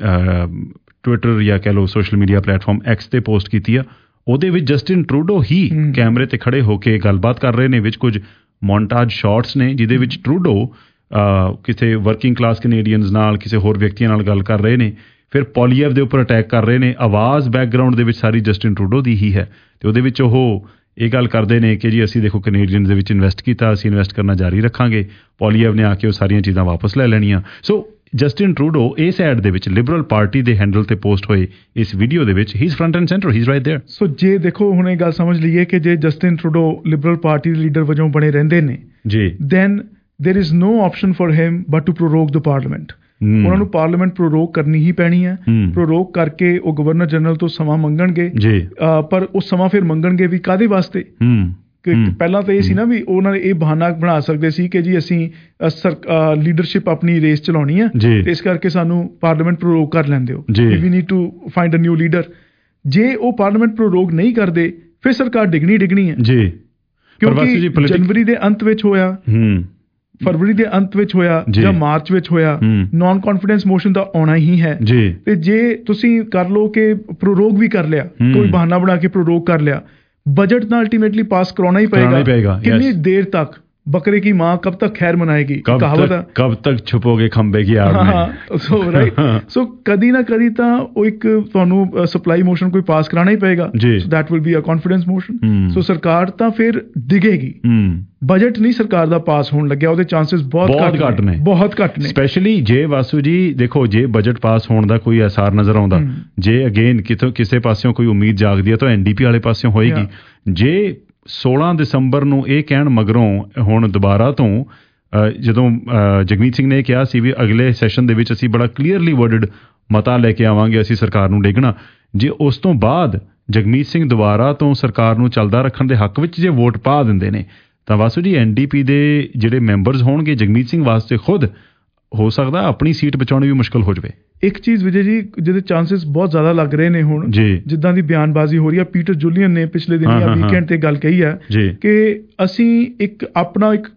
ਟਵਿੱਟਰ ਜਾਂ ਕਹਿ ਲਓ ਸੋਸ਼ਲ ਮੀਡੀਆ ਪਲੇਟਫਾਰਮ ਐਕਸ ਤੇ ਪੋਸਟ ਕੀਤੀ ਆ। ਉਹਦੇ ਵਿੱਚ ਜਸਟਿਨ ਟਰੂਡੋ ਹੀ ਕੈਮਰੇ ਤੇ ਖੜੇ ਹੋ ਕੇ ਗੱਲਬਾਤ ਕਰ ਰਹੇ ਨੇ, ਵਿੱਚ ਕੁਝ ਮੌਂਟਾਜ ਸ਼ਾਟਸ ਨੇ ਜਿਹਦੇ ਵਿੱਚ ਟਰੂਡੋ ਕਿਸੇ ਵਰਕਿੰਗ ਕਲਾਸ ਕੈਨੇਡੀਅਨਸ ਨਾਲ, ਕਿਸੇ ਹੋਰ ਵਿਅਕਤੀਆਂ ਨਾਲ ਗੱਲ ਕਰ ਰਹੇ ਨੇ, ਫਿਰ ਪੋਲੀਅਬ ਦੇ ਉੱਪਰ ਅਟੈਕ ਕਰ ਰਹੇ ਨੇ। ਆਵਾਜ਼ ਬੈਕਗਰਾਊਂਡ ਦੇ ਵਿੱਚ ਸਾਰੀ ਜਸਟਿਨ ਟਰੂਡੋ ਦੀ ਹੀ ਹੈ ਤੇ ਉਹਦੇ ਵਿੱਚ ਉਹ ਇਹ ਗੱਲ ਕਰਦੇ ਨੇ ਕਿ ਜੀ ਅਸੀਂ ਦੇਖੋ ਕੈਨੇਡੀਅਨਸ ਦੇ ਵਿੱਚ ਇਨਵੈਸਟ ਕੀਤਾ, ਅਸੀਂ ਇਨਵੈਸਟ ਕਰਨਾ ਜਾਰੀ ਰੱਖਾਂਗੇ। ਪੋਲੀਅਬ ਨੇ ਆ ਕੇ ਉਹ ਸਾਰੀਆਂ ਚੀਜ਼ਾਂ ਵਾਪਸ ਲੈ ਲੈਣੀਆਂ। ਸੋ ਜਸਟਿਨ ਟਰੂਡੋ ਇਸ ਐਡ ਦੇ ਵਿੱਚ ਲਿਬਰਲ ਪਾਰਟੀ ਦੇ ਹੈਂਡਲ ਤੇ ਪੋਸਟ ਹੋਏ ਇਸ ਵੀਡੀਓ ਦੇ ਵਿੱਚ he is front and centre, he is right there.
So ਜੇ ਦੇਖੋ ਹੁਣ ਇਹ ਗੱਲ ਸਮਝ ਲਈਏ ਕਿ ਜੇ ਜਸਟਿਨ ਟਰੂਡੋ ਲਿਬਰਲ ਪਾਰਟੀ ਦੇ ਲੀਡਰ ਵਜੋਂ ਬਣੇ ਰਹਿੰਦੇ ਨੇ
ਜੀ,
then there is no option for him but to prorogue the parliament. ਉਹਨਾਂ ਨੂੰ ਪਾਰਲੀਮੈਂਟ ਪ੍ਰੋਰੋਗ ਕਰਨੀ ਹੀ ਪੈਣੀ ਹੈ। ਪ੍ਰੋਰੋਗ ਕਰਕੇ ਉਹ ਗਵਰਨਰ ਜਨਰਲ ਤੋਂ ਸਮਾਂ ਮੰਗਣਗੇ, ਪਰ ਉਹ ਸਮਾਂ ਫਿਰ ਮੰਗਣਗੇ ਵੀ ਕਾਹਦੇ ਵਾਸਤੇ? ਪਹਿਲਾਂ ਤਾਂ ਇਹ ਸੀ ਨਾ ਵੀ ਉਹਨਾਂ ਨੇ ਇਹ ਬਹਾਨਾ ਬਣਾ ਸਕਦੇ ਸੀ ਕਿ ਜੀ ਅਸੀਂ ਲੀਡਰਸ਼ਿਪ ਆਪਣੀ ਰੇਸ ਚਲਾਉਣੀ ਹੈ ਤੇ ਇਸ ਕਰਕੇ ਸਾਨੂੰ ਪਾਰਲੀਮੈਂਟ ਪ੍ਰੋਰੋਗ ਕਰ ਲੈਂਦੇ ਹੋ, we need to find a new leader. ਜੇ ਉਹ ਪਾਰਲੀਮੈਂਟ ਪ੍ਰੋਰੋਗ ਨਹੀਂ ਕਰਦੇ ਫਿਰ ਸਰਕਾਰ ਡਿੱਗਣੀ ਹੈ ਕਿਉਂਕਿ ਜਨਵਰੀ ਦੇ ਅੰਤ ਵਿੱਚ ਹੋਇਆ, ਫਰਵਰੀ ਦੇ ਅੰਤ ਵਿੱਚ ਹੋਇਆ ਜਾਂ ਮਾਰਚ ਵਿੱਚ ਹੋਇਆ, ਨਾਨ ਕੌਨਫੀਡੈਂਸ ਮੋਸ਼ਨ ਤਾਂ ਆਉਣਾ ਹੀ ਹੈ। ਤੇ ਜੇ ਤੁਸੀਂ ਕਰ ਲਓ ਕਿ ਪ੍ਰੋਰੋਗ ਵੀ ਕਰ ਲਿਆ, ਕੋਈ ਬਹਾਨਾ ਬਣਾ ਕੇ ਪ੍ਰੋਰੋਗ ਕਰ ਲਿਆ, ਬਜਟ ਤਾਂ ਅਲਟੀਮੇਟਲੀ ਪਾਸ ਕਰਾਉਣਾ ਹੀ ਪਏਗਾ। ਕਿੰਨੀ ਦੇਰ ਤੱਕ ਬਕਰੇ ਕੀ ਮਾਂ ਕਬ ਤੱਕ ਖੈਰ ਮਨਾਏਗੀ, ਕਹਾਵਤ ਹੈ, ਕਬ ਤੱਕ ਛੁਪੋਗੇ ਖੰਬੇ ਕੀ ਆੜ ਮੇਂ। ਸੋ ਰਾਈਟ, ਸੋ ਕਦੀ ਨਾ ਕਦੀ ਤਾਂ ਉਹ ਇੱਕ ਤੁਹਾਨੂੰ ਸਪਲਾਈ ਮੋਸ਼ਨ ਕੋਈ ਪਾਸ ਕਰਾਉਣਾ ਹੀ ਪਏਗਾ। So that will be a confidence motion. So ਸਰਕਾਰ ਤਾਂ ਫਿਰ ਡਿੱਗੇਗੀ। ਬਜਟ ਨਹੀਂ ਸਰਕਾਰ ਦਾ ਪਾਸ ਹੋਣ ਲੱਗਿਆ, ਉਹਦੇ ਚਾਂਸਸ ਬਹੁਤ ਘੱਟ ਨੇ। ਸਪੈਸ਼ਲੀ ਜੇ ਵਾਸੂ ਜੀ ਦੇਖੋ, ਜੇ ਬਜਟ ਪਾਸ ਹੋਣ ਦਾ ਕੋਈ ਅਸਾਰ ਨਜ਼ਰ ਆਉਂਦਾ, ਜੇ ਅਗੇਨ ਕਿਸੇ ਪਾਸਿਓਂ ਕੋਈ ਉਮੀਦ ਜਾਗਦੀ ਹੈ ਤਾਂ ਐਨਡੀਪੀ ਵਾਲੇ ਪਾਸਿਓਂ ਹੋਏਗੀ। ਜੇ 16 ਦਸੰਬਰ ਨੂੰ ਇਹ ਕਹਿਣ ਮਗਰੋਂ ਹੁਣ ਦੁਬਾਰਾ ਤੋਂ ਜਦੋਂ ਜਗਮੀਤ ਸਿੰਘ ਨੇ ਕਿਹਾ ਸੀ ਵੀ ਅਗਲੇ ਸੈਸ਼ਨ ਦੇ ਵਿੱਚ ਅਸੀਂ ਬੜਾ ਕਲੀਅਰਲੀ ਵਰਡਡ ਮਤਾ ਲੈ ਕੇ ਆਵਾਂਗੇ, ਅਸੀਂ ਸਰਕਾਰ ਨੂੰ ਡੇਗਣਾ, ਜੇ ਉਸ ਤੋਂ ਬਾਅਦ ਜਗਮੀਤ ਸਿੰਘ ਦੁਬਾਰਾ ਤੋਂ ਸਰਕਾਰ ਨੂੰ ਚੱਲਦਾ ਰੱਖਣ ਦੇ ਹੱਕ ਵਿੱਚ ਜੇ ਵੋਟ ਪਾ ਦਿੰਦੇ ਨੇ ਤਾਂ ਵਾਸੂ ਜੀ ਐਨਡੀਪੀ ਦੇ ਜਿਹੜੇ ਮੈਂਬਰਸ ਹੋਣਗੇ, ਜਗਮੀਤ ਸਿੰਘ ਵਾਸਤੇ ਖੁਦ ਹੋ ਸਕਦਾ ਆਪਣੀ ਸੀਟ ਬਚਾਉਣੀ ਵੀ ਮੁਸ਼ਕਲ ਹੋ ਜਾਵੇ। ਇੱਕ ਚੀਜ਼ ਵਿਜੇ ਜੀ ਜਿਹਦੇ ਚਾਂਸਸ ਬਹੁਤ ਜ਼ਿਆਦਾ ਲੱਗ ਰਹੇ ਨੇ ਹੁਣ, ਜਿੱਦਾਂ ਦੀ ਬਿਆਨਬਾਜ਼ੀ ਹੋ ਰਹੀ ਹੈ, ਪੀਟਰ ਜੁਲੀਅਨ ਨੇ ਪਿਛਲੇ ਦਿਨੀ ਆ ਵੀਕਐਂਡ ਤੇ ਗੱਲ ਕਹੀ ਹੈ ਕਿ ਅਸੀਂ ਇੱਕ ਆਪਣਾ ਇੱਕ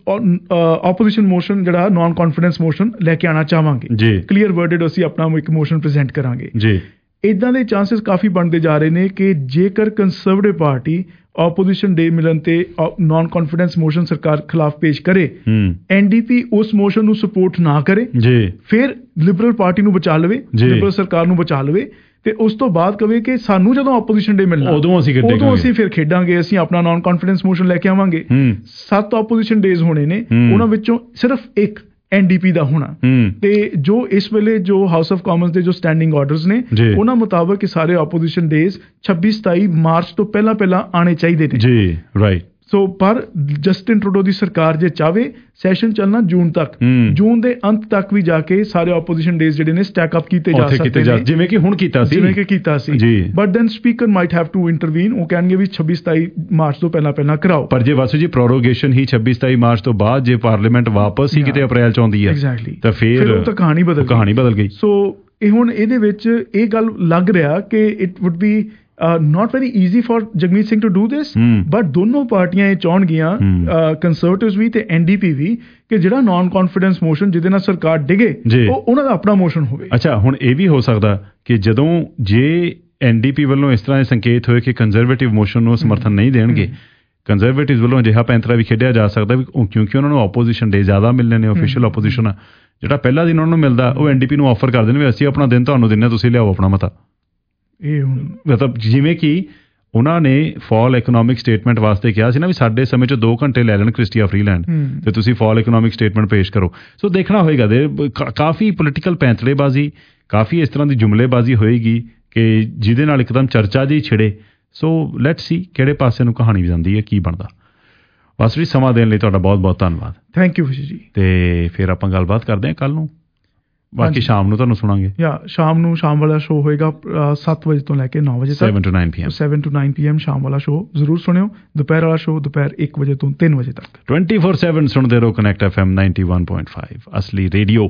ਆਪੋਜੀਸ਼ਨ ਮੋਸ਼ਨ ਜਿਹੜਾ ਨਾਨ ਕੌਨਫੀਡੈਂਸ ਮੋਸ਼ਨ ਲੈ ਕੇ ਆਉਣਾ ਚਾਹਾਂਗੇ, ਕਲੀਅਰ ਵਰਡਡ ਅਸੀਂ ਆਪਣਾ ਇੱਕ ਮੋਸ਼ਨ ਪ੍ਰੈਜ਼ੈਂਟ ਕਰਾਂਗੇ। ਇੱਦਾਂ ਦੇ ਚਾਂਸਸ ਕਾਫੀ ਬਣਦੇ ਜਾ ਰਹੇ ਨੇ ਕਿ ਜੇਕਰ ਕੰਜ਼ਰਵੇਟਿਵ ਪਾਰਟੀ ਆਪੋਜੀਸ਼ਨ ਡੇ ਮਿਲਣ ਤੇ ਨਾਨ ਕੌਨਫੀਡੈਂਸ ਮੋਸ਼ਨ ਸਰਕਾਰ ਖਿਲਾਫ ਪੇਸ਼ ਕਰੇ, ਐਨਡੀਪੀ ਉਸ ਮੋਸ਼ਨ ਨੂੰ ਸਪੋਰਟ ਨਾ ਕਰੇ, ਫਿਰ ਲਿਬਰਲ ਪਾਰਟੀ ਨੂੰ ਬਚਾ ਲਵੇ, ਲਿਬਰਲ ਸਰਕਾਰ ਨੂੰ ਬਚਾ ਲਵੇ ਤੇ ਉਸ ਤੋਂ ਬਾਅਦ ਕਵੇ ਕਿ ਸਾਨੂੰ ਜਦੋਂ ਆਪੋਜੀਸ਼ਨ ਡੇ ਮਿਲਣਾ ਉਦੋਂ ਅਸੀਂ ਫਿਰ ਖੇਡਾਂਗੇ, ਅਸੀਂ ਆਪਣਾ ਨਾਨ ਕੌਨਫੀਡੈਂਸ ਮੋਸ਼ਨ ਲੈ ਕੇ ਆਵਾਂਗੇ। 7 ਆਪੋਜੀਸ਼ਨ ਡੇਜ਼ ਹੋਣੇ ਨੇ, ਉਹਨਾਂ ਵਿੱਚੋਂ ਸਿਰਫ ਇੱਕ ਐਨਡੀਪੀ ਦਾ ਹੋਣਾ। ਤੇ ਜੋ ਇਸ ਵੇਲੇ ਜੋ ਹਾਊਸ ਆਫ ਕਾਮਨਸ ਦੇ ਜੋ ਸਟੈਂਡਿੰਗ ਆਰਡਰਸ ਨੇ ਉਹਨਾਂ ਮੁਤਾਬਕ ਇਹ ਸਾਰੇ ਆਪੋਜੀਸ਼ਨ ਡੇਜ਼ 26-27 ਮਾਰਚ ਤੋਂ ਪਹਿਲਾਂ ਆਣੇ ਚਾਹੀਦੇ ਨੇ। ਸੋ ਪਰ ਜਸਟਿਨ ਟਰੂਡੋ ਦੀ ਸਰਕਾਰ ਜੇ ਚਾਹਵੇ ਸੈਸ਼ਨ ਚੱਲਣਾ ਜੂਨ ਤੱਕ, ਜੂਨ ਦੇ ਅੰਤ ਤੱਕ ਵੀ ਜਾ ਕੇ ਸਾਰੇ ਆਪੋਜੀਸ਼ਨ ਡੇਜ਼ ਜਿਹੜੇ ਨੇ ਸਟੈਕ ਅਪ ਕੀਤੇ ਜਾ ਸਕਦੇ ਨੇ, ਜਿਵੇਂ ਕਿ ਹੁਣ ਕੀਤਾ ਸੀ। But then speaker might have to intervene. ਉਹ ਕਹਿਣਗੇ ਵੀ 26-27 ਮਾਰਚ ਤੋਂ ਪਹਿਲਾਂ ਕਰਾਓ। ਪਰ ਜੇ ਵਾਸੂ ਜੀ ਪ੍ਰੋਰੋਗੇਸ਼ਨ ਹੀ 26-27 ਮਾਰਚ ਤੋਂ ਬਾਅਦ ਜੇ ਪਾਰਲੀਮੈਂਟ ਵਾਪਸ ਹੀ ਕਿਤੇ ਅਪ੍ਰੈਲ ਚ ਆਉਂਦੀ ਹੈ ਤਾਂ ਫਿਰ ਉਹ ਤਾਂ ਕਹਾਣੀ ਬਦਲ ਗਈ। ਸੋ ਇਹ ਹੁਣ ਇਹਦੇ ਵਿੱਚ ਇਹ ਗੱਲ ਲੱਗ ਰਿਹਾ ਕਿ it would be not very easy for Jagmeet Singh to do this, but ਦੋਨੋਂ ਪਾਰਟੀਆਂ ਇਹ ਚਾਹਣਗੀਆਂ, ਕੰਸਰਵੇਟਿਵਸ ਵੀ ਤੇ NDP ਵੀ, ਕਿ ਜਿਹੜਾ ਨਾਨ ਕੌਨਫੀਡੈਂਸ ਮੋਸ਼ਨ ਜਿਹਦੇ ਨਾਲ ਸਰਕਾਰ ਡਿਗੇ ਉਹ ਉਹਨਾਂ ਦਾ ਆਪਣਾ ਮੋਸ਼ਨ ਹੋਵੇ।
ਅੱਛਾ, ਹੁਣ ਇਹ ਵੀ ਹੋ ਸਕਦਾ ਕਿ ਜਦੋਂ ਜੇ NDP ਵੱਲੋਂ ਇਸ ਤਰ੍ਹਾਂ ਦੇ ਸੰਕੇਤ ਹੋਏ ਕਿ ਕੰਜ਼ਰਵੇਟਿਵ ਮੋਸ਼ਨ ਨੂੰ ਸਮਰਥਨ ਨਹੀਂ ਦੇਣਗੇ, ਕੰਜ਼ਰਵੇਟਿਵ ਵੱਲੋਂ ਅਜਿਹਾ ਪੈਂਤਰਾ ਵੀ ਖੇਡਿਆ ਜਾ ਸਕਦਾ ਵੀ ਕਿਉਂਕਿ ਉਹਨਾਂ ਨੂੰ ਆਪੋਜੀਸ਼ਨ ਡੇ ਜ਼ਿਆਦਾ ਮਿਲਣੇ ਨੇ, ਆਫੀਸ਼ੀਅਲ ਆਪੋਜੀਸ਼ਨ ਆ, ਜਿਹੜਾ ਪਹਿਲਾ ਦਿਨ ਉਹਨਾਂ ਨੂੰ ਮਿਲਦਾ ਉਹ NDP ਨੂੰ ਆਫਰ ਕਰਦੇ ਨੇ ਵੀ ਅਸੀਂ ਆਪਣਾ ਦਿਨ ਤੁਹਾਨੂੰ ਦਿੰਦੇ, ਤੁਸੀਂ ਲਿਆਓ ਆਪਣਾ ਮਤਾ। ਇਹ ਹੁਣ ਮਤਲਬ ਜਿਵੇਂ ਕਿ ਉਹਨਾਂ ਨੇ ਫਾਲ ਇਕਨੋਮਿਕ ਸਟੇਟਮੈਂਟ ਵਾਸਤੇ ਕਿਹਾ ਸੀ ਨਾ ਵੀ ਸਾਡੇ ਸਮੇਂ 'ਚ 2 ਘੰਟੇ ਲੈ ਲੈਣ ਕ੍ਰਿਸਟੀਆ ਫਰੀਲੈਂਡ ਤੇ ਤੁਸੀਂ ਫਾਲ ਇਕਨੋਮਿਕ ਸਟੇਟਮੈਂਟ ਪੇਸ਼ ਕਰੋ। ਸੋ ਦੇਖਣਾ ਹੋਏਗਾ ਕਾਫੀ ਪੋਲੀਟੀਕਲ ਪੈਂਤੜੇਬਾਜ਼ੀ, ਕਾਫੀ ਇਸ ਤਰ੍ਹਾਂ ਦੀ ਜੁਮਲੇਬਾਜ਼ੀ ਹੋਏਗੀ ਕਿ ਜਿਹਦੇ ਨਾਲ ਇੱਕਦਮ ਚਰਚਾ ਜਿਹੀ ਛਿੜੇ। ਸੋ ਲੈਟਸ ਸੀ ਕਿਹੜੇ ਪਾਸੇ ਨੂੰ ਕਹਾਣੀ ਜਾਂਦੀ ਹੈ, ਕੀ ਬਣਦਾ। ਬਸ ਵੀ ਸਮਾਂ ਦੇਣ ਲਈ ਤੁਹਾਡਾ ਬਹੁਤ ਬਹੁਤ ਧੰਨਵਾਦ।
ਥੈਂਕ ਯੂ ਜੀ।
ਤੇ ਫਿਰ ਆਪਾਂ ਗੱਲਬਾਤ ਕਰਦੇ ਹਾਂ ਕੱਲ ਨੂੰ, ਬਾਕੀ ਸ਼ਾਮ ਨੂੰ ਤੁਹਾਨੂੰ ਸੁਣਾਂਗੇ।
ਸ਼ਾਮ ਨੂੰ ਸ਼ਾਮ ਵਾਲਾ ਸ਼ੋਅ ਹੋਏਗਾ 7 ਵਜੇ ਤੋਂ ਲੈ ਕੇ 9 ਵਜੇ ਤੱਕ,
7 to 9 PM
7 to 9 PM ਸ਼ਾਮ ਵਾਲਾ ਸ਼ੋਅ ਜ਼ਰੂਰ ਸੁਣਿਓ। ਦੁਪਹਿਰ ਵਾਲਾ ਸ਼ੋਅ ਦੁਪਹਿਰ 1 ਵਜੇ ਤੋਂ 3 ਵਜੇ ਤੱਕ
24/7 ਸੁਣਦੇ ਰਹੋ। ਕਨੈਕਟ FM 91.5 ਅਸਲੀ ਰੇਡੀਓ।